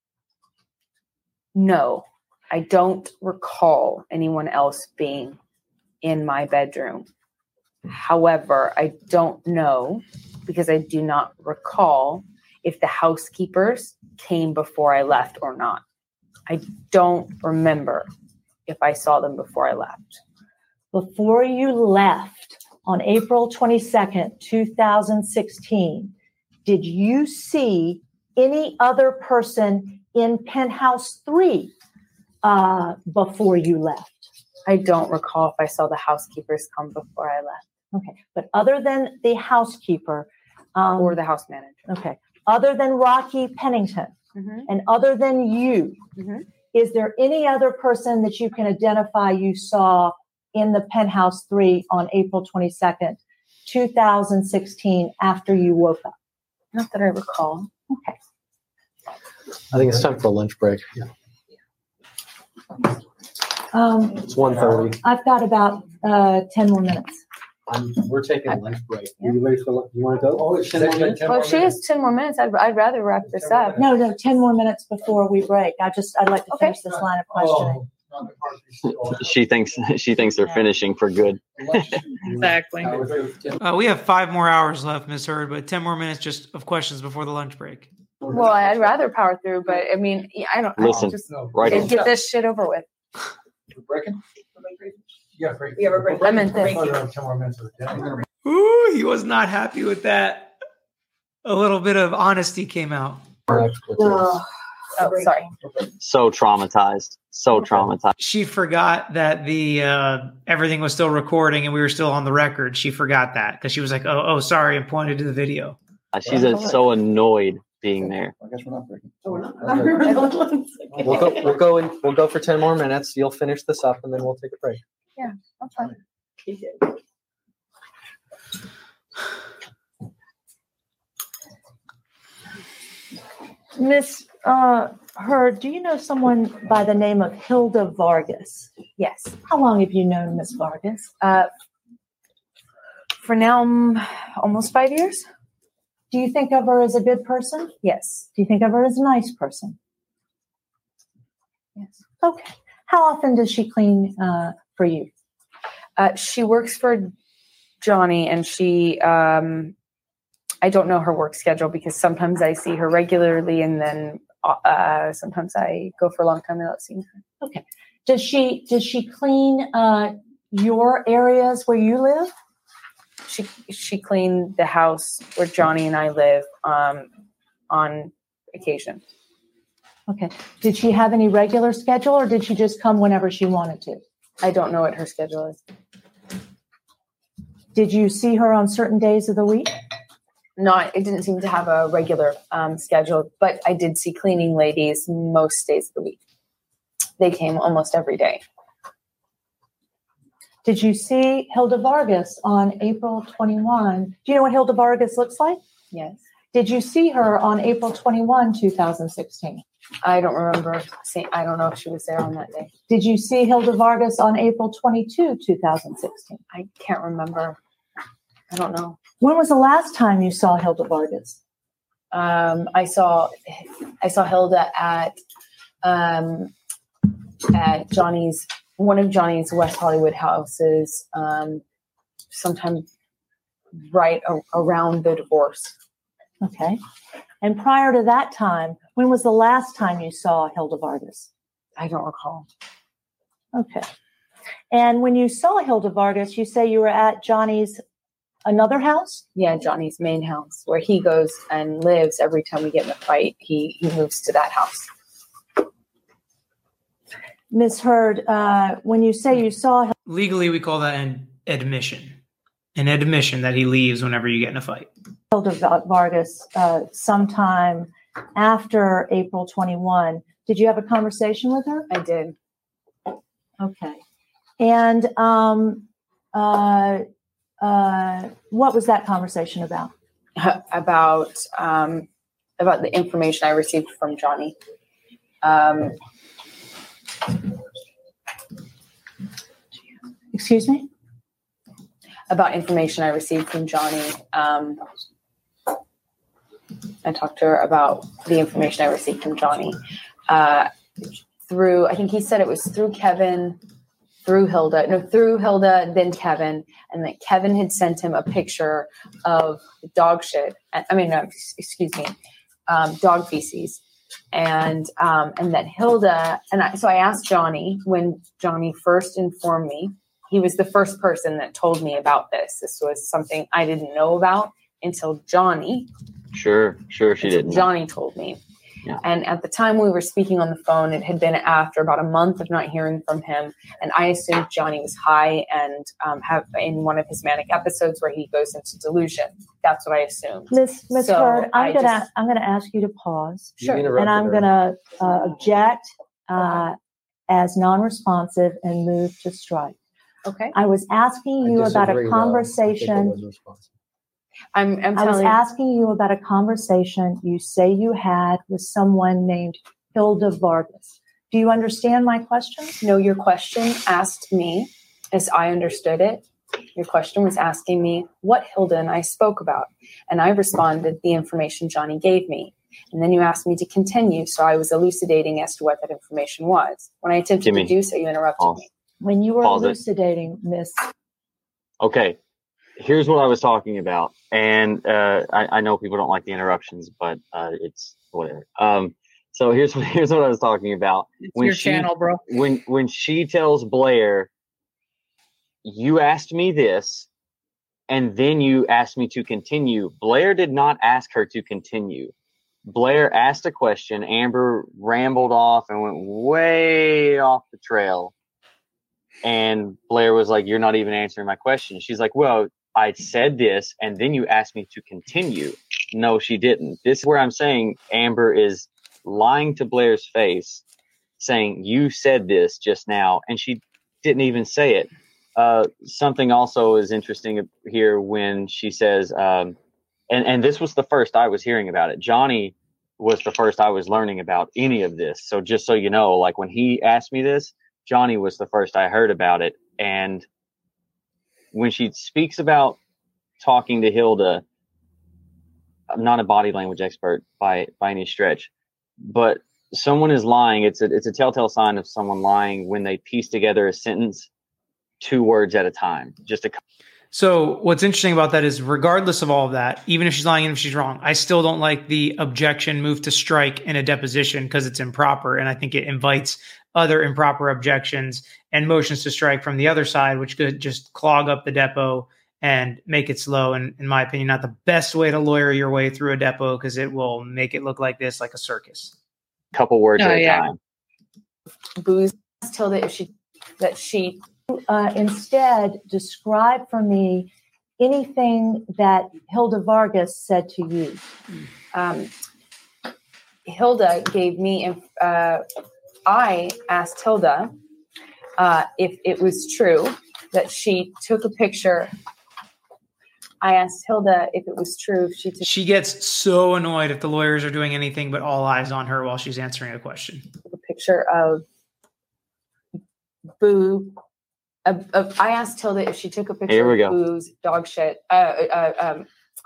Speaker 8: No, I don't recall anyone else being in my bedroom. However, I don't know, because I do not recall if the housekeepers came before I left or not. I don't remember if I saw them before I left.
Speaker 4: Before you left on April twenty-second, two thousand sixteen, did you see any other person in penthouse three uh, before you left?
Speaker 8: I don't recall if I saw the housekeepers come before I left.
Speaker 4: Okay, but other than the housekeeper, um,
Speaker 8: Or the house manager.
Speaker 4: okay, other than Rocky Pennington
Speaker 8: Mm-hmm.
Speaker 4: and other than you,
Speaker 8: Mhm.
Speaker 4: is there any other person that you can identify you saw in the penthouse three on April twenty-second, two thousand sixteen, after you woke up?
Speaker 8: Not that I recall.
Speaker 4: Okay.
Speaker 6: I think it's time for a lunch break.
Speaker 4: Um,
Speaker 6: It's one thirty.
Speaker 4: I've got about uh, ten more minutes.
Speaker 6: I'm, we're taking a lunch break. Are you ready for lunch? You want to go? Oh, it's ten more minutes.
Speaker 8: Well, if she has ten more minutes, I'd, I'd rather wrap this up.
Speaker 4: No, no, ten more minutes before we break. I just, I'd like to
Speaker 8: Okay.
Speaker 4: finish this line of questioning.
Speaker 2: She thinks she thinks they're finishing for good.
Speaker 3: Exactly.
Speaker 1: Uh, we have five more hours left, Miss Hurd, but ten more minutes just of questions before the lunch break.
Speaker 8: Well, I'd rather power through, but I mean, yeah, I don't.
Speaker 2: Listen,
Speaker 8: I just
Speaker 2: right
Speaker 8: get, get this shit over with.
Speaker 10: We're breaking? Yeah, break.
Speaker 7: We have a break.
Speaker 8: I meant this.
Speaker 10: ten more minutes.
Speaker 1: Ooh, he was not happy with that. A little bit of honesty came out.
Speaker 8: Oh, sorry.
Speaker 2: So traumatized. So traumatized.
Speaker 1: She forgot that the uh, everything was still recording and we were still on the record. She forgot that because she was like, "Oh, oh, sorry," and pointed to the video.
Speaker 2: Uh, She's uh, so annoyed being there.
Speaker 10: I guess we're not breaking.
Speaker 7: Oh, we're not.
Speaker 6: We'll go. We'll go. In, we'll go for ten more minutes. You'll finish this up, and then we'll take a break.
Speaker 8: Yeah, that's fine.
Speaker 4: Miss uh, Hurd, do you know someone by the name of Hilda Vargas?
Speaker 8: Yes.
Speaker 4: How long have you known Miss Vargas?
Speaker 8: Uh, for now, um, almost five years.
Speaker 4: Do you think of her as a good person?
Speaker 8: Yes.
Speaker 4: Do you think of her as a nice person?
Speaker 8: Yes.
Speaker 4: Okay. How often does she clean uh, for you?
Speaker 8: Uh, she works for Johnny, and she. Um, I don't know her work schedule because sometimes I see her regularly, and then uh, sometimes I go for a long time without seeing her.
Speaker 4: Okay. Does she does she clean uh, your areas where you live?
Speaker 8: She she cleaned the house where Johnny and I live um, on occasion.
Speaker 4: Okay. Did she have any regular schedule, or did she just come whenever she wanted to?
Speaker 8: I don't know what her schedule is.
Speaker 4: Did you see her on certain days of the week?
Speaker 8: Not, it didn't seem to have a regular um, schedule, but I did see cleaning ladies most days of the week. They came almost every day.
Speaker 4: Did you see Hilda Vargas on April twenty-first? Do you know what Hilda Vargas looks like?
Speaker 8: Yes.
Speaker 4: Did you see her on April twenty-first, two thousand sixteen?
Speaker 8: I don't remember seeing, I don't know if she was there on that day.
Speaker 4: Did you see Hilda Vargas on April twenty-second, two thousand sixteen?
Speaker 8: I can't remember. I don't know.
Speaker 4: When was the last time you saw Hilda Vargas?
Speaker 8: Um, I saw I saw Hilda at um, at Johnny's, one of Johnny's West Hollywood houses, um, sometime right a- around the divorce.
Speaker 4: Okay. And prior to that time, when was the last time you saw Hilda Vargas?
Speaker 8: I don't recall.
Speaker 4: Okay. And when you saw Hilda Vargas, you say you were at Johnny's another house?
Speaker 8: Yeah, Johnny's main house, where he goes and lives every time we get in a fight. He he moves to that house.
Speaker 4: Miz Hurd, uh, when you say you saw
Speaker 1: Legally, we call that an admission. An admission that he leaves whenever you get in a fight.
Speaker 4: Hilda Va- Vargas uh, sometime after April twenty-first, did you have a conversation with her?
Speaker 8: I did.
Speaker 4: Okay. And um, uh, uh, what was that conversation about?
Speaker 8: About um, about the information I received from Johnny. Um,
Speaker 4: Excuse me?
Speaker 8: About information I received from Johnny. Um, I talked to her about the information I received from Johnny uh, through, I think he said it was through Kevin, through Hilda, no, through Hilda, then Kevin, and that Kevin had sent him a picture of dog shit. I mean, no, excuse me, um, dog feces. And um, and that Hilda, and I, so I asked Johnny when Johnny first informed me. He was the first person that told me about this. This was something I didn't know about until Johnny.
Speaker 2: Sure, sure, she didn't.
Speaker 8: Johnny told me.
Speaker 2: Yeah.
Speaker 8: And at the time we were speaking on the phone, it had been after about a month of not hearing from him. And I assumed Johnny was high and um, have in one of his manic episodes where he goes into delusion. That's what I assumed.
Speaker 4: Miss Miss
Speaker 8: So
Speaker 4: Hurd, I'm
Speaker 8: I
Speaker 4: gonna
Speaker 8: just-
Speaker 4: I'm gonna ask you to pause.
Speaker 6: You interrupted
Speaker 4: And I'm
Speaker 6: her.
Speaker 4: gonna uh, object uh, as non-responsive and move to strike.
Speaker 8: Okay.
Speaker 4: I was asking
Speaker 6: I
Speaker 4: you about
Speaker 6: disagree,
Speaker 4: a
Speaker 6: though. I think it
Speaker 4: conversation.
Speaker 6: was responsible.
Speaker 8: I'm, I'm
Speaker 4: I was
Speaker 8: telling
Speaker 4: asking you about a conversation you say you had with someone named Hilda Vargas. Do you understand my question?
Speaker 8: No, your question asked me, as I understood it, your question was asking me what Hilda and I spoke about. And I responded the information Johnny gave me. And then you asked me to continue. So I was elucidating as to what that information was. When I attempted
Speaker 2: Jimmy,
Speaker 8: to do so, you interrupted
Speaker 2: pause.
Speaker 8: me.
Speaker 4: When you were
Speaker 2: Pause it.
Speaker 4: elucidating, Miss.
Speaker 2: Okay, here's what I was talking about. And uh, I, I know people don't like the interruptions, but uh, it's whatever. Um, so here's what, here's what I was talking about.
Speaker 3: It's
Speaker 2: When
Speaker 3: your
Speaker 2: she,
Speaker 3: channel, bro.
Speaker 2: When, when she tells Blair, you asked me this, and then you asked me to continue. Blair did not ask her to continue. Blair asked a question. Amber rambled off and went way off the trail. And Blair was like, you're not even answering my question. She's like, well, I said this, and then you asked me to continue. No, she didn't. This is where I'm saying Amber is lying to Blair's face, saying, you said this just now, and she didn't even say it. Uh, something also is interesting here when she says, um, and, and this was the first I was hearing about it. Johnny was the first I was learning about any of this. So just so you know, like when he asked me this, Johnny was the first I heard about it. And when she speaks about talking to Hilda, I'm not a body language expert by, by any stretch, but someone is lying. It's a, it's a telltale sign of someone lying when they piece together a sentence two words at a time. Just a.
Speaker 1: So what's interesting about that is regardless of all of that, even if she's lying and if she's wrong, I still don't like the objection move to strike in a deposition because it's improper. And I think it invites other improper objections and motions to strike from the other side, which could just clog up the depo and make it slow. And in my opinion, not the best way to lawyer your way through a depo because it will make it look like this, like a circus.
Speaker 2: Couple words
Speaker 8: Oh,
Speaker 2: at a
Speaker 8: yeah.
Speaker 2: time.
Speaker 8: Booze told that if she, that she,
Speaker 4: Uh, instead, describe for me anything that Hilda Vargas said to you.
Speaker 8: um, Hilda gave me, uh, I asked Hilda uh, if it was true that she took a picture. I asked Hilda if it was true if she took
Speaker 1: She gets so annoyed if the lawyers are doing anything but all eyes on her while she's answering a question.
Speaker 8: a picture of Boo. Of, of, I asked Hilda if she took a picture
Speaker 2: Here we
Speaker 8: of
Speaker 2: go.
Speaker 8: Boo's dog shit, uh, uh, um,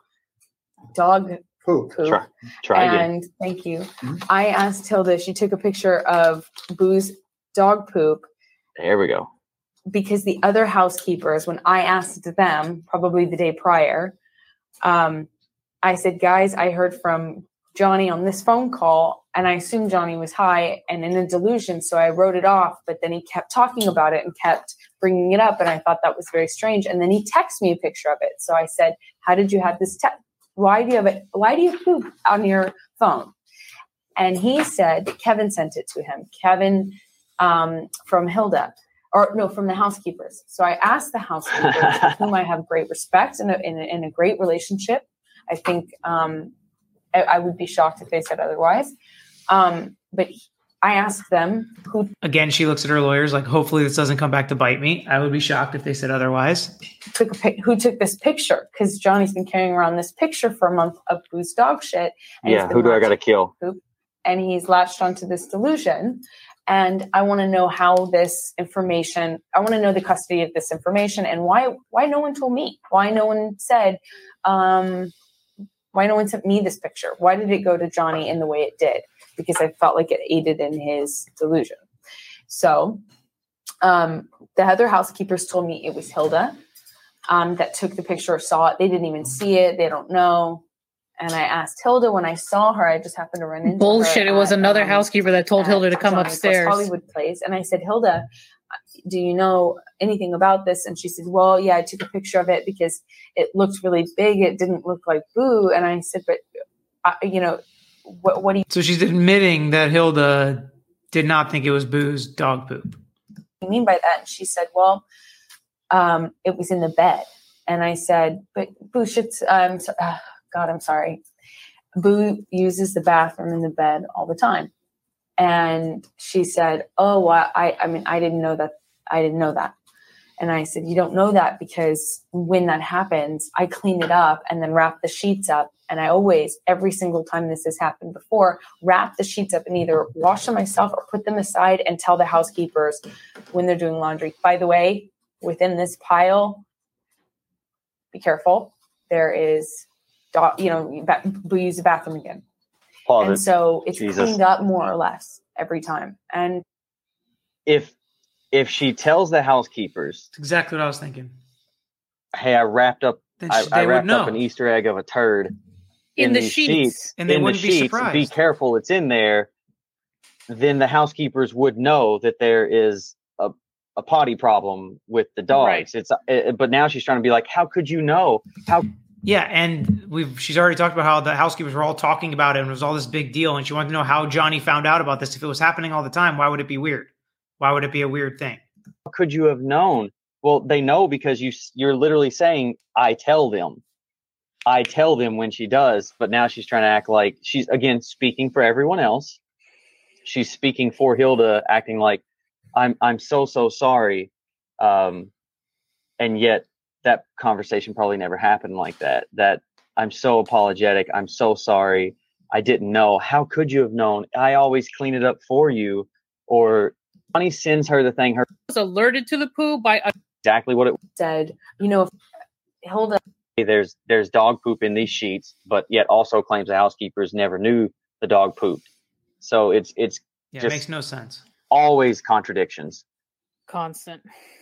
Speaker 8: dog
Speaker 6: poop.
Speaker 8: poop.
Speaker 2: Try, try again.
Speaker 8: And thank you. I asked Hilda if she took a picture of Boo's dog poop
Speaker 2: There we go.
Speaker 8: because the other housekeepers, when I asked them, probably the day prior, um, I said, guys, I heard from Johnny on this phone call, and I assumed Johnny was high and in a delusion, so I wrote it off, but then he kept talking about it and kept bringing it up, and I thought that was very strange. And then he texted me a picture of it. So I said, how did you have this text? Why do you have it? Why do you poop on your phone? And he said that Kevin sent it to him. Kevin um, from Hilda, or no, from the housekeepers. So I asked the housekeepers, with whom I have great respect and a, in, a, in a great relationship. I think um, I, I would be shocked if they said otherwise. Um, but he, I asked them who.
Speaker 1: Again, she looks at her lawyers like, hopefully this doesn't come back to bite me. I would be shocked if they said otherwise.
Speaker 8: Took a pic- who took this picture? Because Johnny's been carrying around this picture for a month of Boo's dog shit. And
Speaker 2: Yeah,
Speaker 8: he's been
Speaker 2: who do I
Speaker 8: latched-
Speaker 2: got to kill?
Speaker 8: Poop, and he's latched onto this delusion. And I want to know how this information. I want to know the custody of this information and why. Why no one told me? Why no one said? Um, why no one sent me this picture? Why did it go to Johnny in the way it did? Because I felt like it aided in his delusion. So um, the other housekeepers told me it was Hilda um, that took the picture or saw it. They didn't even see it. They don't know. And I asked Hilda when I saw her, I just happened to run into
Speaker 3: Bullshit.
Speaker 8: her.
Speaker 3: It was
Speaker 8: at,
Speaker 3: another
Speaker 8: um,
Speaker 3: housekeeper that told
Speaker 8: at
Speaker 3: Hilda to come
Speaker 8: Johnny Quest
Speaker 3: upstairs.
Speaker 8: Hollywood Place. And I said, Hilda, do you know anything about this? And she said, well, yeah, I took a picture of it because it looked really big. It didn't look like Boo. And I said, but, uh, you know, what, what do you
Speaker 1: So she's admitting that Hilda did not think it was Boo's dog poop.
Speaker 8: mean by that? And she said, well, um, it was in the bed. And I said, but Boo shits, um, so, uh, God, I'm sorry. Boo uses the bathroom in the bed all the time. And she said, oh, I, I mean, I didn't know that. I didn't know that. And I said, you don't know that because when that happens, I clean it up and then wrap the sheets up. And I always, every single time this has happened before, wrap the sheets up and either wash them myself or put them aside and tell the housekeepers when they're doing laundry. By the way, within this pile, be careful. There is, you know, we use the bathroom again.
Speaker 2: Pause
Speaker 8: and
Speaker 2: it.
Speaker 8: so it's
Speaker 2: Jesus.
Speaker 8: cleaned up more or less every time. And
Speaker 2: if if she tells the housekeepers,
Speaker 1: That's exactly what I was thinking.
Speaker 2: hey, I wrapped up
Speaker 1: Then
Speaker 2: I,
Speaker 1: sh-
Speaker 2: I
Speaker 1: they would
Speaker 2: wrapped up
Speaker 1: know.
Speaker 2: an Easter egg of a turd
Speaker 3: In the
Speaker 2: these
Speaker 3: sheets.
Speaker 1: And they
Speaker 2: in the
Speaker 1: wouldn't be
Speaker 2: sheets,
Speaker 1: surprised.
Speaker 2: Be careful, it's in there. Then the housekeepers would know that there is a, a potty problem with the dogs.
Speaker 3: Right.
Speaker 2: It's uh, but now she's trying to be like, how could you know? How
Speaker 1: Yeah, and we've she's already talked about how the housekeepers were all talking about it and it was all this big deal, and she wanted to know how Johnny found out about this. If it was happening all the time, why would it be weird? Why would it be a weird thing?
Speaker 2: could you have known? Well, they know because you you're literally saying, I tell them. I tell them when she does, but now she's trying to act like she's, again, speaking for everyone else. She's speaking for Hilda, acting like, I'm I'm so, so sorry. Um, and yet that conversation probably never happened like that. That I'm so apologetic. I'm so sorry. I didn't know. How could you have known? I always clean it up for you. Or Bonnie sends her the thing. Her
Speaker 3: was alerted to the poo by a-
Speaker 2: exactly what it
Speaker 8: said, you know, if Hilda,
Speaker 2: there's there's dog poop in these sheets, but yet also claims the housekeepers never knew the dog pooped. So it's it's
Speaker 1: Yeah, it
Speaker 2: just
Speaker 1: makes no sense.
Speaker 2: always contradictions.
Speaker 3: constant.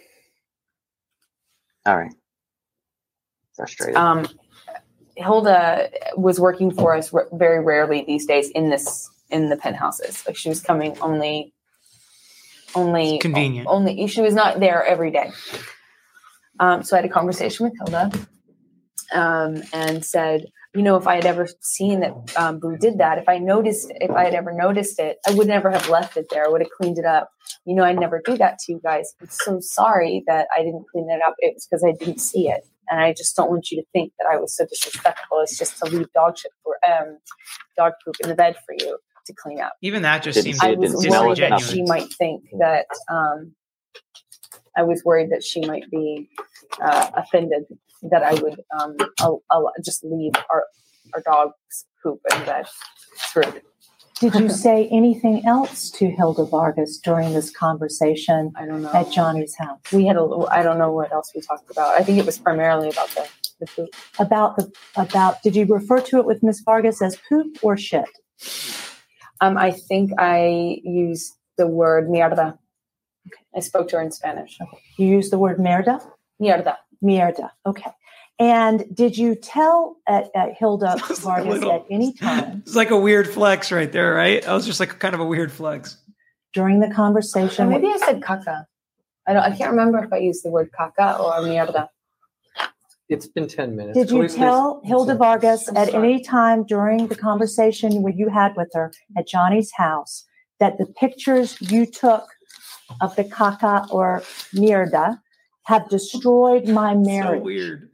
Speaker 2: All right. Frustrated.
Speaker 8: um, Hilda was working for us r- very rarely these days in this in the penthouses. Like she was coming only, only
Speaker 1: It's convenient.
Speaker 8: Only she was not there every day. Um, so I had a conversation with Hilda, um, and said, you know, if I had ever seen that um, Boo did that, if I noticed, if I had ever noticed it, I would never have left it there. I would have cleaned it up. You know, I'd never do that to you guys. I'm so sorry that I didn't clean it up. It was because I didn't see it. And I just don't want you to think that I was so disrespectful. It's just to leave dog shit for, um, dog poop in the bed for you to clean up.
Speaker 1: Even that just
Speaker 2: Didn't
Speaker 1: seems
Speaker 2: see
Speaker 8: I
Speaker 2: it,
Speaker 8: was
Speaker 2: didn't smell
Speaker 8: worried
Speaker 2: it,
Speaker 8: that
Speaker 2: nothing.
Speaker 8: she might think that, um, I was worried that she might be uh, offended that I would um, I'll, I'll just leave our, our dog's poop in the bed. Screwed.
Speaker 4: Did you say anything else to Hilda Vargas during this conversation
Speaker 8: I don't know.
Speaker 4: at Johnny's house
Speaker 8: We had a little, I don't know what else we talked about. I think it was primarily about the, the poop.
Speaker 4: about the about? Did you refer to it with Miss Vargas as poop or shit?
Speaker 8: Um, I think I used the word mierda. I spoke to her in Spanish.
Speaker 4: You used the word merda.
Speaker 8: Mierda.
Speaker 4: Mierda. Okay. And did you tell at, at Hilda
Speaker 1: Sounds like a
Speaker 4: Vargas
Speaker 1: little-
Speaker 4: at any time
Speaker 1: It's like a weird flex right there, right? That was just like kind of a weird flex.
Speaker 4: during the
Speaker 8: Or
Speaker 4: conversation?
Speaker 8: maybe I said caca. I don't. I can't remember if I used the word caca or mierda.
Speaker 6: It's been ten minutes.
Speaker 4: Did
Speaker 6: Can
Speaker 4: you
Speaker 6: we please-
Speaker 4: tell Hilda Vargas
Speaker 8: I'm
Speaker 4: at
Speaker 8: sorry.
Speaker 4: any time during the conversation where you had with her at Johnny's house that the pictures you took of the caca or mierda have destroyed my
Speaker 1: So
Speaker 4: marriage?
Speaker 1: weird.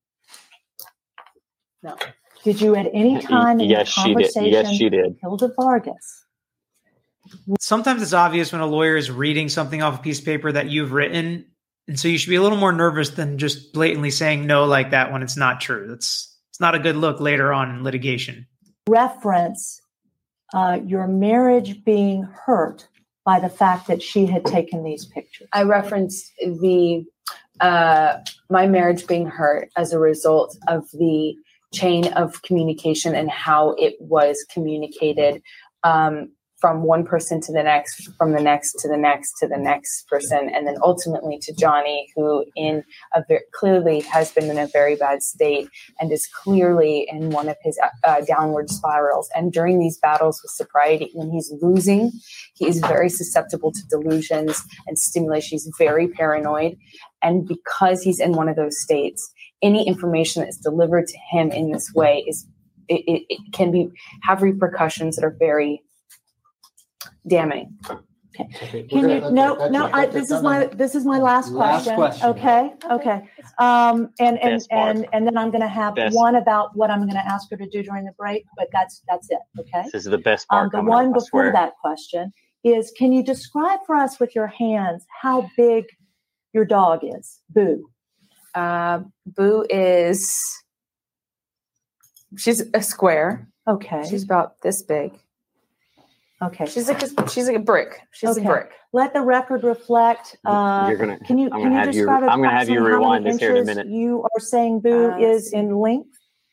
Speaker 8: No.
Speaker 4: Did you at any time in
Speaker 2: yes,
Speaker 4: the
Speaker 2: she did.
Speaker 4: conversation,
Speaker 2: Yes, she did.
Speaker 4: Hilda Vargas?
Speaker 1: Sometimes it's obvious when a lawyer is reading something off a piece of paper that you've written. And so you should be a little more nervous than just blatantly saying no like that when it's not true. That's it's not a good look later on in litigation.
Speaker 4: Reference uh, your marriage being hurt by the fact that she had taken these pictures.
Speaker 8: I referenced the uh, my marriage being hurt as a result of the chain of communication and how it was communicated um, from one person to the next, from the next to the next to the next person, and then ultimately to Johnny, who in a very, clearly has been in a very bad state and is clearly in one of his uh, downward spirals. And during these battles with sobriety, when he's losing, he is very susceptible to delusions and stimulation. He's very paranoid. And because he's in one of those states, any information that is delivered to him in this way is it, it, it can be have repercussions that are very damning.
Speaker 6: Okay,
Speaker 4: Can
Speaker 6: we're
Speaker 4: you,
Speaker 6: gonna-
Speaker 4: no,
Speaker 6: okay,
Speaker 4: no,
Speaker 6: okay,
Speaker 4: I,
Speaker 6: okay,
Speaker 4: this
Speaker 6: no,
Speaker 4: is
Speaker 6: no,
Speaker 4: my,
Speaker 6: no.
Speaker 4: this is my last
Speaker 6: Last
Speaker 4: question.
Speaker 6: question.
Speaker 4: Okay, okay. Um, and, and,
Speaker 2: Best part.
Speaker 4: and, and then I'm going to have
Speaker 2: Best.
Speaker 4: one about what I'm going to ask her to do during the break, but that's, that's it. Okay.
Speaker 2: This is the best part
Speaker 4: Um, the
Speaker 2: coming
Speaker 4: one
Speaker 2: up, I
Speaker 4: before
Speaker 2: swear.
Speaker 4: that question is, can you describe for us with your hands how big your dog is? Boo.
Speaker 8: Uh, Boo is, she's a square.
Speaker 4: Okay.
Speaker 8: She's about this big.
Speaker 4: Okay.
Speaker 8: She's like a, she's like a brick. She's
Speaker 4: Okay.
Speaker 8: a brick.
Speaker 4: Let the record reflect. Uh,
Speaker 2: You're gonna.
Speaker 4: can you
Speaker 2: I'm
Speaker 4: can
Speaker 2: gonna
Speaker 4: you
Speaker 2: have you.
Speaker 4: describe
Speaker 2: I'm gonna have you
Speaker 4: approximately how
Speaker 2: rewind
Speaker 4: many
Speaker 2: this here in a
Speaker 4: inches
Speaker 2: minute.
Speaker 4: You are saying Boo
Speaker 8: Uh,
Speaker 4: is in length.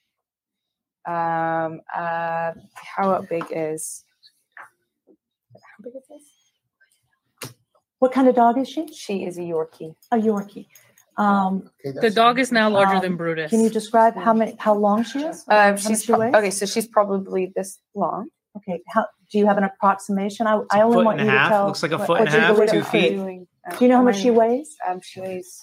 Speaker 8: Um, uh, how big is, how big is this?
Speaker 4: What kind of dog is she?
Speaker 8: She is a Yorkie.
Speaker 4: A Yorkie. Um,
Speaker 10: Okay,
Speaker 3: The
Speaker 10: that's-
Speaker 3: dog is now larger
Speaker 4: Um,
Speaker 3: than Brutus.
Speaker 4: can you describe how many how long she is?
Speaker 8: Uh,
Speaker 4: How much
Speaker 8: she's
Speaker 4: she
Speaker 8: pro-
Speaker 4: weighs?
Speaker 8: okay, so she's probably this long.
Speaker 4: Okay. How do you have an approximation? I, I only
Speaker 1: foot
Speaker 4: want
Speaker 1: and a
Speaker 4: you
Speaker 1: half.
Speaker 4: to tell.
Speaker 1: Looks like a
Speaker 4: what-
Speaker 1: foot and
Speaker 4: what
Speaker 1: a
Speaker 4: you
Speaker 1: half,
Speaker 4: believe
Speaker 1: two
Speaker 4: is
Speaker 1: feet.
Speaker 4: true.
Speaker 8: Doing, uh,
Speaker 4: Do you know how much
Speaker 8: mine-
Speaker 4: she weighs?
Speaker 8: Um, she weighs.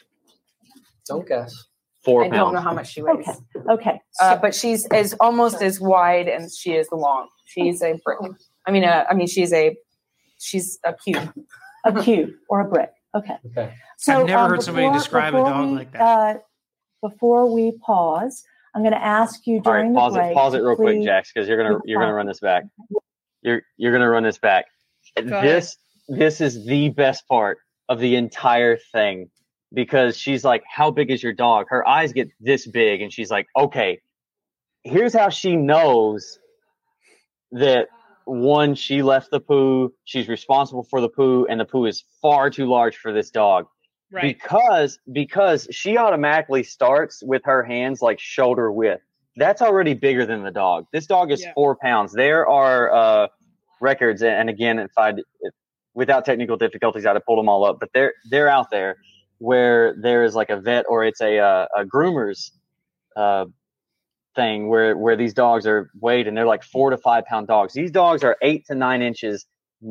Speaker 6: Don't guess.
Speaker 2: Four
Speaker 8: I
Speaker 2: pounds.
Speaker 8: don't know how much she weighs.
Speaker 4: Okay. Okay.
Speaker 8: Uh, but she's as almost as wide as she is long. She's a brick. I mean, uh, I mean, she's a she's a cube.
Speaker 4: A cube or a brick. Okay.
Speaker 6: Okay.
Speaker 4: So
Speaker 1: I've never
Speaker 4: um,
Speaker 1: heard somebody
Speaker 4: before-
Speaker 1: describe a
Speaker 4: before
Speaker 1: dog
Speaker 4: we,
Speaker 1: like that.
Speaker 4: Uh, before we pause, I'm going to ask you
Speaker 2: All right,
Speaker 4: during
Speaker 2: pause
Speaker 4: the break.
Speaker 2: it. Pause it
Speaker 4: to
Speaker 2: real quick,
Speaker 4: please-
Speaker 2: Jax, because you're gonna
Speaker 4: be
Speaker 2: you're gonna
Speaker 4: quiet.
Speaker 2: run this back. You're you're gonna run this back. This this is the best part of the entire thing because she's like, "How big is your dog?" Her eyes get this big, and she's like, "Okay, here's how she knows that one, she left the poo, she's responsible for the poo, and the poo is far too large for this dog."
Speaker 3: right.
Speaker 2: Because because she automatically starts with her hands like shoulder width. That's already bigger than the dog. This dog is
Speaker 3: Yeah.
Speaker 2: four pounds. There are uh, records, and again, if I if, without technical difficulties, I'd have pulled them all up. But they're they're out there where there is like a vet or it's a uh, a groomer's uh, thing where where these dogs are weighed, and they're like four to five pound dogs. These dogs are eight to nine inches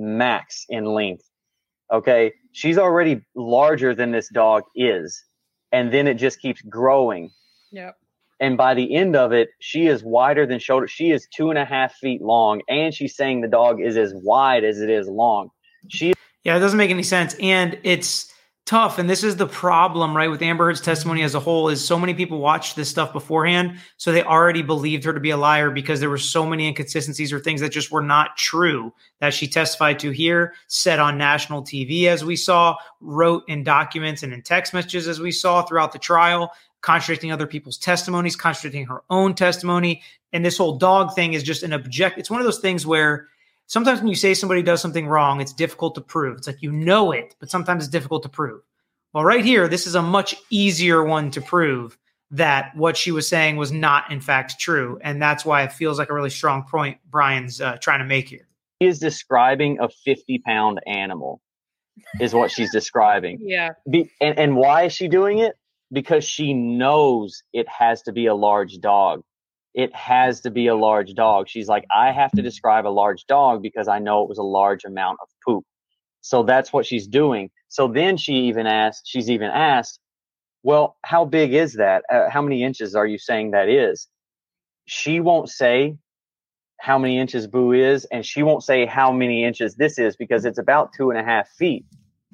Speaker 2: max in length. Okay, she's already larger than this dog is, and then it just keeps growing.
Speaker 3: Yep.
Speaker 2: And by the end of it, she is wider than shoulder. She is two and a half feet long, and she's saying the dog is as wide as it is long. She
Speaker 1: Yeah, it doesn't make any sense. And it's tough. And this is the problem, right, with Amber Heard's testimony as a whole, is so many people watched this stuff beforehand. So they already believed her to be a liar because there were so many inconsistencies or things that just were not true that she testified to here, said on national T V, as we saw, wrote in documents and in text messages, as we saw throughout the trial, contradicting other people's testimonies, contradicting her own testimony. And this whole dog thing is just an object. It's one of those things where sometimes when you say somebody does something wrong, it's difficult to prove. It's like you know it, but sometimes it's difficult to prove. Well, right here, this is a much easier one to prove that what she was saying was not, in fact, true. And that's why it feels like a really strong point Brian's uh, trying to make here.
Speaker 2: is describing a fifty pound animal, is what she's describing.
Speaker 3: Yeah.
Speaker 2: Be, and, and why is she doing it? Because she knows it has to be a large dog. It has to be a large dog. She's like, I have to describe a large dog because I know it was a large amount of poop. So that's what she's doing. So then she even asked, she's even asked, well, how big is that? Uh, how many inches are you saying that is? She won't say how many inches Boo is, and she won't say how many inches this is because it's about two and a half feet.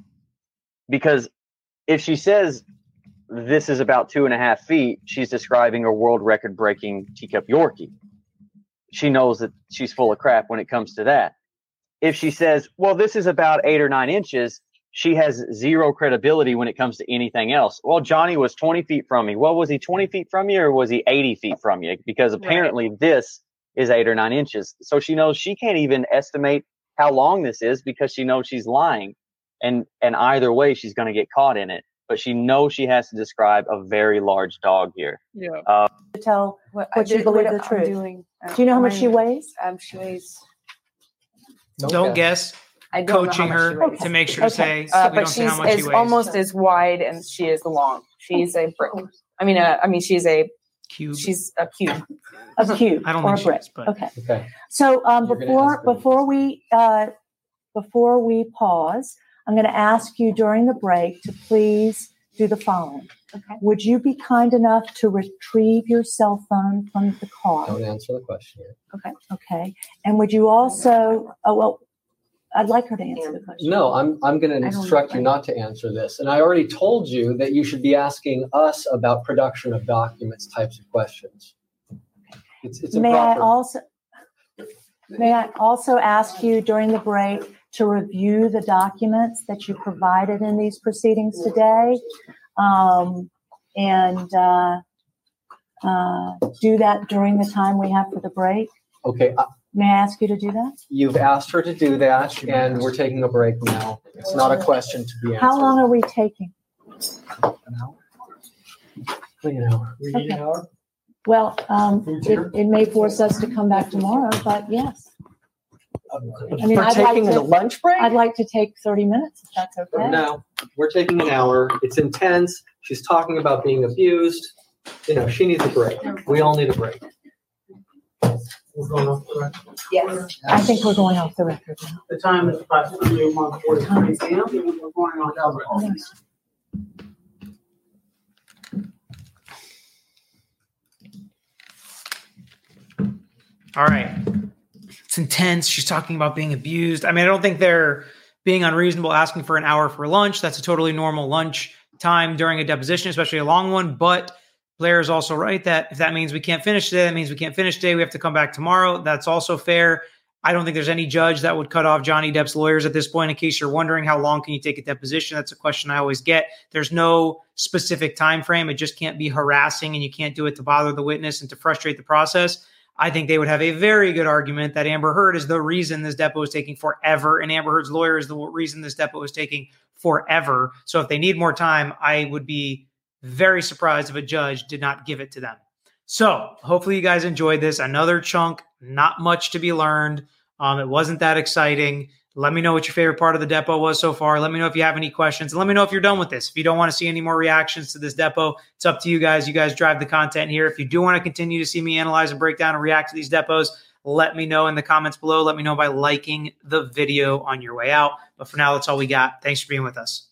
Speaker 2: Because if she says this is about two and a half feet, she's describing a world record breaking teacup Yorkie. She knows that she's full of crap when it comes to that. If she says, well, this is about eight or nine inches, she has zero credibility when it comes to anything else. Well, Johnny was twenty feet from me. Well, was he twenty feet from you or was he eighty feet from you? Because apparently right. This is eight or nine inches. So she knows she can't even estimate how long this is because she knows she's lying. And, and either way, she's going to get caught in it. But she knows she has to describe a very large dog here.
Speaker 3: Yeah.
Speaker 2: Uh,
Speaker 4: To tell
Speaker 8: What,
Speaker 4: what you believe the
Speaker 8: I'm
Speaker 4: truth.
Speaker 8: Doing, uh,
Speaker 4: Do you know how much
Speaker 8: mine-
Speaker 4: she weighs?
Speaker 8: Um, she weighs.
Speaker 6: Don't
Speaker 1: Don't
Speaker 6: guess.
Speaker 1: guess.
Speaker 8: I don't
Speaker 1: Coaching
Speaker 8: know how much
Speaker 1: her
Speaker 8: she weighs.
Speaker 1: to make sure to
Speaker 4: Okay.
Speaker 1: say
Speaker 8: Uh,
Speaker 1: we
Speaker 8: but
Speaker 1: don't say
Speaker 8: she's
Speaker 1: how much she
Speaker 8: is
Speaker 1: weighs.
Speaker 8: almost as wide as she is long. She's a brick. I mean, uh, I mean, she's a
Speaker 1: Cube.
Speaker 8: she's a cube.
Speaker 4: A cube
Speaker 1: I don't
Speaker 4: or
Speaker 1: think
Speaker 4: a
Speaker 1: she
Speaker 4: brick.
Speaker 1: is, but
Speaker 4: Okay.
Speaker 6: Okay.
Speaker 4: So um,
Speaker 6: You're gonna
Speaker 4: before
Speaker 6: ask them.
Speaker 4: before we uh, before we pause, I'm going to ask you during the break to please do the following.
Speaker 7: Okay.
Speaker 4: Would you be kind enough to retrieve your cell phone from the car?
Speaker 6: Don't answer the question yet.
Speaker 4: Okay. Okay. And would you also? Oh well, I'd like her to answer the question.
Speaker 6: No, I'm I'm going to
Speaker 8: don't
Speaker 6: instruct
Speaker 8: know.
Speaker 6: you not to answer this. And I already told you that you should be asking us about production of documents types of questions. It's it's
Speaker 4: May I
Speaker 6: improper.
Speaker 4: also may I also ask you during the break to review the documents that you provided in these proceedings today, um, and uh, uh, do that during the time we have for the break.
Speaker 6: Okay. Uh,
Speaker 4: May I ask you to do that?
Speaker 6: You've asked her to do that, and we're taking a break now. It's not a question to be answered.
Speaker 4: How long are we taking?
Speaker 6: An hour? You know.
Speaker 10: We need an hour?
Speaker 4: Well, um, it, it may force us to come back tomorrow, but yes. I mean,
Speaker 6: We're
Speaker 4: I'd like
Speaker 6: taking
Speaker 4: to-
Speaker 6: a lunch break?
Speaker 4: I'd like to take thirty minutes, if that's okay.
Speaker 6: No, we're taking an hour. It's intense. She's talking about being abused. You know, she needs a break. We all need a break.
Speaker 5: We're going off the record.
Speaker 7: Yes.
Speaker 4: I think we're going off the record now.
Speaker 5: The time is approximately one forty-three p m and we're going on down the record.
Speaker 1: All right. It's intense. She's talking about being abused. I mean, I don't think they're being unreasonable asking for an hour for lunch. That's a totally normal lunch time during a deposition, especially a long one. But Blair is also right that if that means we can't finish today, that means we can't finish today. We have to come back tomorrow. That's also fair. I don't think there's any judge that would cut off Johnny Depp's lawyers at this point. In case you're wondering how long can you take a deposition, that's a question I always get. There's no specific time frame. It just can't be harassing, and you can't do it to bother the witness and to frustrate the process. I think they would have a very good argument that Amber Heard is the reason this depo is taking forever, and Amber Heard's lawyer is the reason this depo is taking forever. So if they need more time, I would be very surprised if a judge did not give it to them. So hopefully you guys enjoyed this. Another chunk, not much to be learned. Um, it wasn't that exciting. Let me know what your favorite part of the depo was so far. Let me know if you have any questions. And let me know if you're done with this. If you don't want to see any more reactions to this depo, it's up to you guys. You guys drive the content here. If you do want to continue to see me analyze and break down and react to these depos, let me know in the comments below. Let me know by liking the video on your way out. But for now, that's all we got. Thanks for being with us.